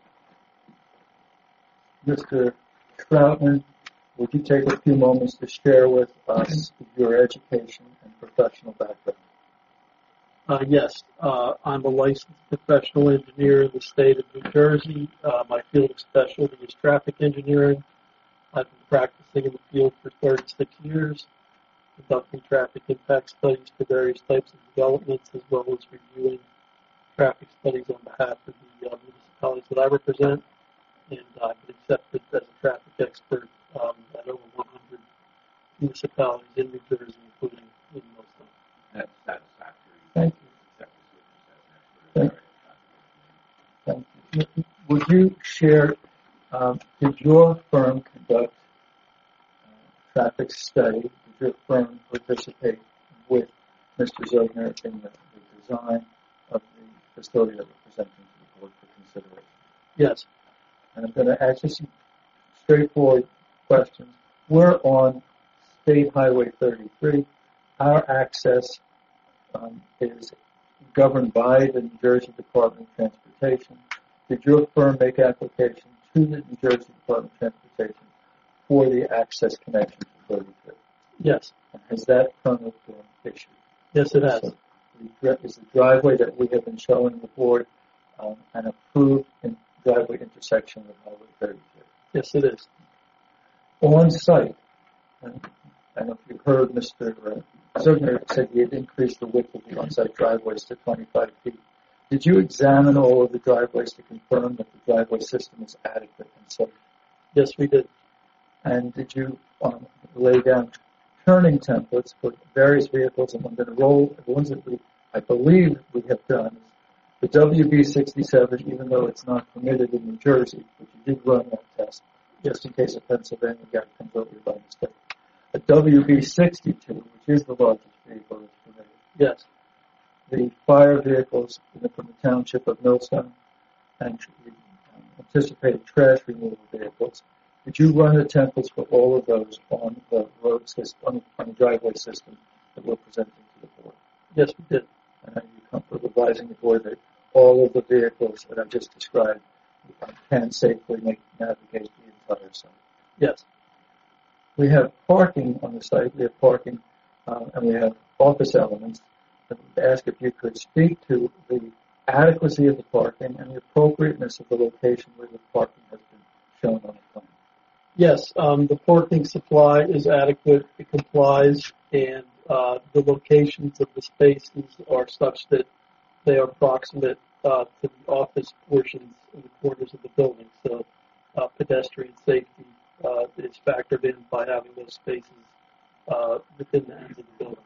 Mister Troutman, would you take a few moments to share with us your education and professional background? Uh, yes, uh, I'm a licensed professional engineer in the state of New Jersey. Uh, my field of specialty is traffic engineering. I've been practicing in the field for thirty-six years, conducting traffic impact studies for various types of developments, as well as reviewing traffic studies on behalf of the uh, municipalities that I represent. And I've been accepted as a traffic expert um, at over one hundred municipalities in New Jersey, including in most of them. That's satisfactory. Thank you. Thank, thank you. Would you share, um, did your firm conduct uh, traffic study? Did your firm participate with Mister Zogner in the, the design of the facility that we're presenting to the board for consideration? Yes. And I'm going to ask you some straightforward questions. We're on State Highway thirty-three. Our access um, is governed by the New Jersey Department of Transportation. Did your firm make application to the New Jersey Department of Transportation for the access connection to thirty-three? Yes. And has that permit been issued? Yes, it has. So the, is the driveway that we have been showing the board um, an approved in driveway intersection with Highway thirty-two? Yes, it is. On site, and I don't know if you heard Mister Zogner said he had increased the width of the on-site driveways to twenty-five feet. Did you examine all of the driveways to confirm that the driveway system is adequate and safe? Yes, we did. And did you um, lay down turning templates for various vehicles? And I'm going to roll the ones that we, I believe we have done. The W B sixty-seven, even though it's not permitted in New Jersey, but you did run that test, just in case a Pennsylvania guy comes over you by mistake. A W B sixty-two, which is the largest vehicle that's permitted. Yes. The fire vehicles from the township of Millstone and the anticipated trash removal vehicles. Did you run the templates for all of those on the road system, on, on the driveway system that we're presenting to the board? Yes, we did. And are you comfortable advising the board that all of the vehicles that I just described can safely make, navigate the entire site? Yes. We have parking on the site. We have parking, uh, and we have office elements. I would ask if you could speak to the adequacy of the parking and the appropriateness of the location where the parking has been shown on the plan. Yes, um, the parking supply is adequate. It complies, and uh, the locations of the spaces are such that they are proximate uh, to the office portions in the corners of the building. So uh, pedestrian safety uh, is factored in by having those spaces uh, within the ends of the building.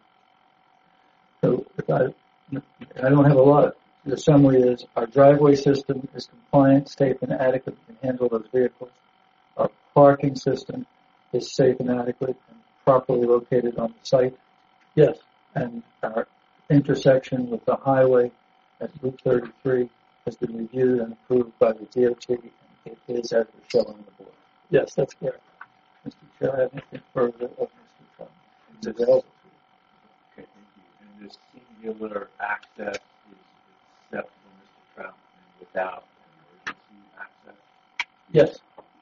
So if I, I don't have a lot. The summary is our driveway system is compliant, safe, and adequate and can handle those vehicles. Our parking system is safe and adequate and properly located on the site. Yes. And our intersection with the highway at Route thirty-three has been reviewed and approved by the D O T, and it is as we're showing the board. Yes, that's correct. Mister Chair, I have anything further of Mister Trump? It's available to you. Okay, thank you. And this singular access is acceptable, Mister Trout, and without emergency access? Yes.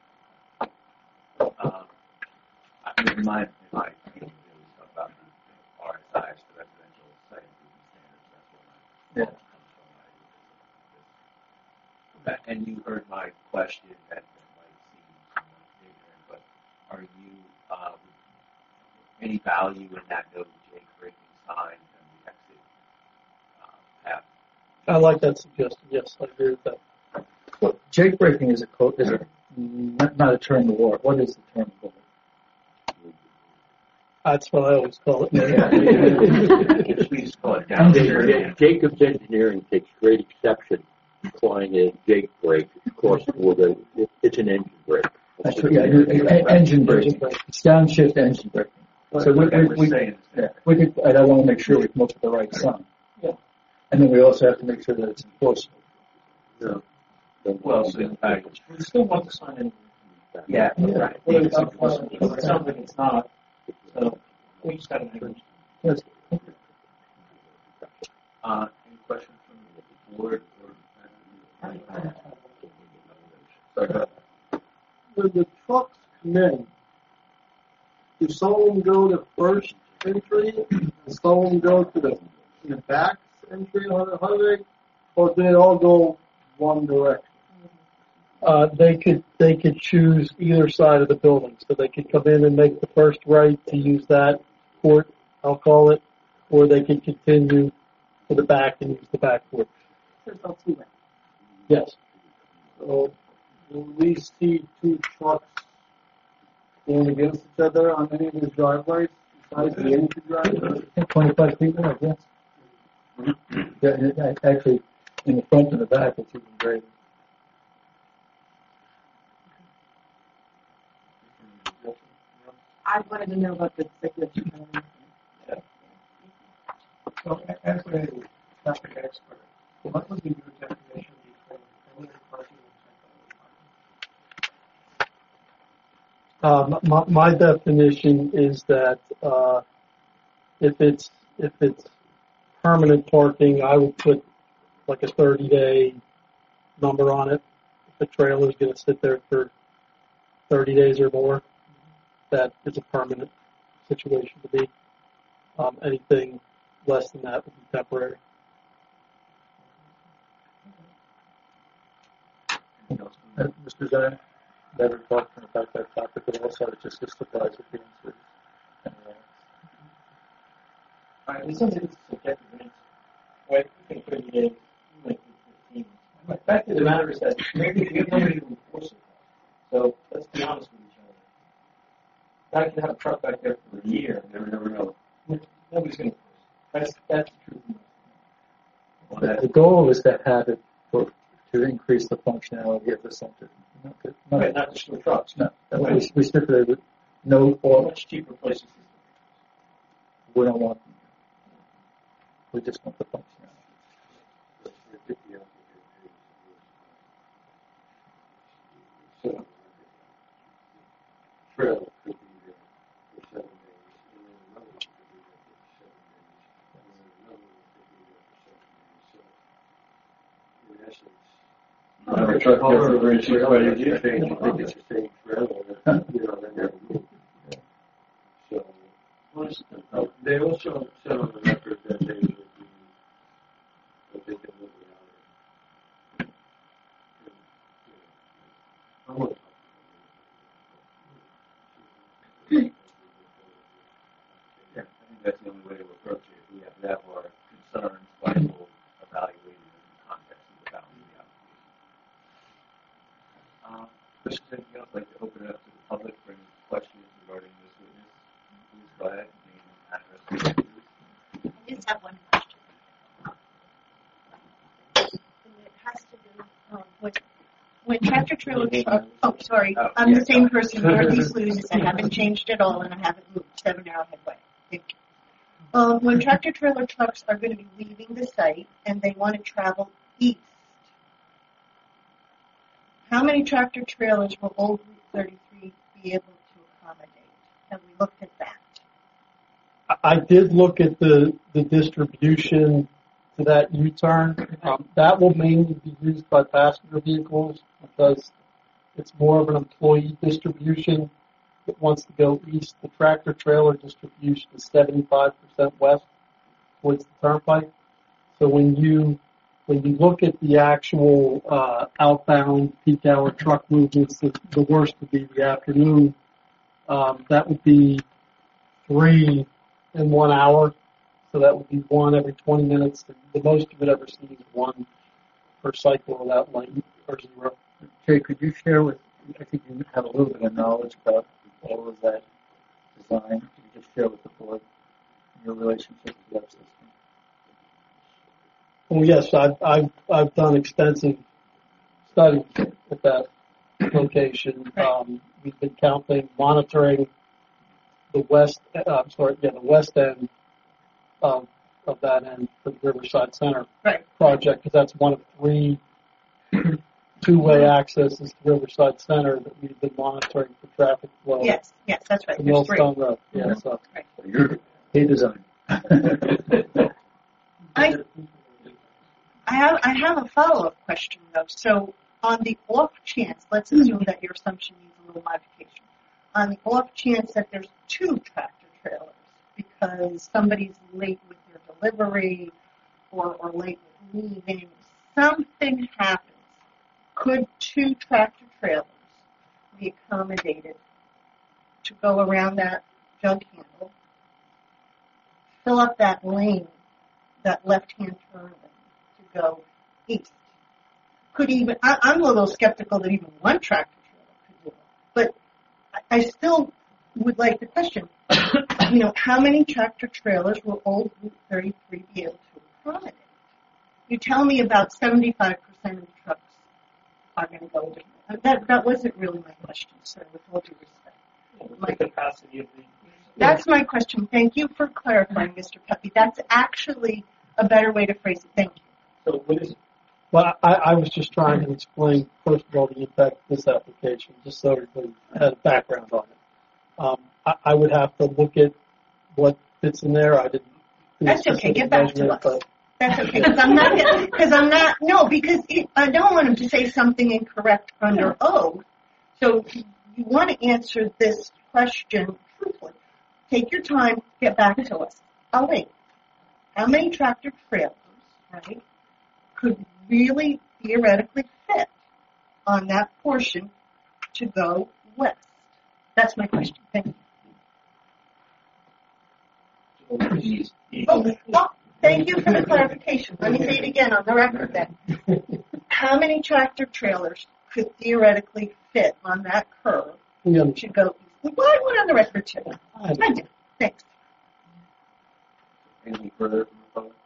Um, I mean, in my, in my opinion, it was stuff about the R S Is, the residential site improvement standards, that's what my Yeah. comes from. My, and you heard my question that, that might seem somewhat ignorant, but are you, uh, any value in that no Jake breaking sign and the exit uh, path? I like that suggestion. Yes, I agree with that. Well, jake breaking is a code, is a not, not a term of art. What is the term of art? That's what I always call it. Please call it down. Jacobs Engineering takes great exception to calling it a Jake brake. Of course, for the, it, it's an engine brake. That's right, yeah, you're- en- engine braking. It's downshift engine braking. So we, we, we, yeah, we could, and I want to make sure we come up with the right sign. Yeah. And then we also have to make sure that it's enforceable. No. Well, so in fact, We still want the sign in. yeah, Yeah. right. Whether it's enforceable, it sounds like it's not, so we just gotta make it. Yes. Uh, any questions from the board or? Sorry, go ahead. When the trucks come in, do some of them go to first entry and some of them go to the, the back entry? How do how do they, or do they all go one direction? Uh, they could they could choose either side of the building, so they could come in and make the first right to use that port, I'll call it, or they could continue to the back and use the back port. So it's all two-way. Yes. So will we see two trucks going against each other on any of these driveways besides the entry driveway? twenty-five feet wide, yes. Yeah, and it- actually, in the front and the back, it's even greater. I wanted to know about the signature. So, as a traffic expert, what would be your definition between permanent parking and temporary parking? Uh, my, my definition is that uh, if it's if it's permanent parking, I would put like a thirty day number on it. If the trailer is going to sit there for thirty days or more, that is a permanent situation to me. Um, anything less than that would be temporary. Uh, Mister Zion, never talked about that topic at all, so it's just a surprise if the answer is anyway. All right, this is a subjective answer. Right, I think thirty days, you might think fifteen. The fact of the matter is that maybe we have nobody to enforce it. So let's be honest with each other. I can have a truck back there for a year, and never, never know. Nobody's going to enforce it. That's, that's the truth. Well, that, The goal is to have it for, to increase the functionality of the center. Not to- not- Right, not just for trucks. No, we, we stipulated with no, or Much cheaper places. we don't want them. We just want the functionality. So, trail could be there for seven days, and then another one could be there for seven days, and then another one could be there for seven days. So, in essence, Have a truck there for very cheap by the year. I think it's the same trailer that, you know, that never moved. So, uh, they also said on the record that they would be, that they can live without it. I want yeah, I think that's the only way to approach it. We have to have our concerns, vital, evaluated in the context of the balance of the application. Um, Chris, is anything else? I'd like to open it up to the public for any questions regarding this witness. Please go ahead. Name and address, please. I just have one question. And it has to do um, with when tractor trailer truck. Oh, sorry. Oh, I'm yeah, the same go person, Dorothy Sluzis. I haven't changed at all, and I haven't moved. seven Arrowhead Way. Thank you. Um, when tractor trailer trucks are going to be leaving the site and they want to travel east, how many tractor trailers will Old Route thirty-three be able to accommodate? Have we looked at that? I did look at the, the distribution to that U-turn. Um, that will mainly be used by passenger vehicles because it's more of an employee distribution that wants to go east. The tractor trailer distribution is seventy-five percent west towards the turnpike. So when you when you look at the actual uh, outbound peak hour truck movements, the, the worst would be the afternoon. Um, that would be three in one hour. So that would be one every twenty minutes. The most you would ever see is one per cycle without lane or zero. Jay, could you share with, I think you have a little bit of knowledge about all of that design. Could you just share with the board your relationship with that system? Well, yes, I've, I've, I've done extensive studies at that location. Um, we've been counting, monitoring the west, uh, I'm sorry, yeah, the west end of, of that end for the Riverside Center right. project, because that's one of three two-way accesses to Riverside Center that we've been monitoring for traffic flow. Yes, yes, that's right. To There's three. Millstone Road. Yeah, Mhm. so. Right. So you're a design. I, I have I have a follow-up question though. So on the off chance, let's assume that your assumption needs a little modification. On the off chance that there's two tractor trailers because somebody's late with their delivery or, or late with leaving, something happens. Could two tractor trailers be accommodated to go around that jug handle, fill up that lane, that left-hand turn lane to go east? Could even, I, I'm a little skeptical that even one tractor trailer could do it, but I, I still would like to question, you know, how many tractor trailers will Old Route thirty-three be able to accommodate? You tell me about seventy-five percent of the trucks are going to go with that. That wasn't really my question, sir, with all due respect. My, the capacity of the. that's my question. Thank you for clarifying, Mister Pepe. That's actually a better way to phrase it. Thank you. So what is? Well, I, I was just trying to explain, first of all, the impact of this application, just so everybody had a background on it. Um, I, I would have to look at what fits in there. I didn't. do a That's okay. specific Get back to measurement, us. but- That's okay, because I'm not, because I'm not, no, because it, I don't want him to say something incorrect under oath. So you want to answer this question truthfully. Take your time, get back to us. I'll wait. How many tractor trailers, right, could really theoretically fit on that portion to go west? That's my question. Thank you. Oh, oh, thank you for the clarification. Let me say it again on the record then. How many tractor trailers could theoretically fit on that curve Yeah. to go east? Well, I went on the record too. I did. Thanks. Anything further from the public?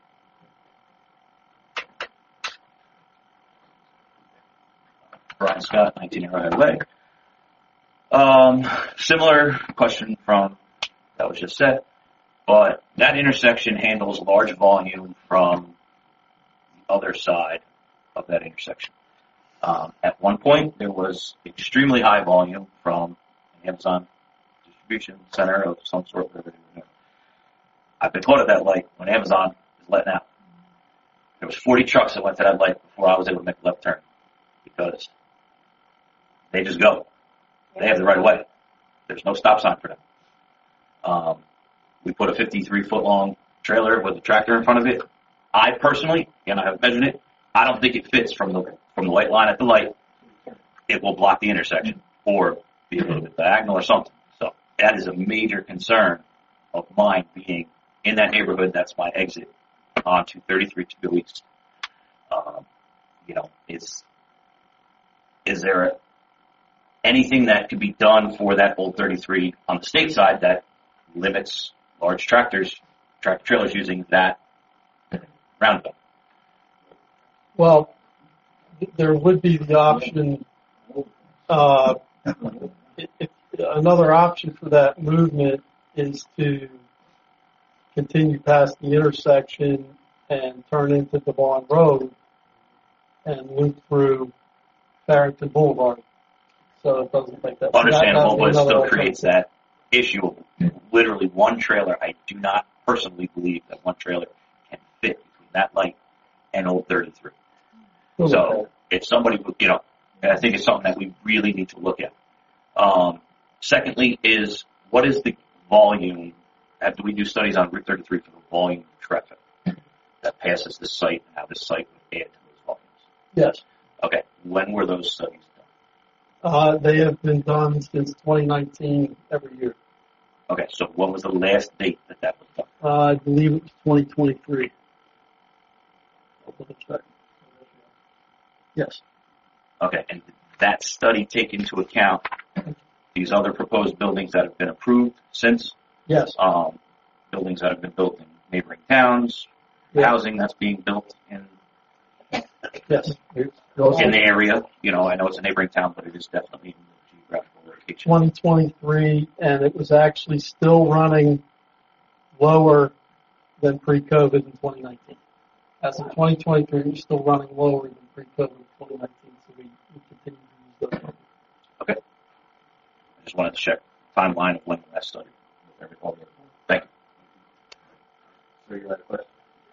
Brian Scott, nineteen Arrowhead Way. Um, similar question from that was just said, but that intersection handles large volume from the other side of that intersection. Um, at one point, there was extremely high volume from an Amazon distribution center of some sort. Whatever it is. I've been caught at that light when Amazon is letting out. There was forty trucks that went to that light before I was able to make a left turn because they just go. They have the right of way. There's no stop sign for them. Um, we put a fifty-three foot long trailer with a tractor in front of it. I personally, and I haven't measured it, I don't think it fits from the from the white line at the light. It will block the intersection or be a little bit diagonal or something. So that is a major concern of mine being in that neighborhood. That's my exit onto thirty-three to go east. Um, you know, is is there anything that could be done for that old thirty-three on the state side that limits large tractors, tractor trailers using that roundabout? Well, th- there would be the option, uh, if, if another option for that movement is to continue past the intersection and turn into Devon Road and loop through Farrington Boulevard. So it doesn't make that. Understandable, that, but it another still creates that issue of literally one trailer. I do not personally believe that one trailer can fit between that light and Old thirty-three. Okay. So if somebody, would, you know, and I think it's something that we really need to look at. Um, secondly is, what is the volume? Have, do we do studies on Route thirty-three for the volume of traffic that passes this site and how this site would add to those volumes? Yes. Okay. When were those studies done? Uh, they have been done since twenty nineteen every year. Okay. So what was the last date that that was done? Uh, I believe it was twenty twenty-three. I'll double check. Yes. Okay. And did that study take into account these other proposed buildings that have been approved since? Yes. Um, buildings that have been built in neighboring towns, Yeah. housing that's being built in Yes. in the area. You know, I know it's a neighboring town, but it is definitely in the geographical location. twenty twenty-three, and it was actually still running lower than pre-COVID in twenty nineteen. As of twenty twenty-three, we're still running lower than pre-COVID in twenty nineteen, so we, we continue to use those numbers. Okay. I just wanted to check timeline of when the last study with everybody. Thank you. So you had a question?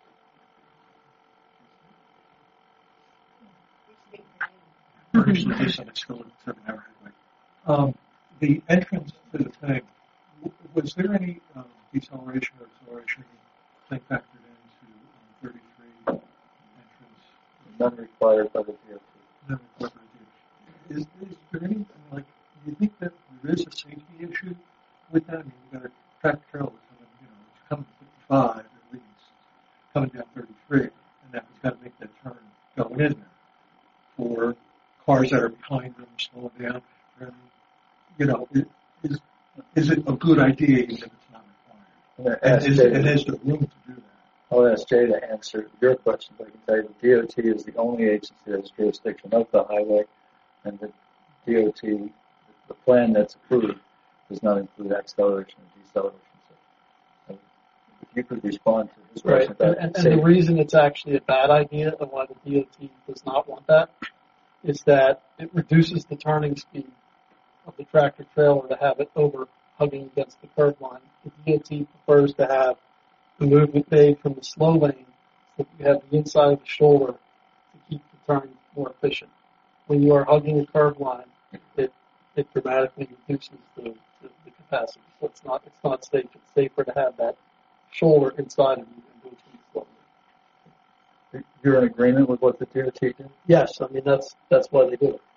Bernie Sluice, I'm still at seven hour headway. Um, the entrance to the thing, w- was there any um, deceleration or acceleration thing factored into um, thirty-three entrance? None required by the D O T. Never quite did. Is, is there any, like, do you think that there is a safety issue with that? I mean, you've got a tractor trailer coming, you know, it's coming fifty-five, at least, coming down thirty-three, and that has got to make that turn going in there for cars that are behind them, slow down. And, you know, it, is is it a good idea even if it's not required? I'm And gonna is, ask Jay- and is there room to do that? I'll ask Jay to answer your question, but I can tell you the D O T is the only agency that has jurisdiction of the highway, and the D O T, the plan that's approved, does not include acceleration and deceleration. So, if you could respond to his Right, question and, about and, and safety. the reason it's actually a bad idea and why the D O T does not want that is that it reduces the turning speed of the tractor trailer to have it over hugging against the curb line. The D O T prefers to have the movement made from the slow lane so that you have the inside of the shoulder to keep the turn more efficient. When you are hugging a curb line, it it dramatically reduces the, the, the capacity. So it's not it's not safe. It's safer to have that shoulder inside of you and go through slowly. You're in agreement with what the D O T did? Yes, I mean that's that's why they do it.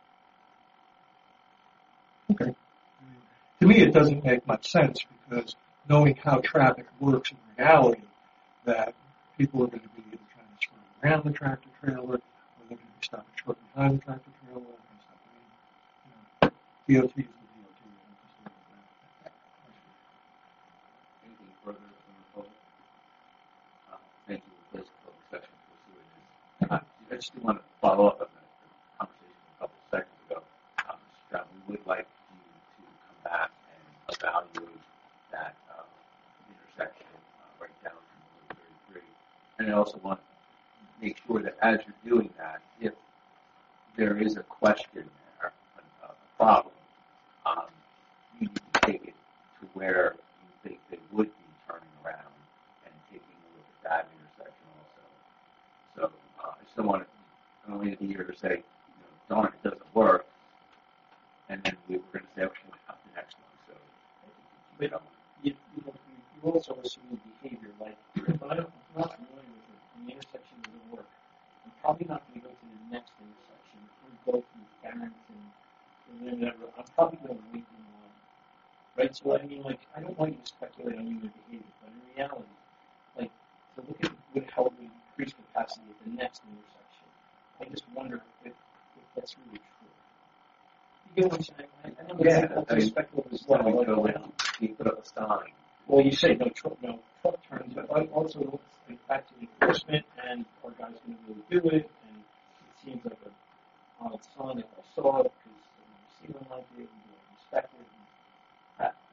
Okay. To me, it doesn't make much sense because knowing how traffic works in reality, that people are going to be either trying to swerve around the tractor trailer, or they're going to be stopping short behind the tractor trailer, and stuff. I mean, you know, D O T is the D O T. I'm just leaving it at that. Anything further from the public? Uh, thank you for this public session. We'll see what it is. Uh, I just do want to follow up on the conversation a couple of seconds ago. Um, Mister Brown, we would like you to come back and evaluate that uh, intersection uh, right down from Route thirty-three. And I also want to make sure that as you're doing that, if there is a question there, a, a problem, um, you need to take it to where you think they would be turning around and taking a look at that intersection also. So uh, I still want to, I don't want to be here to say, you know, darn, it doesn't work, and then we we're going to say, okay, what about the next one? So, you know, You, you, know, you you also assume behavior, like, if I don't, I'm not familiar with it, and the intersection doesn't work, I'm probably not going to go to the next intersection, or go through Barrington, and then whatever, I'm probably going to wait in line. Right, so I mean, like, I don't want you to speculate on human behavior, but in reality, like, to look at what, how we increase capacity at the next intersection, I just wonder if, if that's really true. You get what I'm saying? I, I know yeah, that's I mean, speculative as when well. we like, go in, we put up a sign. Well, you say no truck, no truck turns, but I also look back to enforcement, and our guys going to really do it, and it seems like a odd sign if I saw it because I never see one like it, and you know, respect it. And I,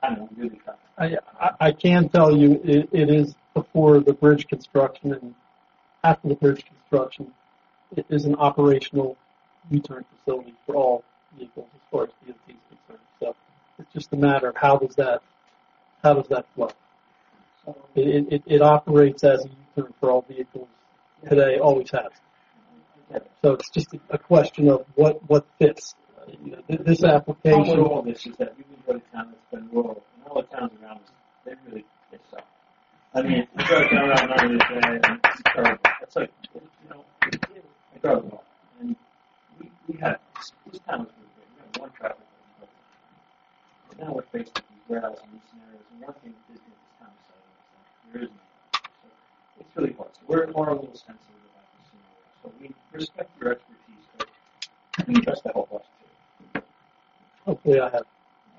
I don't know, really tough. I, I, I can tell you it, it is before the bridge construction and after the bridge construction, it is an operational U-turn facility for all vehicles as far as D O T is concerned. So it's just a matter of how does that how does that flow. So it, it, it operates as a U-turn for all vehicles today, always has. So it's just a, a question of what what fits. Uh, you know, th- this application. All with all this is that you can go to town that's been rural, and all the towns around us, they really they suck. I mean, you go down around nine day, and it's terrible. It's like, you know, I go to walk, and we we had this town was really big. We had one traffic light. And now we're faced with these warehouse and these scenarios, and one thing is that this town is so there is no. So it's really hard. So we're more a little sensitive about this scenario. So we respect your expertise, but we trust to help us too. Hopefully, I have.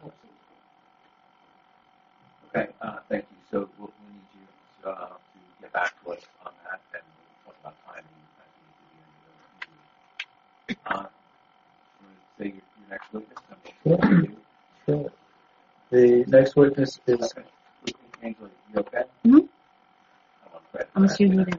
Okay, uh, thank you. So we'll, we'll need you uh, to get back to us on that, and we'll talk about timing at the end of the meeting. Uh, you want to say your, your next witness? Sure. Sure. The next witness is. Okay. Angela, you okay? Mm-hmm. Oh, great. Unless you need it.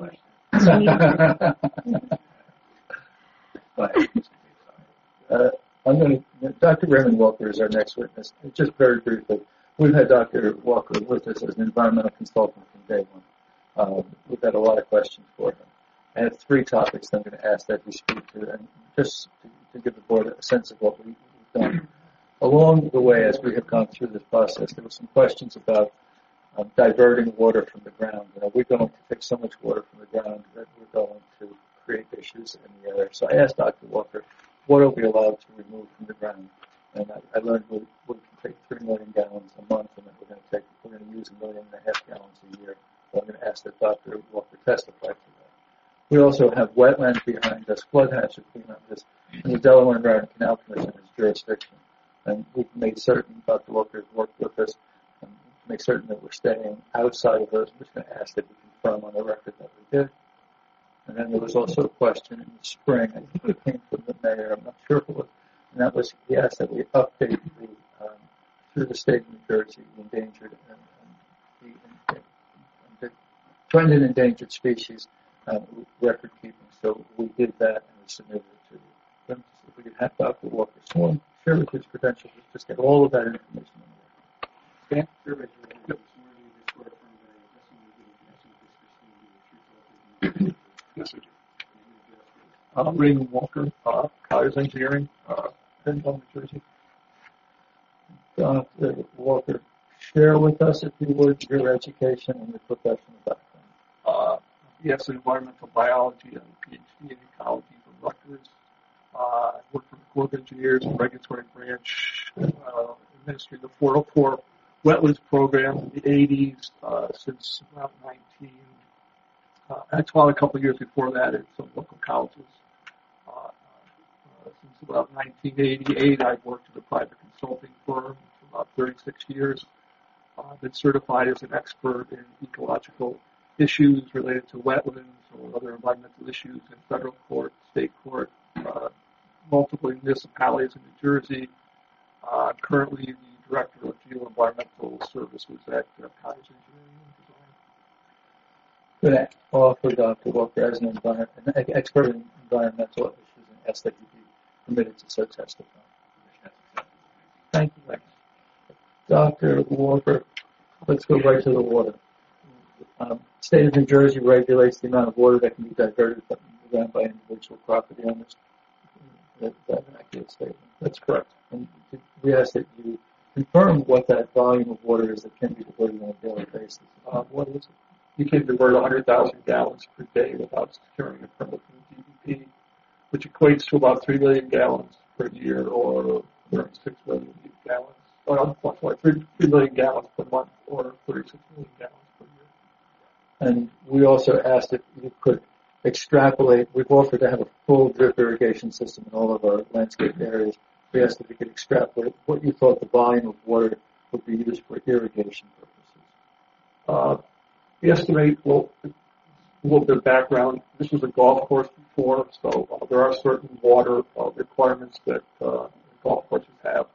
Go ahead. Uh, I'm going to, Doctor Raymond Walker is our next witness. Just very briefly, we've had Doctor Walker with us as an environmental consultant from day one. Um, we've had a lot of questions for him. I have three topics that I'm going to ask that he speak to, and just to, to give the board a sense of what we've done. Along the way, as we have gone through this process, there were some questions about um, diverting water from the ground. You know, we're going to take so much water from the ground that we're going to create issues in the area. So I asked Doctor Walker, what are we allowed to remove from the ground? And I, I learned we, we can take three million gallons a month, and that we're going to take we're going to use a million and a half gallons a year. So I'm going to ask that Doctor Walker testify to that. We also have wetlands behind us, flood hazard behind us, and the Delaware Environment Canal Commission is jurisdiction. And we've made certain, Doctor Walker has worked with us, and to make certain that we're staying outside of those. I'm just going to ask that we confirm on the record that we did. And then there was also a question in the spring, I think it came from the mayor, I'm not sure if it was, and that was, he asked that we update the, um, through the state of New Jersey, the endangered and, and the, and the threatened and endangered species um, record keeping. So we did that and we submitted it to them. So if we could have Doctor Walker sworn, share with his credentials, just get all of that information on the record. Okay? Yes, I do. Uh, Raymond Walker, uh, Colliers Engineering, uh, in New Jersey. Doctor Walker, share with us, if you would, your education and your professional background. Uh, yes, in environmental biology and a PhD in ecology from Rutgers. Uh, I worked for the Corps of Engineers and Regulatory Branch, uh, administering the four oh four Wetlands Program in the eighties, uh, since about nineteen. Uh, I taught a couple of years before that at some local colleges. Uh, uh, since about nineteen eighty-eight, I've worked at a private consulting firm for about thirty-six years. Uh, I've been certified as an expert in ecological issues related to wetlands or other environmental issues in federal court, state court, uh, multiple municipalities in New Jersey. Uh, I'm currently the director of geoenvironmental services at uh, Colliers Engineering and Design. Good to offer Doctor Walker as an, environment, an expert in environmental issues and ask that you be permitted to so testify. Thank you. Thank you. Doctor Walker, let's go right to the water. Um, state of New Jersey regulates the amount of water that can be diverted from the ground by individual property owners. That, that's an accurate statement. That's correct. And we ask that you confirm what that volume of water is that can be diverted on a daily basis. Uh, what is it? You can divert one hundred thousand gallons per day without securing a permit from the D E P, which equates to about three million gallons per year, or thirty-six million gallons, or I'm sorry, three, three million gallons per month, or thirty-six million gallons per year. And we also asked if you could extrapolate. We've offered to have a full drip irrigation system in all of our landscape areas. We asked if you could extrapolate what you thought the volume of water would be used for irrigation purposes. Uh, we estimate, well, a little bit of background. This was a golf course before, so uh, there are certain water uh, requirements that uh, golf courses have.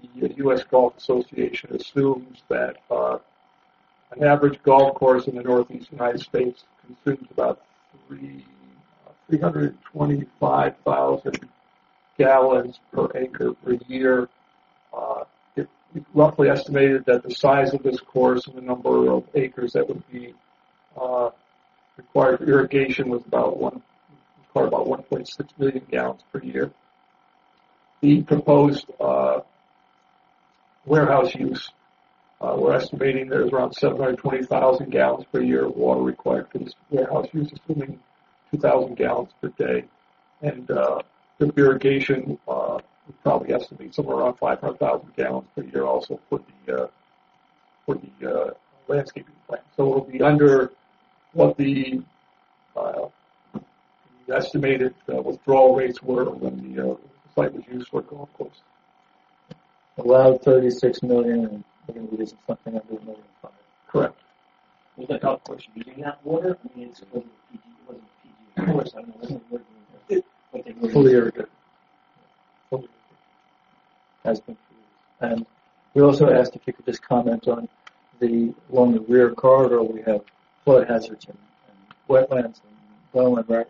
the U S Golf Association assumes that uh, an average golf course in the Northeast United States consumes about three, uh, three hundred twenty-five thousand gallons per acre per year. Uh, it, it roughly estimated that the size of this course and the number of acres that would be uh, required for irrigation was about one, required about one point six million gallons per year. The proposed uh, warehouse use, uh, we're estimating there's around seven hundred twenty thousand gallons per year of water required for this warehouse use, assuming two thousand gallons per day. And uh, the irrigation, uh, we probably estimate somewhere around five hundred thousand gallons per year also for the uh, for the uh, landscaping plan. So it'll be under what the, uh, the estimated uh, withdrawal rates were when the uh, site was used for a golf course. Allowed thirty-six million, and we're going to be using something under a million five. Correct. Was that golf course using that water? I mean, it's, it wasn't P G, it wasn't P G, of course, I don't know, it wasn't working, but they were. Fully irrigated. Fully irrigated. Has been for years. And we also asked if you could just comment on the, along the rear corridor, we have flood hazards and, and wetlands and wetland right.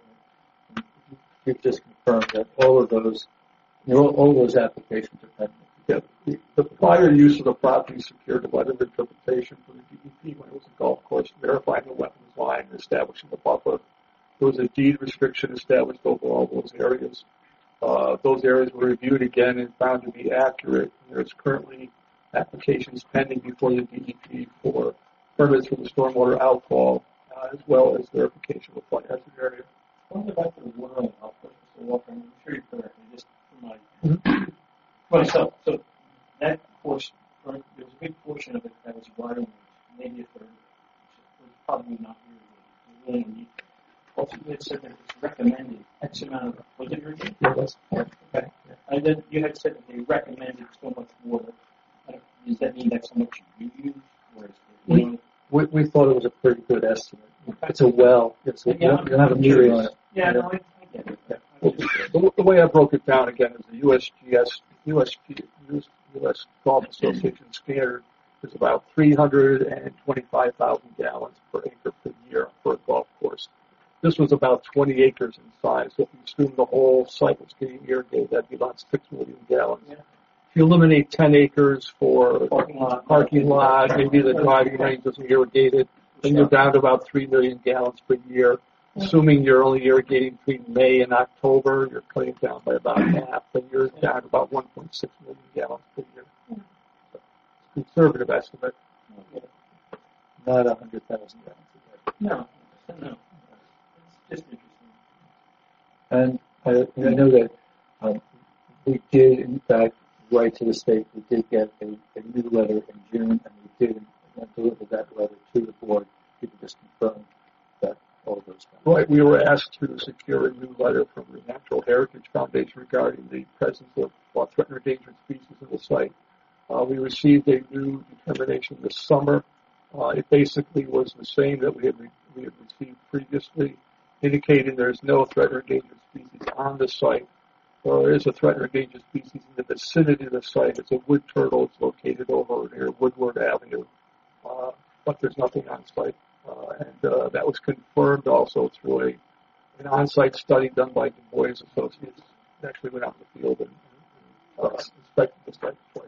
You could just confirm that all of those, all, all those applications are pending. Yeah, the, the prior use of the property secured a letter of interpretation from the D E P when it was a golf course, verifying the wetlands line and establishing the buffer. There was a deed restriction established over all those areas. Uh, those areas were reviewed again and found to be accurate. There's currently applications pending before the D E P for permits for the stormwater outfall, uh, as well as verification of the flood hazard area. I want to go back to the water on the golf course, Mister Walker. I'm sure you're correct. Just for my, mm-hmm. for myself. So that course, there was a big portion of it that was water, maybe a third, was probably not irrigated. It really need. Also, you had said that it's recommended X amount of, was it irrigated? Yeah, that's correct. Okay. And then you had said that they recommended so much water. Does that mean that's how much you use, or is it? We, we, we thought it was a pretty good estimate. It's a well. It's a, yeah, you don't, you don't have a meter on it. Yeah, no, I, I get it. Yeah. Well, the, the way I broke it down again is the U S G S, U S P, U S Golf Association standard is about three hundred twenty-five thousand gallons per acre per year for a golf course. This was about twenty acres in size. So if you assume the whole site was getting irrigated, that'd be about six million gallons. Yeah. If you eliminate ten acres for parking lot, parking lot, maybe the driving range isn't irrigated, then you're down to about three million gallons per year. Assuming you're only irrigating between May and October, you're cutting down by about half, and you're down to about one point six million gallons per year. So it's a conservative estimate. Not one hundred thousand gallons a day. No, no. It's just interesting. And I, I know that um, we did, in fact, write to the state. We did get a, a new letter in June, and we did deliver that letter to the board. You can just confirm that all of those. Right. We were asked to secure a new letter from the Natural Heritage Foundation regarding the presence of uh, threatened or endangered species in the site. Uh, we received a new determination this summer. Uh, it basically was the same that we had re- we had received previously, indicating there is no threatened or endangered species on the site. There is a threatened or endangered species in the vicinity of the site. It's a wood turtle. It's located over near Woodward Avenue, uh, but there's nothing on site. Uh, and uh, that was confirmed also through a, an on-site study done by Du Bois Associates. They actually went out in the field and, and uh, inspected the site twice.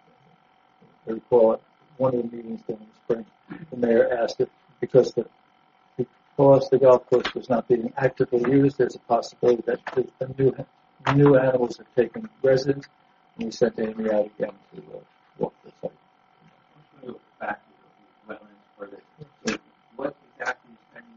I recall at one of the meetings during the spring, the mayor asked if, because the because the golf course was not being actively used, there's a possibility that the, the new new animals have taken residence, and we sent Amy out again to uh, walk the site. Let's go back to the wetlands further. So what exactly is pending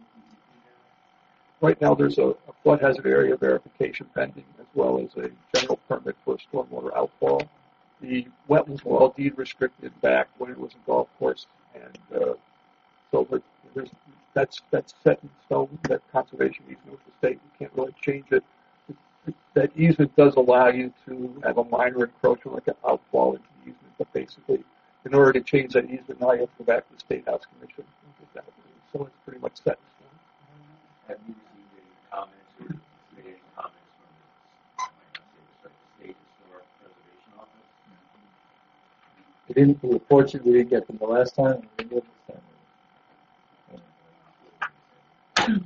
now? Right now, there's a, a flood hazard area verification pending, as well as a general permit for a stormwater outfall. The wetlands were all deed restricted back when it was a golf course, and uh, so there's, that's that's set in stone. That conservation easement with the state, you can't really change it. That easement does allow you to have a minor encroachment, like an outfall into the easement, but basically, in order to change that easement, now you have to go back to the State House Commission and get that approved. So it's pretty much set in stone. Have you received any comments or made any comments from the, the State Historic Preservation Office? We didn't, we were fortunate we didn't get them the last time, and we did this time.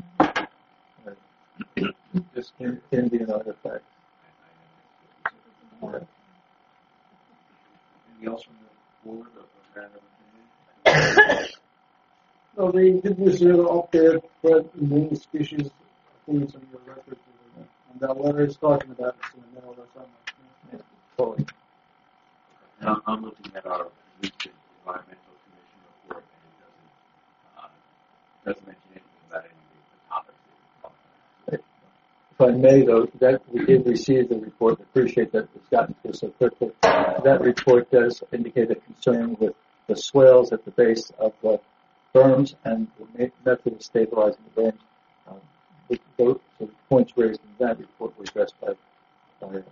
Uh, Just in, Indian artifacts. Yeah. Anything else from the board or from random? No, they did this uh, up there, but many species, I think it's on your record. And that letter is talking about it in the middle of the summer. Yeah, totally. Now, I'm looking at our recent environmental commission report, and it doesn't, uh, doesn't mention anything about any of the topics that we talked If I may, though, that we did receive the report. Appreciate that it's gotten through so quickly. That report does indicate a concern with the swales at the base of the berms and the method of stabilizing the berms. Um, the, those, so the points raised in that report were addressed by, by Lewis.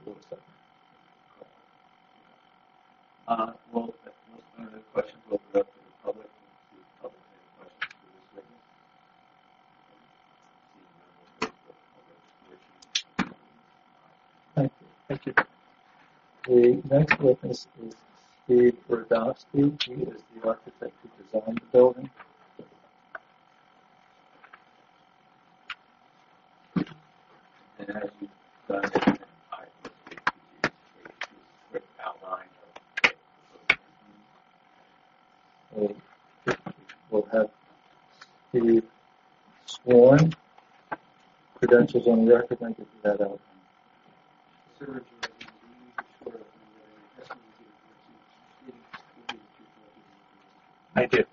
Uh, well, that's one of the questions will open up to the public. See if the public has any questions for this witness. Thank you. Thank you. The next witness is Steve Radowski. He is the architect who designed the building. And as you've done, I will speak to you a quick outline of the proposal. We'll have Steve sworn. Credentials on the record, and give you that out. I do.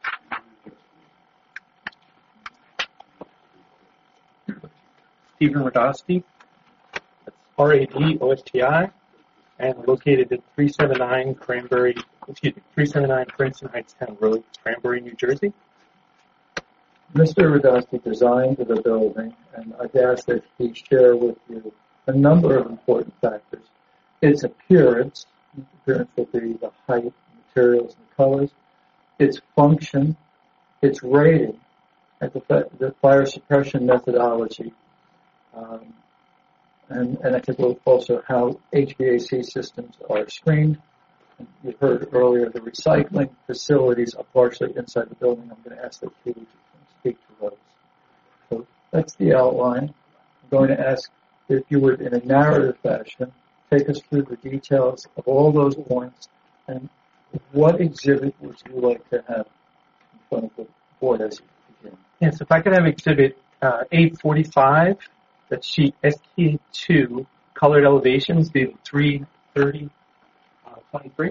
Stephen Radowski, that's R A D O S T I, and located at three seventy-nine Cranberry, excuse me, three seventy-nine Princeton Heights Town Road, Cranberry, New Jersey. Mister Radowski designed the building, and I'd ask that he share with you a number of important factors. Its appearance, appearance will be the height, materials, and colors. Its function, its rating, and the, the fire suppression methodology, um, and, and I think also how H V A C systems are screened. And you heard earlier the recycling facilities are partially inside the building. I'm going to ask that you speak to those. So that's the outline. I'm going to ask if you would, in a narrative fashion, take us through the details of all those points and what exhibit would you like to have in front of the board as you begin? Yes, if I could have exhibit uh, eight forty-five, that's sheet S K two, colored elevations, dated three thirty twenty-three.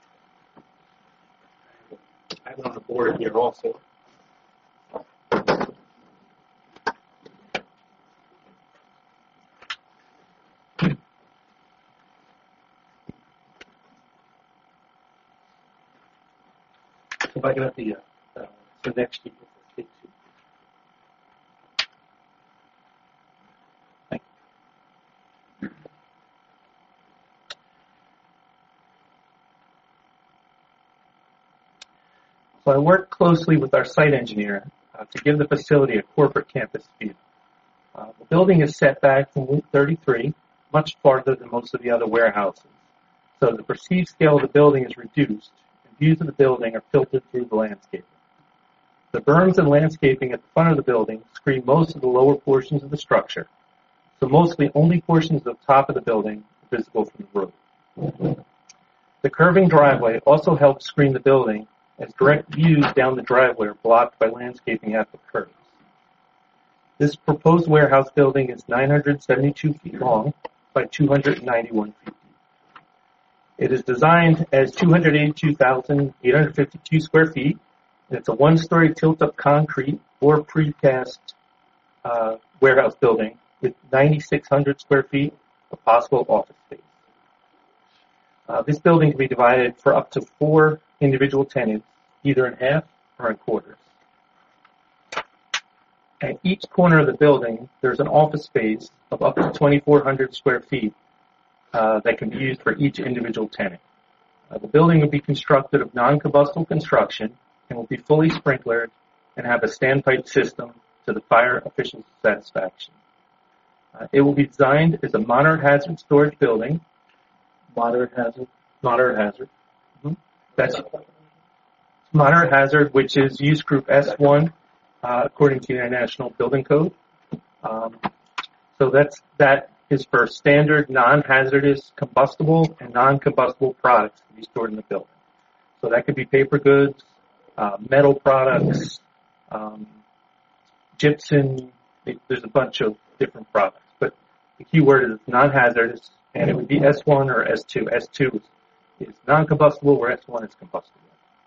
I have it on the board here also. If I can have the, uh, uh, the next sheet. Thank you. So I worked closely with our site engineer uh, to give the facility a corporate campus feel. Uh, the building is set back from Route thirty-three, much farther than most of the other warehouses. So the perceived scale of the building is reduced, and views of the building are filtered through the landscaping. The berms and landscaping at the front of the building screen most of the lower portions of the structure, so mostly only portions of the top of the building are visible from the road. The curving driveway also helps screen the building, as direct views down the driveway are blocked by landscaping at the curves. This proposed warehouse building is nine hundred seventy-two feet long by two hundred ninety-one feet deep. It is designed as two hundred eighty-two thousand eight hundred fifty-two square feet, and it's a one-story tilt-up concrete or precast uh, warehouse building with nine thousand six hundred square feet of possible office space. Uh, this building can be divided for up to four individual tenants, either in half or in quarters. At each corner of the building, there's an office space of up to twenty-four hundred square feet uh, that can be used for each individual tenant. Uh, the building will be constructed of non-combustible construction and will be fully sprinklered and have a standpipe system to the fire officials' satisfaction. Uh, it will be designed as a moderate hazard storage building. Moderate hazard? Moderate hazard. Mm-hmm. That's moderate hazard, which is use group S one, uh, according to the International Building Code. Um, so that's, that is for standard non-hazardous combustible and non-combustible products to be stored in the building. So that could be paper goods, uh, metal products, um, gypsum. There's a bunch of different products, but the key word is non-hazardous, and it would be S one or S two. S two is non-combustible, where S one is combustible.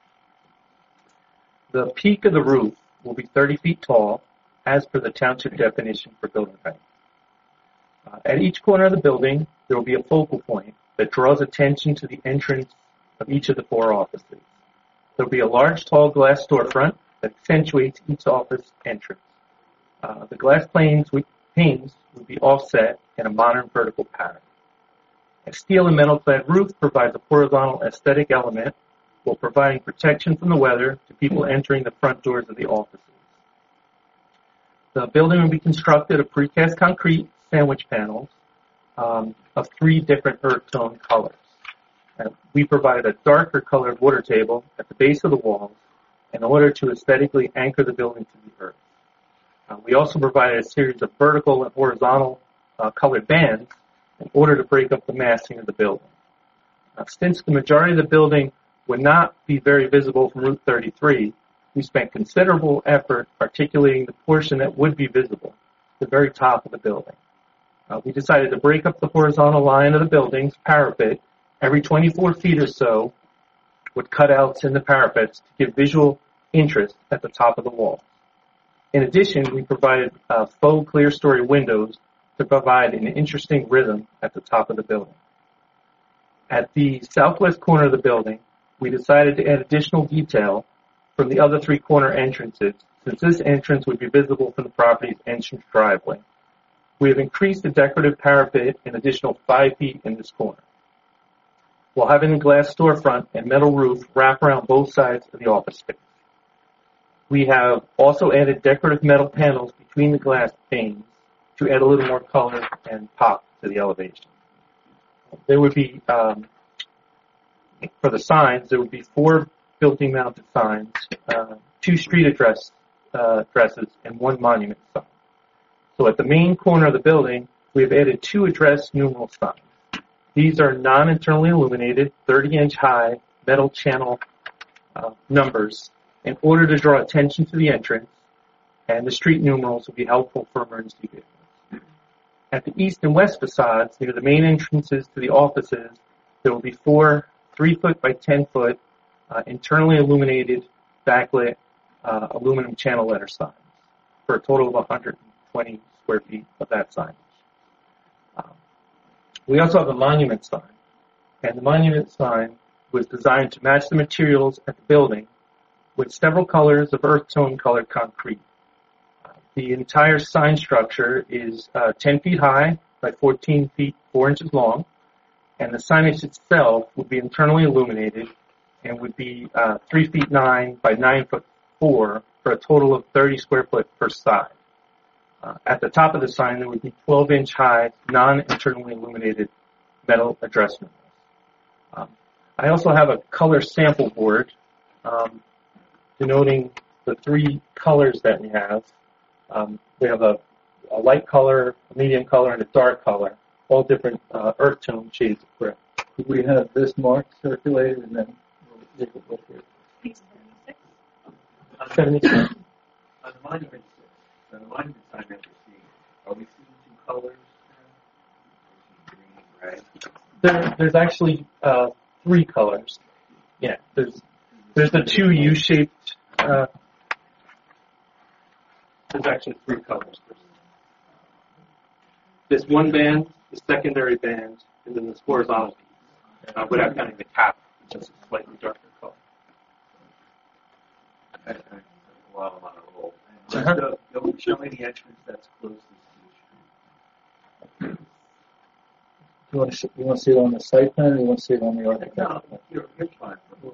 The peak of the roof will be thirty feet tall, as per the township definition for building height. Uh, at each corner of the building, there will be a focal point that draws attention to the entrance of each of the four offices. There will be a large, tall glass storefront that accentuates each office entrance. Uh, the glass panes would, panes would be offset in a modern vertical pattern. A steel and metal clad roof provides a horizontal aesthetic element while providing protection from the weather to people entering the front doors of the offices. The building will be constructed of precast concrete sandwich panels um, of three different earth tone colors. Uh, we provided a darker colored water table at the base of the walls in order to aesthetically anchor the building to the earth. Uh, we also provided a series of vertical and horizontal uh, colored bands in order to break up the massing of the building. Uh, since the majority of the building would not be very visible from Route thirty-three, we spent considerable effort articulating the portion that would be visible, the very top of the building. Uh, we decided to break up the horizontal line of the building's parapet every twenty-four feet or so with cutouts in the parapets to give visual interest at the top of the wall. In addition, we provided uh, faux clear story windows to provide an interesting rhythm at the top of the building. At the southwest corner of the building, we decided to add additional detail from the other three corner entrances, since this entrance would be visible from the property's entrance driveway. We have increased the decorative parapet an additional five feet in this corner, while having a glass storefront and metal roof wrap around both sides of the office space. We have also added decorative metal panels between the glass panes to add a little more color and pop to the elevation. There would be, um, for the signs, there would be four building mounted signs, uh, two street address uh, addresses, and one monument sign. So at the main corner of the building, we have added two address numeral signs. These are non-internally illuminated, thirty inch high metal channel uh, numbers in order to draw attention to the entrance, and the street numerals will be helpful for emergency vehicles. At the east and west facades, near the main entrances to the offices, there will be four three foot by ten foot uh, internally illuminated backlit uh, aluminum channel letter signs for a total of one hundred twenty square feet of that signage. Um, we also have a monument sign, and the monument sign was designed to match the materials at the building with several colors of earth tone colored concrete. Uh, the entire sign structure is uh, ten feet high by fourteen feet four inches long, and the signage itself would be internally illuminated and would be uh, three feet nine by nine foot four for a total of thirty square foot per side. Uh, at the top of the sign, there would be twelve inch high, non-internally illuminated metal address numerals. Um, I also have a color sample board um, denoting the three colors that we have. Um, we have a, a light color, a medium color, and a dark color, all different uh, earth tone shades of gray. Could we have this mark circulated and then we'll take a look here? seventy-six. On the monument, on the monument sign that we're seeing, are we seeing two colors? Green, red. There, there's actually uh, three colors. Yeah, there's there's the two U-shaped. Uh, there's actually three colors. There's this one band, the secondary band, and then this horizontal piece, uh, without counting the cap, which is a slightly darker color. I, I, while I'm on a roll. Uh-huh. So, don't show me the entrance that's closest to the street. You want to see, you want to see it on the site plan, or you want to see it on the architect? No, you're, you're fine.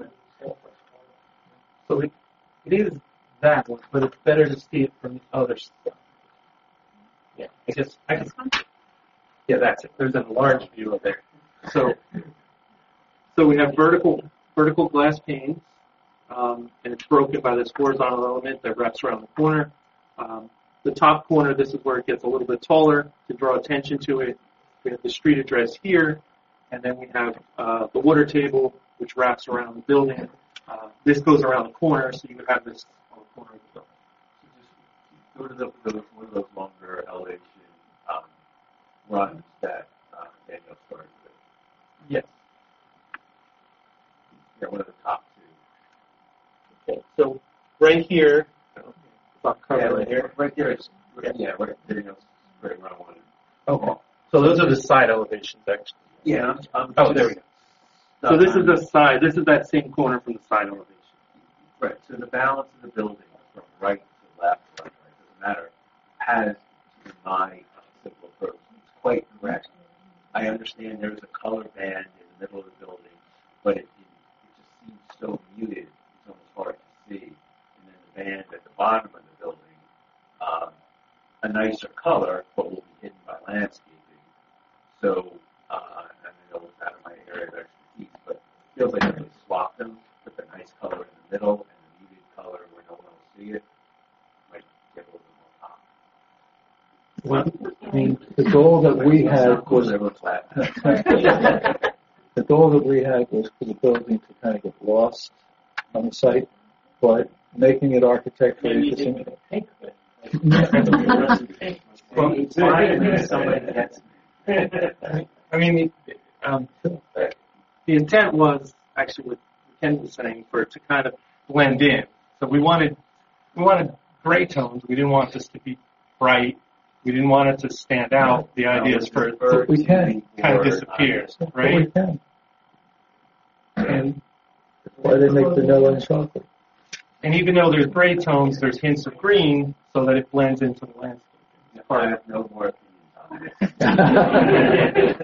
So it, it is that one, but it's better to see it from the other side. Yeah, I guess I guess. Yeah, that's it. There's a large view of it. So, so we have vertical vertical glass panes, um, and it's broken by this horizontal element that wraps around the corner. Um, the top corner, this is where it gets a little bit taller to draw attention to it. We have the street address here, and then we have uh, the water table, which wraps around the building. Uh, this goes around the corner, so you would have this on the corner of the building. Go to the, those, one of those longer elevation um, runs that uh, Daniel started with. Yes. Yeah, one of the top two. Okay, so right here, about cover yeah, right here. Right there is, yeah, right there, Daniel's right around one. Okay. So those are the side elevations, actually. Yeah. Um, oh, there we go. So this is the side. This is that same corner from the side elevation. Right. So the balance of the building, from right to left, right, doesn't matter, has in my uh, simple approach. It's quite correct. I understand there is a color band in the middle of the building, but it, it, it just seems so muted. It's almost hard to see. And then the band at the bottom of the building, um, a nicer color, but will be hidden by landscaping. So, uh, and I know it's out of my area of expertise, but it feels like if we swap them, put the nice color in the middle and the muted color where no one will see it, might get a little bit more pop. Well, I mean, the goal that we had was the goal that we had was for the building to kind of get lost on the site, but making it architecturally interesting. I mean, um, the intent was actually what Ken was saying for it to kind of blend in. So we wanted we wanted gray tones. We didn't want this to be bright. We didn't want it to stand out. The idea is for it to we can. kind of disappear, right? We can. And that's why they make vanilla and chocolate. And even though there's gray tones, there's hints of green so that it blends into the landscape. I have no more opinions on this.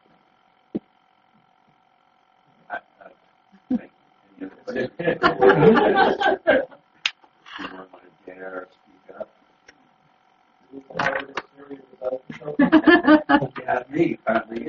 Yeah, me, apparently.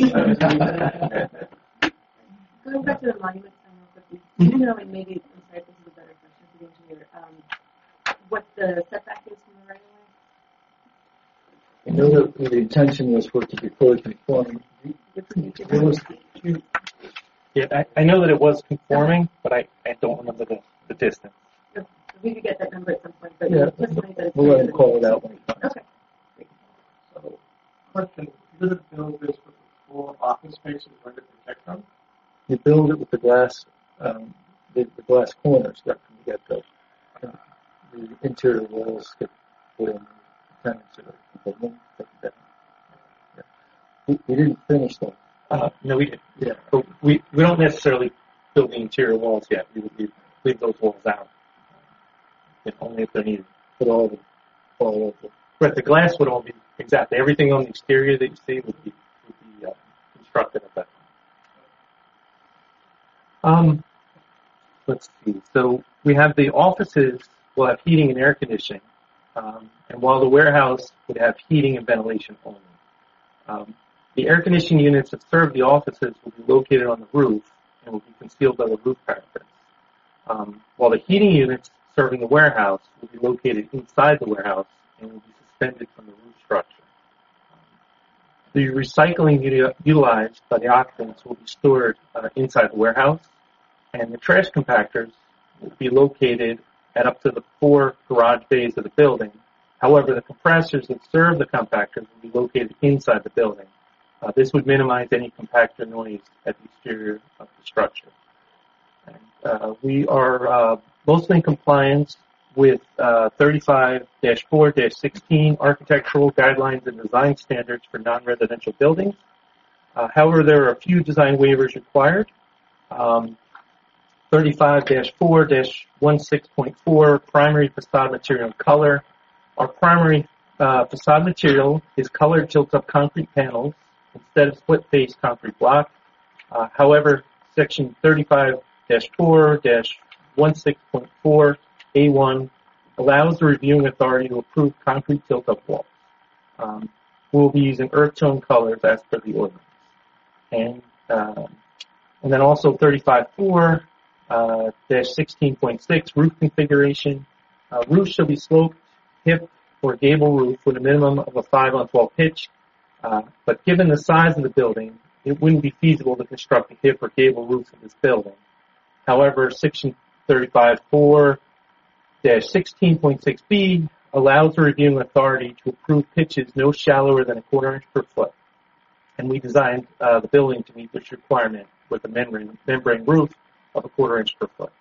Going back to the monument sign real quickly, do you know, and maybe, I'm sorry, this is a better question for the engineer, um, what the setback is from the right of way? I know that the intention was for it to be fully conforming. There was, Yeah, I, I know that it was conforming, but I, I don't remember the, the distance. If we could get that number at some point, but yeah, just like that it's we'll let him call it out when he comes. Okay. So, question, you did build this with full office spaces where to protect them? You build it with the glass, um, the, the glass corners right from the get-go. Uh, the interior walls get put in tenants or people take it down. Yeah. We, we didn't finish them. Uh, no, we didn't. Yeah, but we, we don't necessarily build the interior walls yet. We would leave, leave those walls out, if only if they're needed. Put all the, all of the. Right, the glass would all be exactly everything on the exterior that you see would be would be uh, constructed of that. Um, let's see. So we have the offices will have heating and air conditioning, um, and while the warehouse would have heating and ventilation only. Um, the air conditioning units that serve the offices will be located on the roof and will be concealed by the roof parapets. Um, while the heating units serving the warehouse will be located inside the warehouse and will be suspended from the roof structure. The recycling uti- utilized by the occupants will be stored uh, inside the warehouse, and the trash compactors will be located at up to the four garage bays of the building. However, the compressors that serve the compactors will be located inside the building. Uh, this would minimize any compactor noise at the exterior of the structure. And, uh, we are uh, mostly in compliance with uh, thirty-five dash four dash sixteen architectural guidelines and design standards for non-residential buildings. Uh, however, there are a few design waivers required. Um, thirty-five dash four dash sixteen point four, primary facade material and color. Our primary uh, facade material is colored tilt-up concrete panels instead of split-face concrete block. Uh, however, section thirty-five dash four dash sixteen point four A one allows the reviewing authority to approve concrete tilt-up walls. Um, we'll be using earth tone colors as per the ordinance. And um, And then also thirty-five four uh, dash sixteen point six roof configuration. Uh, roof shall be sloped, hip, or gable roof with a minimum of a five on twelve pitch. Uh, but given the size of the building, it wouldn't be feasible to construct a hip or gable roof of this building. However, section thirty-five four dash sixteen point six B allows the reviewing authority to approve pitches no shallower than a quarter inch per foot. And we designed uh, the building to meet this requirement with a membrane, membrane roof of a quarter inch per foot.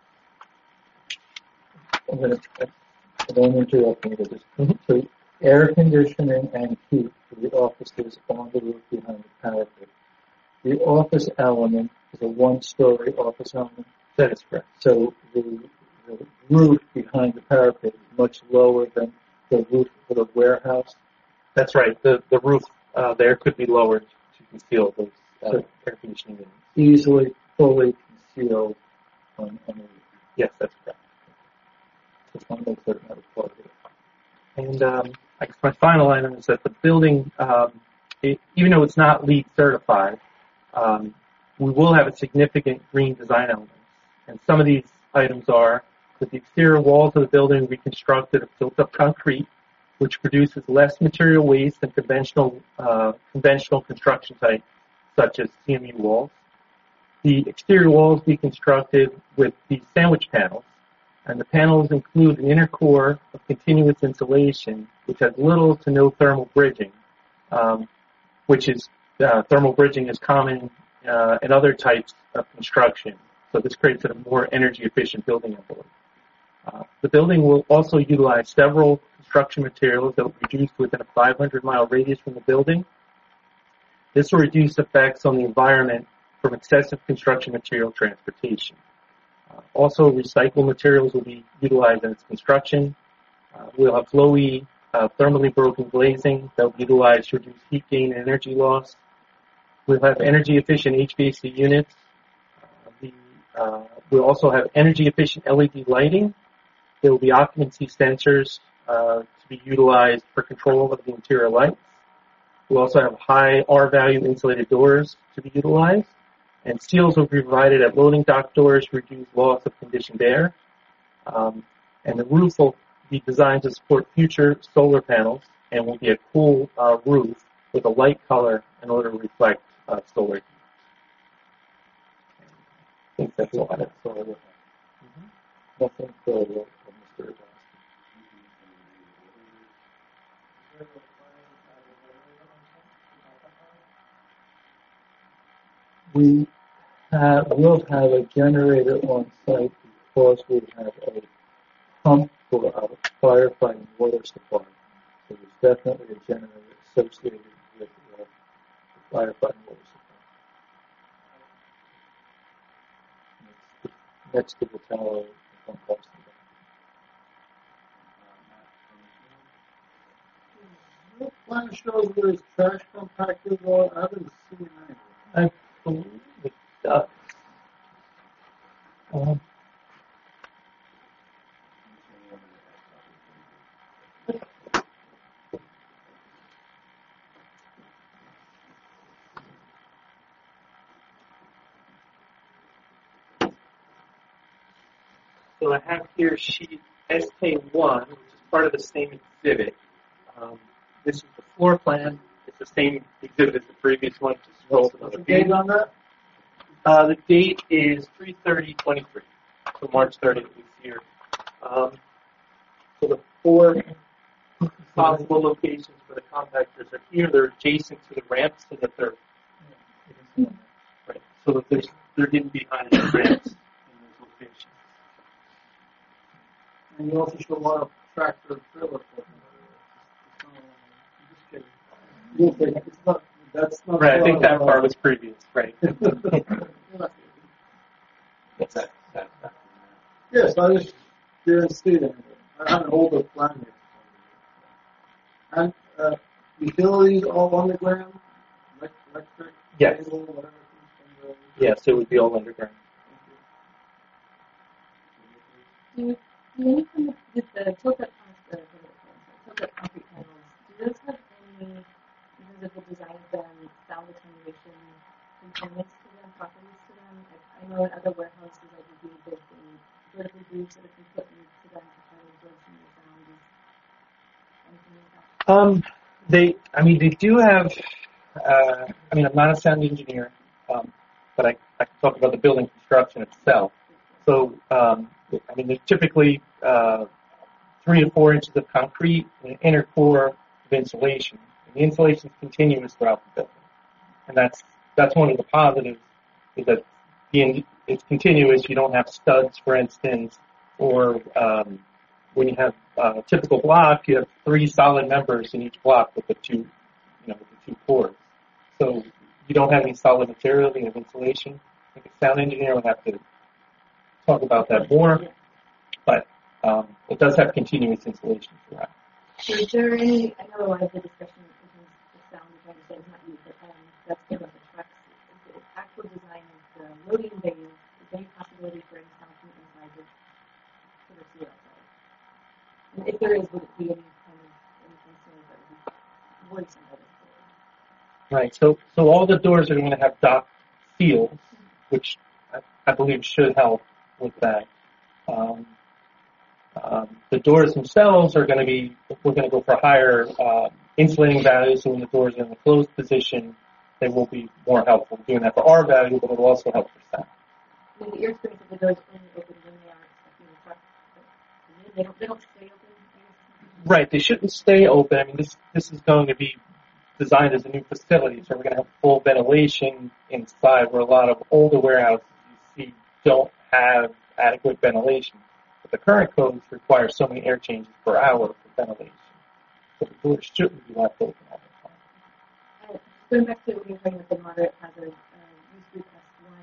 I'm going to, I don't interrupt me, but just, so air conditioning and heat for the offices on the roof behind the parapet. The office element is a one-story office element. That is correct. So the, the roof behind the parapet is much lower than the roof for the warehouse. That's right. The the roof uh, there could be lowered to conceal those uh, So air conditioning units. easily, fully concealed on, on the roof. Yes, that's correct. Just want to make certain that was part of it. And um, I guess my final item is that the building, um, it, even though it's not LEED certified, um, we will have a significant green design element. And some of these items are that the exterior walls of the building will be constructed of built-up concrete, which produces less material waste than conventional uh, conventional construction types, such as C M U walls. The exterior walls will be constructed with these sandwich panels, and the panels include an inner core of continuous insulation, which has little to no thermal bridging, um, which is uh, thermal bridging is common uh, in other types of construction. So this creates a more energy-efficient building envelope. Uh, the building will also utilize several construction materials that will be produced within a five hundred mile radius from the building. This will reduce effects on the environment from excessive construction material transportation. Uh, also, recycled materials will be utilized in its construction. Uh, we'll have flowy, uh, thermally broken glazing that will be utilized to reduce heat gain and energy loss. We'll have energy-efficient H V A C units. Uh, the, uh, we'll also have energy-efficient L E D lighting. There will be occupancy sensors uh, to be utilized for control of the interior lights. We'll also have high R-value insulated doors to be utilized. And seals will be provided at loading dock doors to reduce loss of conditioned air. Um, and the roof will be designed to support future solar panels and will be a cool uh, roof with a light color in order to reflect uh, solar heat. I think that's all I have. So, mm-hmm. Nothing further from Mister Adamski. We have, will have a generator on site because we have a pump for our firefighting water supply. So there's definitely a generator associated with uh, the firefighting water supply. It's next to the tower on Boston. What plan shows where his trash compactors are? I haven't seen any. I believe it does. Um, So I have here sheet S K one, which is part of the same exhibit. Um, this is the floor plan. It's the same exhibit as the previous one. Just scroll to What's the the date on that? Uh, the date is three thirty twenty-three, so March thirtieth this year. Um, so the four possible locations for the compactors are here. They're adjacent to the ramps in the third. Right. So that there's, they're hidden behind the ramps in those locations. And you also show a lot of tractor trailer equipment. Just kidding. You'll think it's not, that's not. Right, I think that part was previous, right. What's that? that, that Yes, I just didn't see that. I have an older plan here. And uh, utilities all underground? Electric? Yes. Cable, whatever. Yes, it would be all underground. Do you, do anything with the tilt-up uh, tilt-up concrete panels, do those have any, because of the design of them, sound attenuation components to them? properties to them? I, I know in other warehouses, I believe there's been vertical roofs that have been put into them to try to absorb some of the sound. Is anything like that? Um, they, I mean, they do have. Uh, I mean, I'm not a sound engineer, um, but I, I can talk about the building construction itself. So, um, I mean, there's typically uh, three to four inches of concrete and an inner core of insulation. And the insulation is continuous throughout the building, and that's that's one of the positives is that the it's continuous. You don't have studs, for instance, or um, when you have a typical block, you have three solid members in each block with the two, you know, with the two cores. So you don't have any solid material, you have insulation. I think a sound engineer would have to talk about that more, but um, it does have continuous insulation throughout. So is there any, I know a lot of the discussion in terms of sound, which I understand is not you, but um, that's been on the trucks. Is the actual design of the loading bays, is there any possibility for any sound from inside the sort of see outside? And if there is, would it be any kind of any concern that would be worrisome about it? Right. So, so all the doors are going to have dock seals, which I, I believe should help with that. Um, um, the doors themselves are going to be, we're going to go for higher uh, insulating values. So when the doors are in the closed position, they will be more helpful. Doing that for our value, but it will also help for sound. I mean, your experience with the doors only open when they are expecting the truck. They don't, they don't stay open. Right. They shouldn't stay open. I mean, this this is going to be designed as a new facility, so we're going to have full ventilation inside, where a lot of older warehouses you see don't have adequate ventilation. But the current codes require so many air changes per hour for ventilation. So the doors shouldn't be left open all the time. Uh, going back to when you were talking about the moderate hazard, uh, use group S one,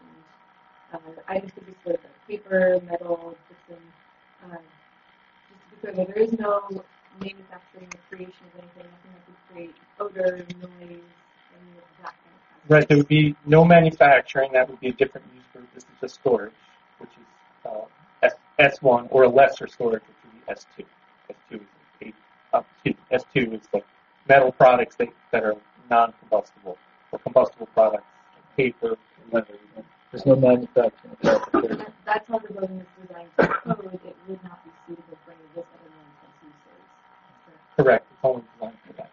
you mentioned uh, items could be stored like paper, metal, gypsum. Uh, just to be clear, there is no manufacturing or creation of anything, nothing that could create odor, noise, any of that kind of stuff. Right, there would be no manufacturing. That would be a different use group. This is just storage, which is uh, S, S1, or a lesser storage, which would be S two. S two is eight, uh, excuse me, S two is the metal products that, that are non-combustible, or combustible products, paper, leather. There's no manufacturing. That, that's how the building is designed to code. It would not be suitable for any of this other non-intense uses. Correct. It's only designed for that.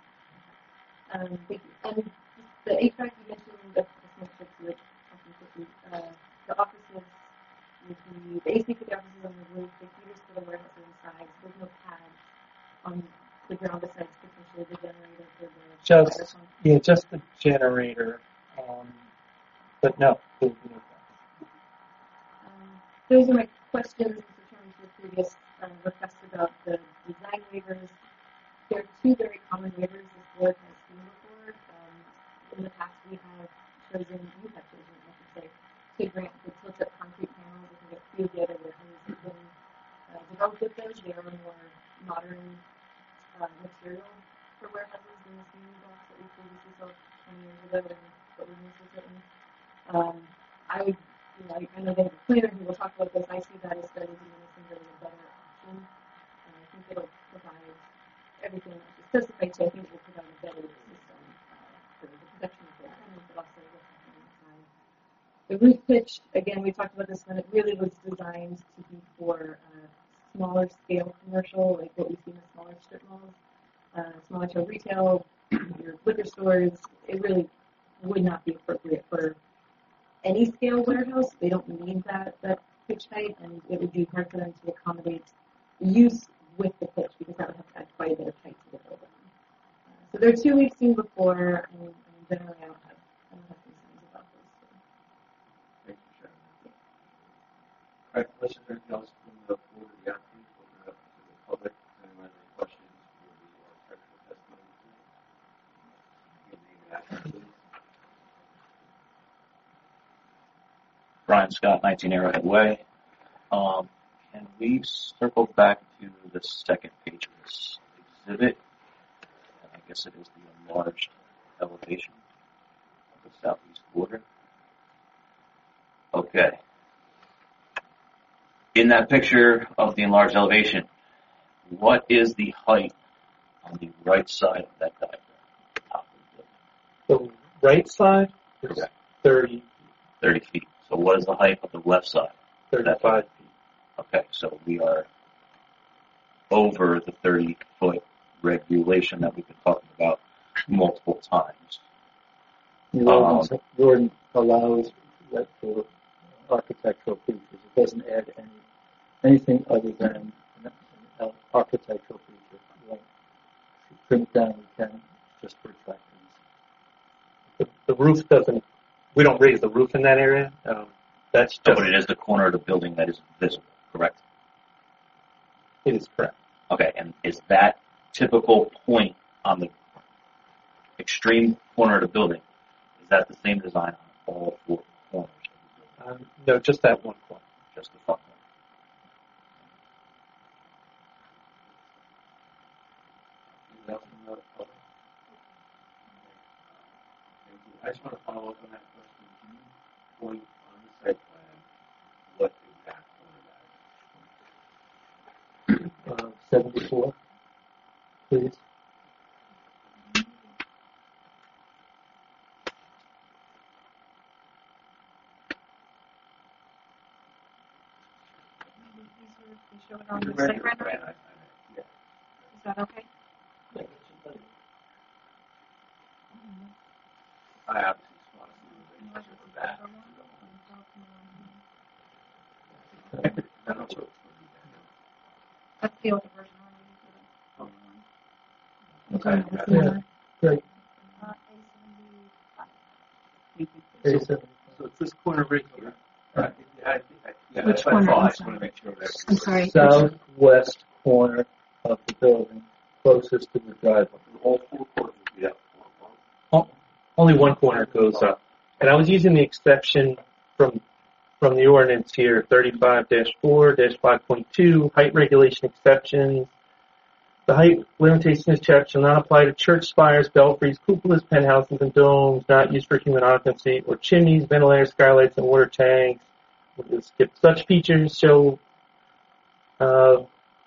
Um, thank you. And the H V A C, you mentioned the, the smoke strips you were talking quickly. Uh, the offices would be, the A C for the offices on the roof, the heaters for the warehouses inside. So there's no pads on the ground besides potentially the generator for the Just, yeah, just the generator. Um, but no, there would be no pads. Um, those are my questions in terms of the previous um, request about the design waivers. There are two very common waivers this board has seen before. Um, in the past, we have chosen, you have chosen, I should say, to grant the tilt-up concrete panels. I think a few of the other warehouses have been uh, developed with those. They are a more modern uh, material for warehouses than the cement blocks that we previously saw twenty years ago and what we used to written. Um, I would, you know, I know they have a planner who will talk about this. I see that as starting to be really a better option. And I think it'll provide everything that you specified to. I think it will provide a better system uh, for the protection of the tenants, but also what's happening inside. The roof pitch, again, we talked about this one. It really was designed to be for uh, smaller scale commercial, like what we see in the smaller strip malls, uh, smaller scale retail, your liquor stores. It really would not be appropriate for any scale warehouse. They don't need that, that pitch height, and it would be hard for them to accommodate use with the pitch, because that would have to add quite a bit of height to the building. Uh, so there are two we've seen before, and, and generally I don't have, I don't have concerns about those. So. Thank you, Sharon. All right, questions or anything else from the board of the applicant? Open it up to the public. Anyone have any questions for the architectural testimony? Your name and address, please. Brian Scott, nineteen Arrowhead Way. Um, can we circle back to the second page of this exhibit? And I guess it is the enlarged elevation of the southeast border. Okay. In that picture of the enlarged elevation, what is the height on the right side of that diagram? The right side is thirty. thirty feet. So what is the height of the left side? thirty-five feet. Okay, so we are over the thirty-foot regulation that we've been talking about multiple times. The ordinance, Um, the ordinance allows that for architectural features. It doesn't add any anything other than an, an architectural feature. Like, if you trim it down, we can just for attractiveness. The, the roof doesn't, we don't raise the roof in that area. Um, that's So, just, but it is the corner of the building that is visible, correct? it is correct. Okay, and is that typical point on the extreme corner of the building, is that the same design on all four corners of the building? Um, no, just that one corner. Just the front one? Anything else from the public? Thank you. I just want to follow up on that question. Can you point on the site plan what exact corner that is? Uh, seventy-four, please. You show it on the site render? Is that okay? I obviously just want to see the picture of that. That's the older version. Okay. Yeah, great. Uh, A seventy-five. So it's this corner right here. Right. I, I, yeah, Which that's what I corner thought. I is just want to make sure that. I'm sorry. Southwest corner of the building, closest to the driveway. All four corners would be up. O- Only one corner goes up. And I was using the exception from from the ordinance here, thirty-five dash four dash five point two, height regulation exceptions. The height limitation is checked shall not apply to church spires, belfries, cupolas, penthouses, and domes not used for human occupancy, or chimneys, ventilators, skylights, and water tanks. We'll skip such features shall uh,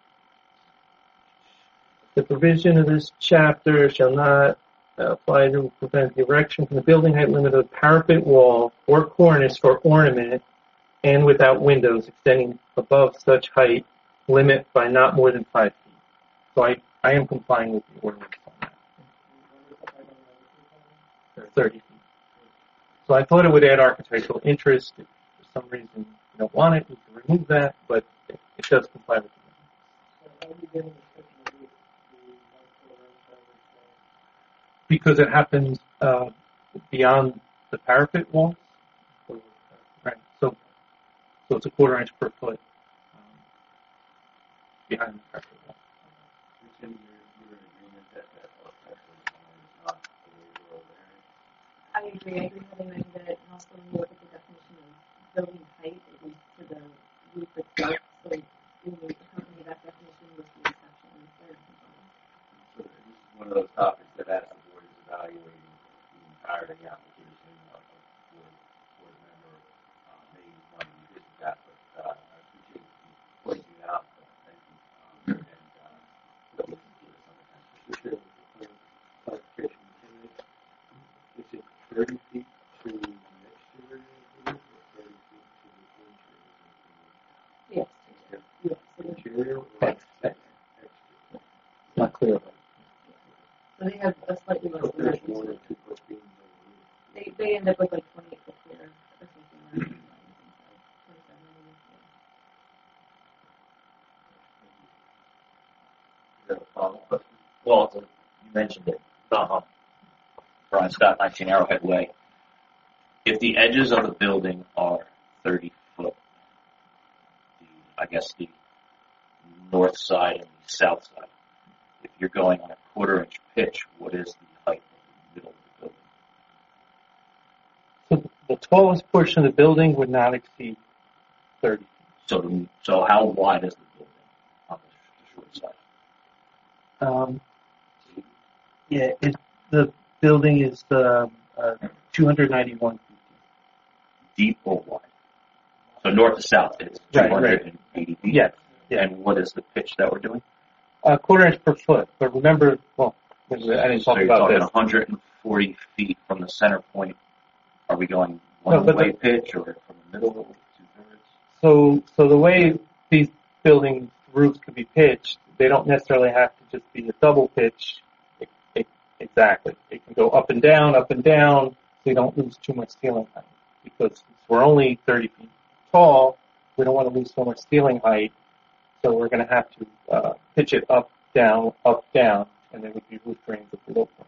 the provision of this chapter shall not uh, apply to prevent the erection from the building height limit of the parapet wall or cornice for ornament and without windows extending above such height limit by not more than five feet. So I, I am complying with the ordinance on that. Or thirty feet. So I thought it would add architectural interest. If for some reason you don't want it, you can remove that, but it, it does comply with the ordinance. Because it happens uh, beyond the parapet wall. Right. So, so it's a quarter inch per foot um, behind the parapet wall. You're in agreement that that architectural design is not the way the world area? I agree. I agree having mentioned it, and also when you look at the definition of building height, at least to the roof itself, so we need to accompany that definition with the exception in the third component. So this is one of those topics that as the board is evaluating the entirety application of a board, board member, uh, may want to revisit that, but, uh, I appreciate you pointing it out. Thank you. Um, and, uh, we'll give it some attention. Mister Chair, for clarification, is it thirty feet to the exterior of the roof or thirty feet to the interior? Yes. Yes. So the- Interior or Ex- ex- exterior? Not clear. so they have a slightly less So than there's that. one or two foot beams on the roof. They, they end up with like twenty-eight foot clear or something like that. twenty-seven, maybe, yeah. Is that a follow-up question? Well, it's a, you mentioned it, uh, Brian Scott, nineteen Arrowhead Way. If the edges of the building are thirty foot, the, I guess the north side and the south side, if you're going on a quarter inch pitch, what is the height of the middle of the building? So the tallest portion of the building would not exceed thirty feet. So, the, so how wide is the building on the, the short side? Um, yeah, it, the building is uh, uh, two hundred ninety-one feet. Deep or wide? So north to south, it's two Right, hundred eighty feet. Yes. Yeah. And what is the pitch that we're doing? A quarter inch per foot. But remember, well, I didn't So talk you're about talking this. one hundred forty feet from the center point. Are we going one but way the- pitch or from the middle, two thirds? So, so the way these building roofs could be pitched, they don't necessarily have to just be a double pitch. It, it, exactly. It can go up and down, up and down, so you don't lose too much ceiling height. Because since we're only thirty feet tall, we don't want to lose so much ceiling height, so we're going to have to uh, pitch it up, down, up, down, and there would be roof drains at the low point.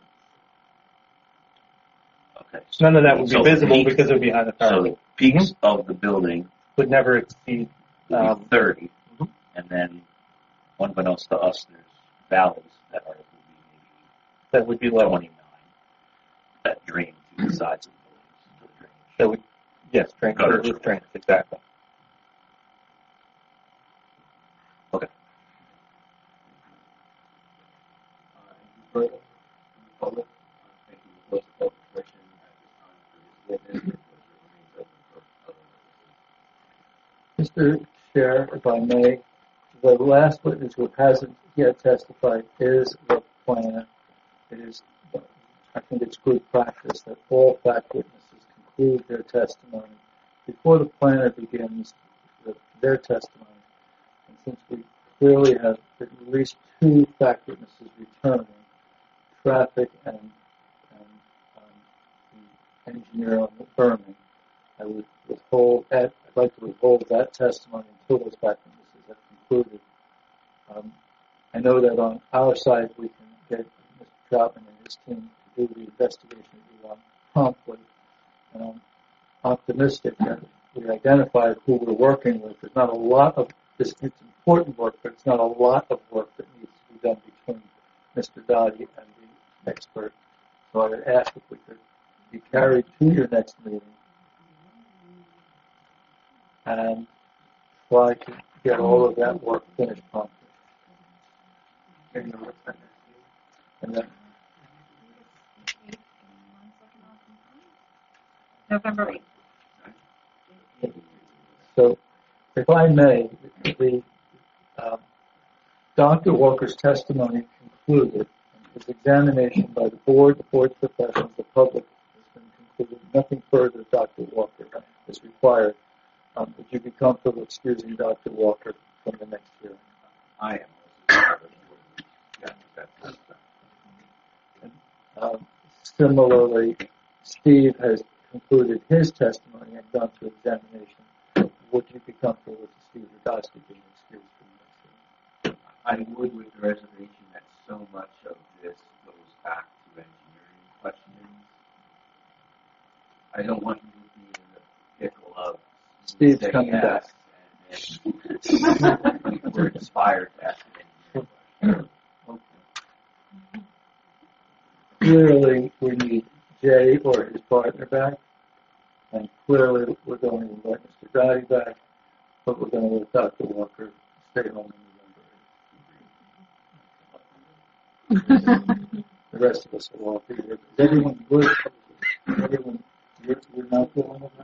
Okay. None of that would be So visible peaks- because it would be behind the So parapet. the peaks of the building Would never exceed would be um, thirty, and then unbeknownst to us, there's valleys that are that would be maybe low. twenty-nine that drain to the sides of the buildings. to the drainage. That would, yes, drain, Gutters. roof drains, exactly. Okay. Uh, any further from the public? Uh, Thank you. We'll close the public portion at this time for this witness. The floor remains open for other witnesses. Mister Chair, if I may, the last witness who hasn't yet testified is the planner. It is, I think it's good practice that all fact witnesses conclude their testimony before the planner begins the, their testimony. And since we clearly have at least two fact witnesses returning, traffic and, and um, the engineer on the Berman, I would withhold that, I'd like to withhold that testimony until those fact witnesses have concluded. Um, I know that on our side we can get Mister Troutman and his team to do the investigation we want promptly. And I'm optimistic that we identified who we're working with. There's not a lot of, this, it's important work, but it's not a lot of work that needs to be done between Mister Dottie and the expert. So I would ask if we could be carried to your next meeting and try to get all of that work finished promptly. And then November eighth. So, if I may, the um, Doctor Walker's testimony concluded, and his examination by the board, the board's professionals, the public has been concluded. Nothing further of Doctor Walker is required. Um, would you be comfortable excusing Doctor Walker from the next hearing? I am. Yeah, that's, And, um, similarly, Steve has concluded his testimony and gone through examination. Would you be comfortable with Steve Radosky being excused from the next hearing? I would with the reservation that so much of this goes back to engineering questions. I don't want you to be in the pickle of Steve's saying coming yes, and then we're inspired to ask an engineering question. Clearly, we need Jay or his partner back, and clearly we're going to invite Mister Dottie back, but we're going to let Doctor Walker stay home in November. The rest of us will all be here. Is everyone good? Everyone, you're, you're not going with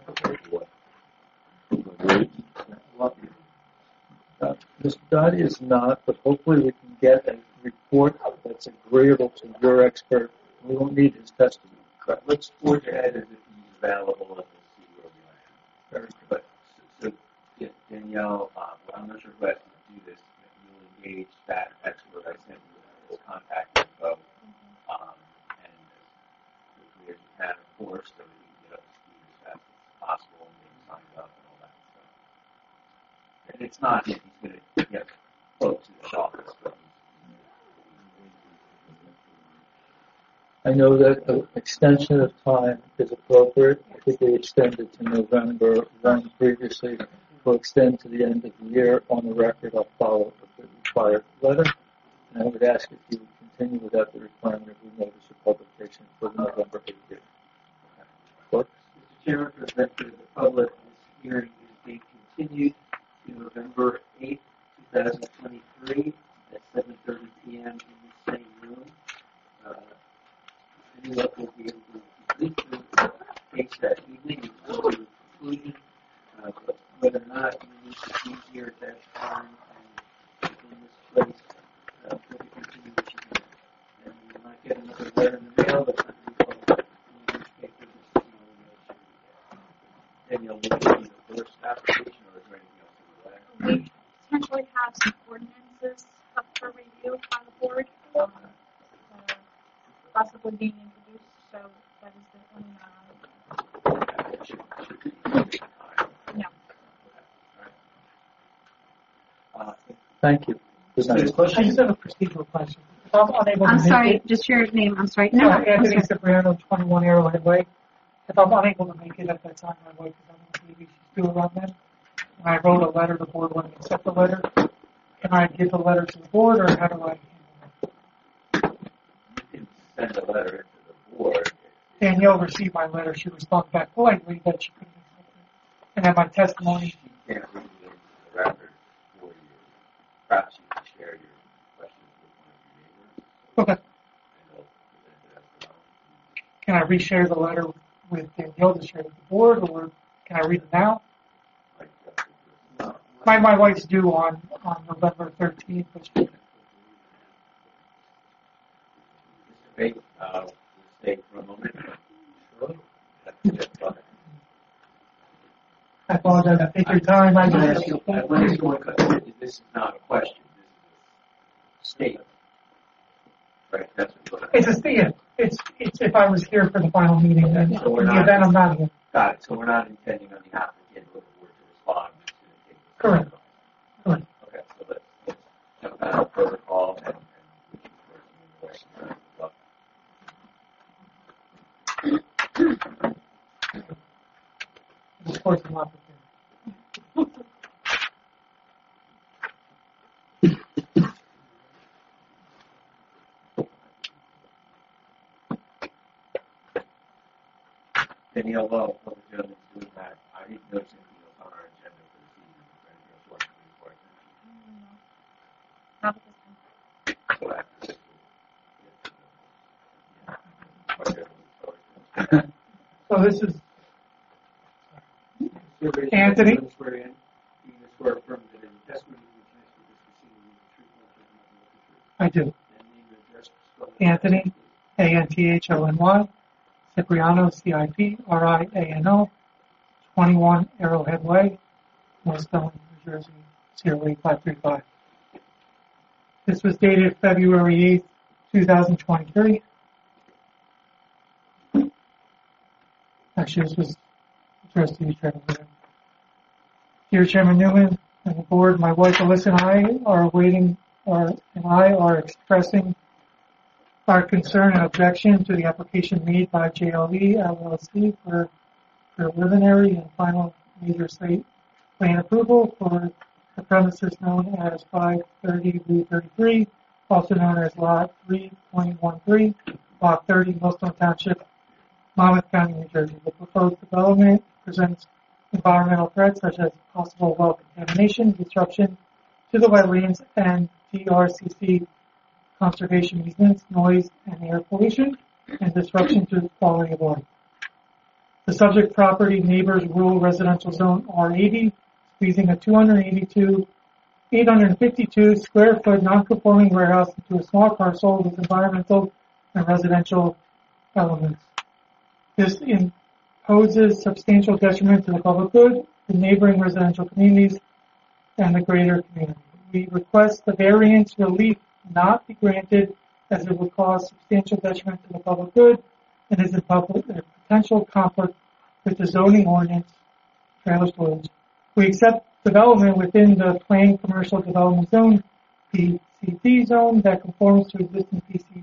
uh, Mister Dottie is not, but hopefully we can get a report that's agreeable to your expert. We won't need his testimony. But let's forge ahead as if he's available and we'll see where we land. Very good. But so, so yeah, Danielle, uh, well, I'm not sure who has to do this. You'll engage that expert I sent you his contact info, um, and as quickly as you can, of course, so that you can get up to speed as fast as possible and get signed up and all that stuff. And it's not that he's going to get close to the office, but I know that an extension of time is appropriate. I think they extended to November one previously. We'll extend to the end of the year. On the record, I'll follow up with the required letter. And I would ask if you would continue without the requirement of notice of publication for the November eighth hearing. Clerk? Mister Chairman, for the benefit of the public, this hearing is being continued to November eighth, twenty twenty-three at seven thirty p.m. in the same room. Uh, Any luck will be able to complete the case that evening and come to a conclusion. Uh, but whether or not you need to be here at that time and in this place uh, for the continuation. And you might get another letter in the mail, but not in the public. In the newspaper, this is the only notice you will get. Danielle, will it be the first application or is there anything else in the letter? We potentially have some ordinances up for review by the board, um, uh, possibly being introduced, so that is the only, uh, no. Uh, Thank you. I just have a procedural question. If I'm unable to I'm make sorry, it, just your name, I'm sorry. no, No, Anthony I'm sorry. Cipriano, twenty-one Arrowhead Way. If I'm unable to make it at that time, my wife is on the T V, she's due around then. And I wrote a letter, the board wouldn't accept the letter. Can I give the letter to the board, or how do I handle it? You can send a letter into the board. Danielle received my letter, she responded back politely that she couldn't accept it. And then my testimony, She can't read it into the record for you. Perhaps you can share your questions with one of your neighbors. okay, And they'll present it as well. can I reshare the letter with Danielle to share with the board, or can I read it now? Like, uh, My, my wife's due on, on November thirteenth, but she, Mister Bates, uh, will stay for a moment. Sure. Yes, go ahead. I apologize, I take your time, I I'm going to just. ask you, I'm going to ask you one question. This is not a question. This is a statement. Right? That's what you're It's a stand. It's, it's if I was here for the final meeting, then in So we're the not- event I'm not here. Got it. So we're not intending on the applicant or the board to respond. We're just going to take this. Correct. Correct. Okay, so let's, let's jump out of protocol and, and we can first move on. Of course, I'm not prepared. Danielle, while while the gentleman's doing that, I didn't notice anything else on our agenda for this evening. Is there anything else you want to bring forward? Not at this time. So after this, we'll get to the- So this is Survey Anthony? shows swear in, you can swear affirm that in the testimony you give this proceeding, the truth, nothing but the truth. I do. And name and address. spell it. Anthony, A N T H O N Y, Cipriano, C I P R I A N O, twenty-one Arrowhead Way, West Owen, New Jersey, zero eight five three five. This was dated February eighth, two thousand twenty-three. Actually, this was addressed to you, Chairman Newman. Dear Chairman Newman and the board, my wife Alyssa and I are waiting, or and I are expressing our concern and objection to the application made by J L E L L C for preliminary and final major site plan approval for the premises known as five thirty Route thirty-three, also known as Lot three point one three, Lot thirty, Millstone Township, Monmouth County, New Jersey. The proposed development presents environmental threats such as possible well contamination, disruption to the wetlands, and D R C C conservation easements, noise and air pollution, and disruption to the quality of life. The subject property neighbors rural residential zone R eighty, squeezing a two hundred eighty-two, eight hundred fifty-two square foot non-conforming warehouse into a small parcel with environmental and residential elements. This imposes substantial detriment to the public good, the neighboring residential communities, and the greater community. We request the variance relief not be granted as it would cause substantial detriment to the public good and is in public, a potential conflict with the zoning ordinance, trailer storage. We accept development within the planned commercial development zone, P C D zone, that conforms to existing P C,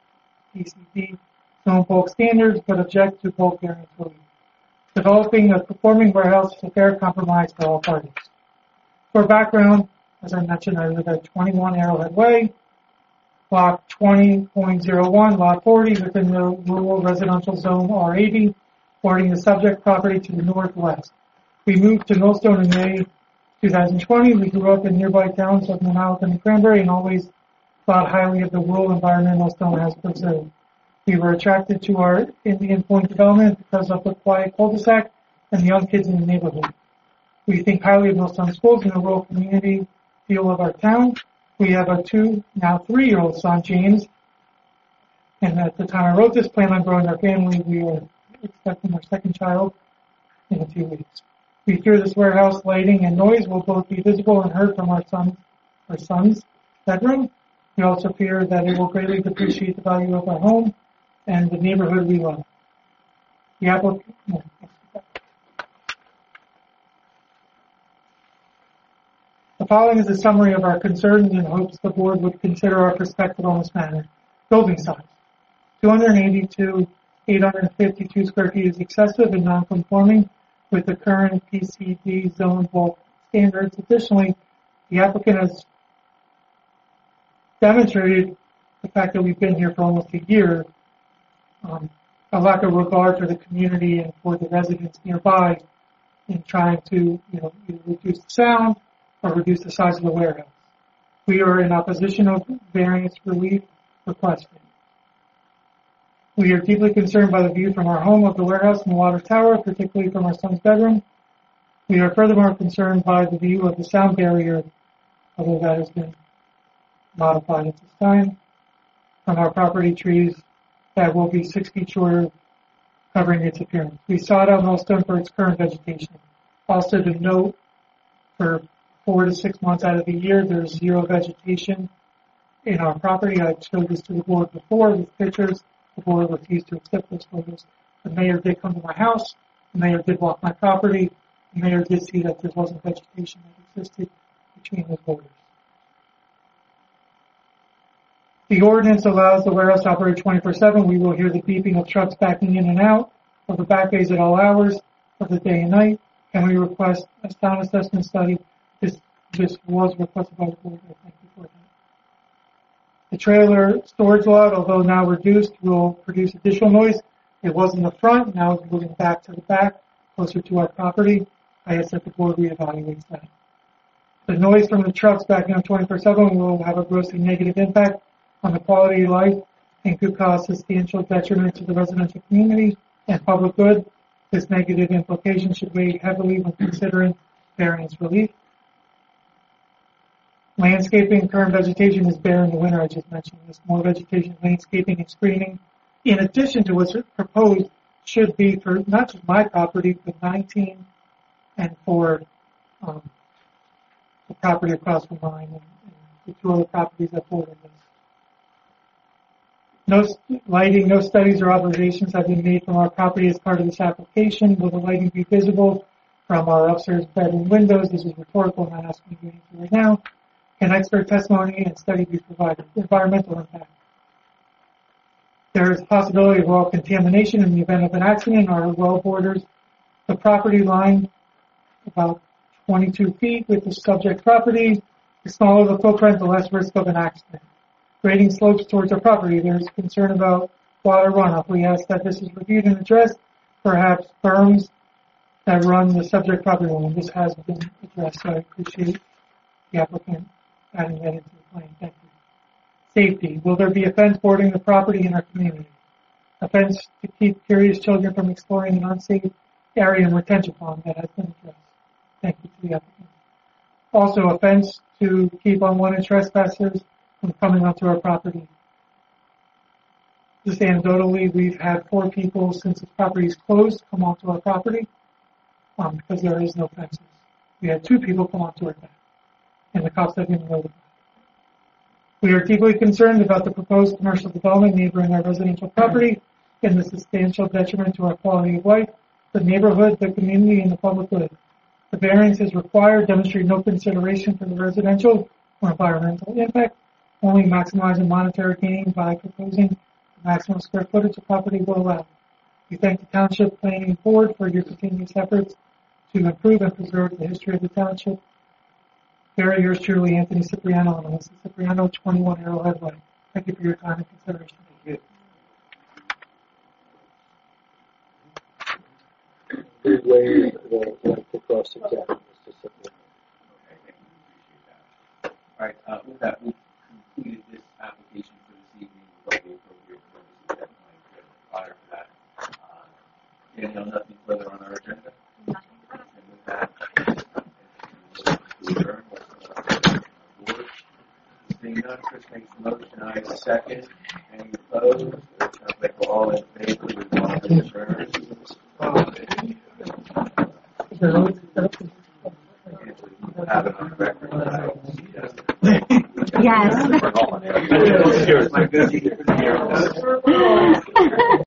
P C D zone bulk standards, but object to bulk variance relief. Developing a performing warehouse is a fair compromise for all parties. For background, as I mentioned, I live at twenty-one Arrowhead Way, block twenty point zero one, lot forty, within the rural residential zone R eighty, bordering the subject property to the northwest. We moved to Millstone in May two thousand twenty. We grew up in nearby towns of Mount and Cranberry and always thought highly of the rural environment Millstone has preserved. We were attracted to our Indian Point development because of the quiet cul-de-sac and the young kids in the neighborhood. We think highly of Millstone schools and the rural community feel of our town. We have a two, now three-year-old son, James. And at the time I wrote this plan on growing our family, we were expecting our second child. in a few weeks. We fear this warehouse lighting and noise will both be visible and heard from our son, our son's bedroom. We also fear that it will greatly depreciate the value of our home and the neighborhood we love. The applicant, no, the following is a summary of our concerns and hopes the board would consider our perspective on this matter. Building size. two hundred eighty-two, eight hundred fifty-two square feet is excessive and non-conforming with the current P C D zone bulk standards. Additionally, the applicant has demonstrated the fact that we've been here for almost a year, um, a lack of regard for the community and for the residents nearby in trying to, you know, either reduce the sound or reduce the size of the warehouse. We are in opposition of variance relief requested. We are deeply concerned by the view from our home of the warehouse and the water tower, particularly from our son's bedroom. We are furthermore concerned by the view of the sound barrier, although that has been modified at this time, from our property trees that will be six feet shorter, covering its appearance. We sought out Millstone for its current vegetation. Also to note, for four to six months out of the year, there's zero vegetation in our property. I showed this to the board before with pictures. The board refused to accept those photos. The mayor did come to my house. The mayor did walk my property. The mayor did see that there wasn't vegetation that existed between those borders. The ordinance allows the warehouse to operate twenty-four seven. We will hear the beeping of trucks backing in and out of the back bays at all hours of the day and night. Can we request a sound assessment study? This, this was requested by the board. I thank you for that. The trailer storage lot, although now reduced, will produce additional noise. It was in the front, now it's moving back to the back, closer to our property. I ask that the board reevaluates that. The noise from the trucks backing up twenty-four seven will have a grossly negative impact on the quality of life and could cause substantial detriment to the residential community and public good. This negative implication should weigh heavily when considering variance relief. Landscaping, current vegetation is bare in the winter. I just mentioned this. More vegetation, landscaping, and screening, in addition to what's proposed, should be for not just my property, but nineteen and for um, the property across from mine and, and the two other properties that border this. No lighting, no studies or observations have been made from our property as part of this application. Will the lighting be visible from our upstairs bedroom windows? This is rhetorical. I'm not asking you to answer right now. Can expert testimony and study be provided? Environmental impact. There is a possibility of well contamination in the event of an accident. Our well borders the property line about twenty-two feet with the subject property. The smaller the footprint, the less risk of an accident. Grading slopes towards our property. There's concern about water runoff. We ask that this is reviewed and addressed. Perhaps berms that run the subject property line. This has been addressed, so I appreciate the applicant adding that into the plan. Thank you. Safety. Will there be a fence bordering the property in our community? A fence to keep curious children from exploring an unsafe area and retention pond. That has been addressed. Thank you to the applicant. Also, a fence to keep unwanted trespassers from coming onto our property. Just anecdotally, we've had four people since this property is closed come onto our property um, because there is no fences. We had two people come onto our back, and the cops have been notified. We are deeply concerned about the proposed commercial development neighboring our residential property and the substantial detriment to our quality of life, the neighborhood, the community, and the public good. The variance is required, demonstrate no consideration for the residential or environmental impact, only maximizing monetary gain by proposing the maximum square footage of property will allow. We thank the Township Planning Board for your continuous efforts to improve and preserve the history of the township. Very yours truly, Anthony Cipriano, and Melissa Cipriano, twenty-one Arrowhead Way. Thank you for your time and consideration. Thank you. Good way to cross examine Mister Cipriano. All right, uh, with that, we've completed this application for this evening with all the appropriate notices that might require for that. Uh, Danielle, nothing further on our agenda? Nothing. And with that, to adjourn, board. Seeing none, Chris makes the motion, I second. Any opposed? It sounds like we're all in favor. We want to adjourn. code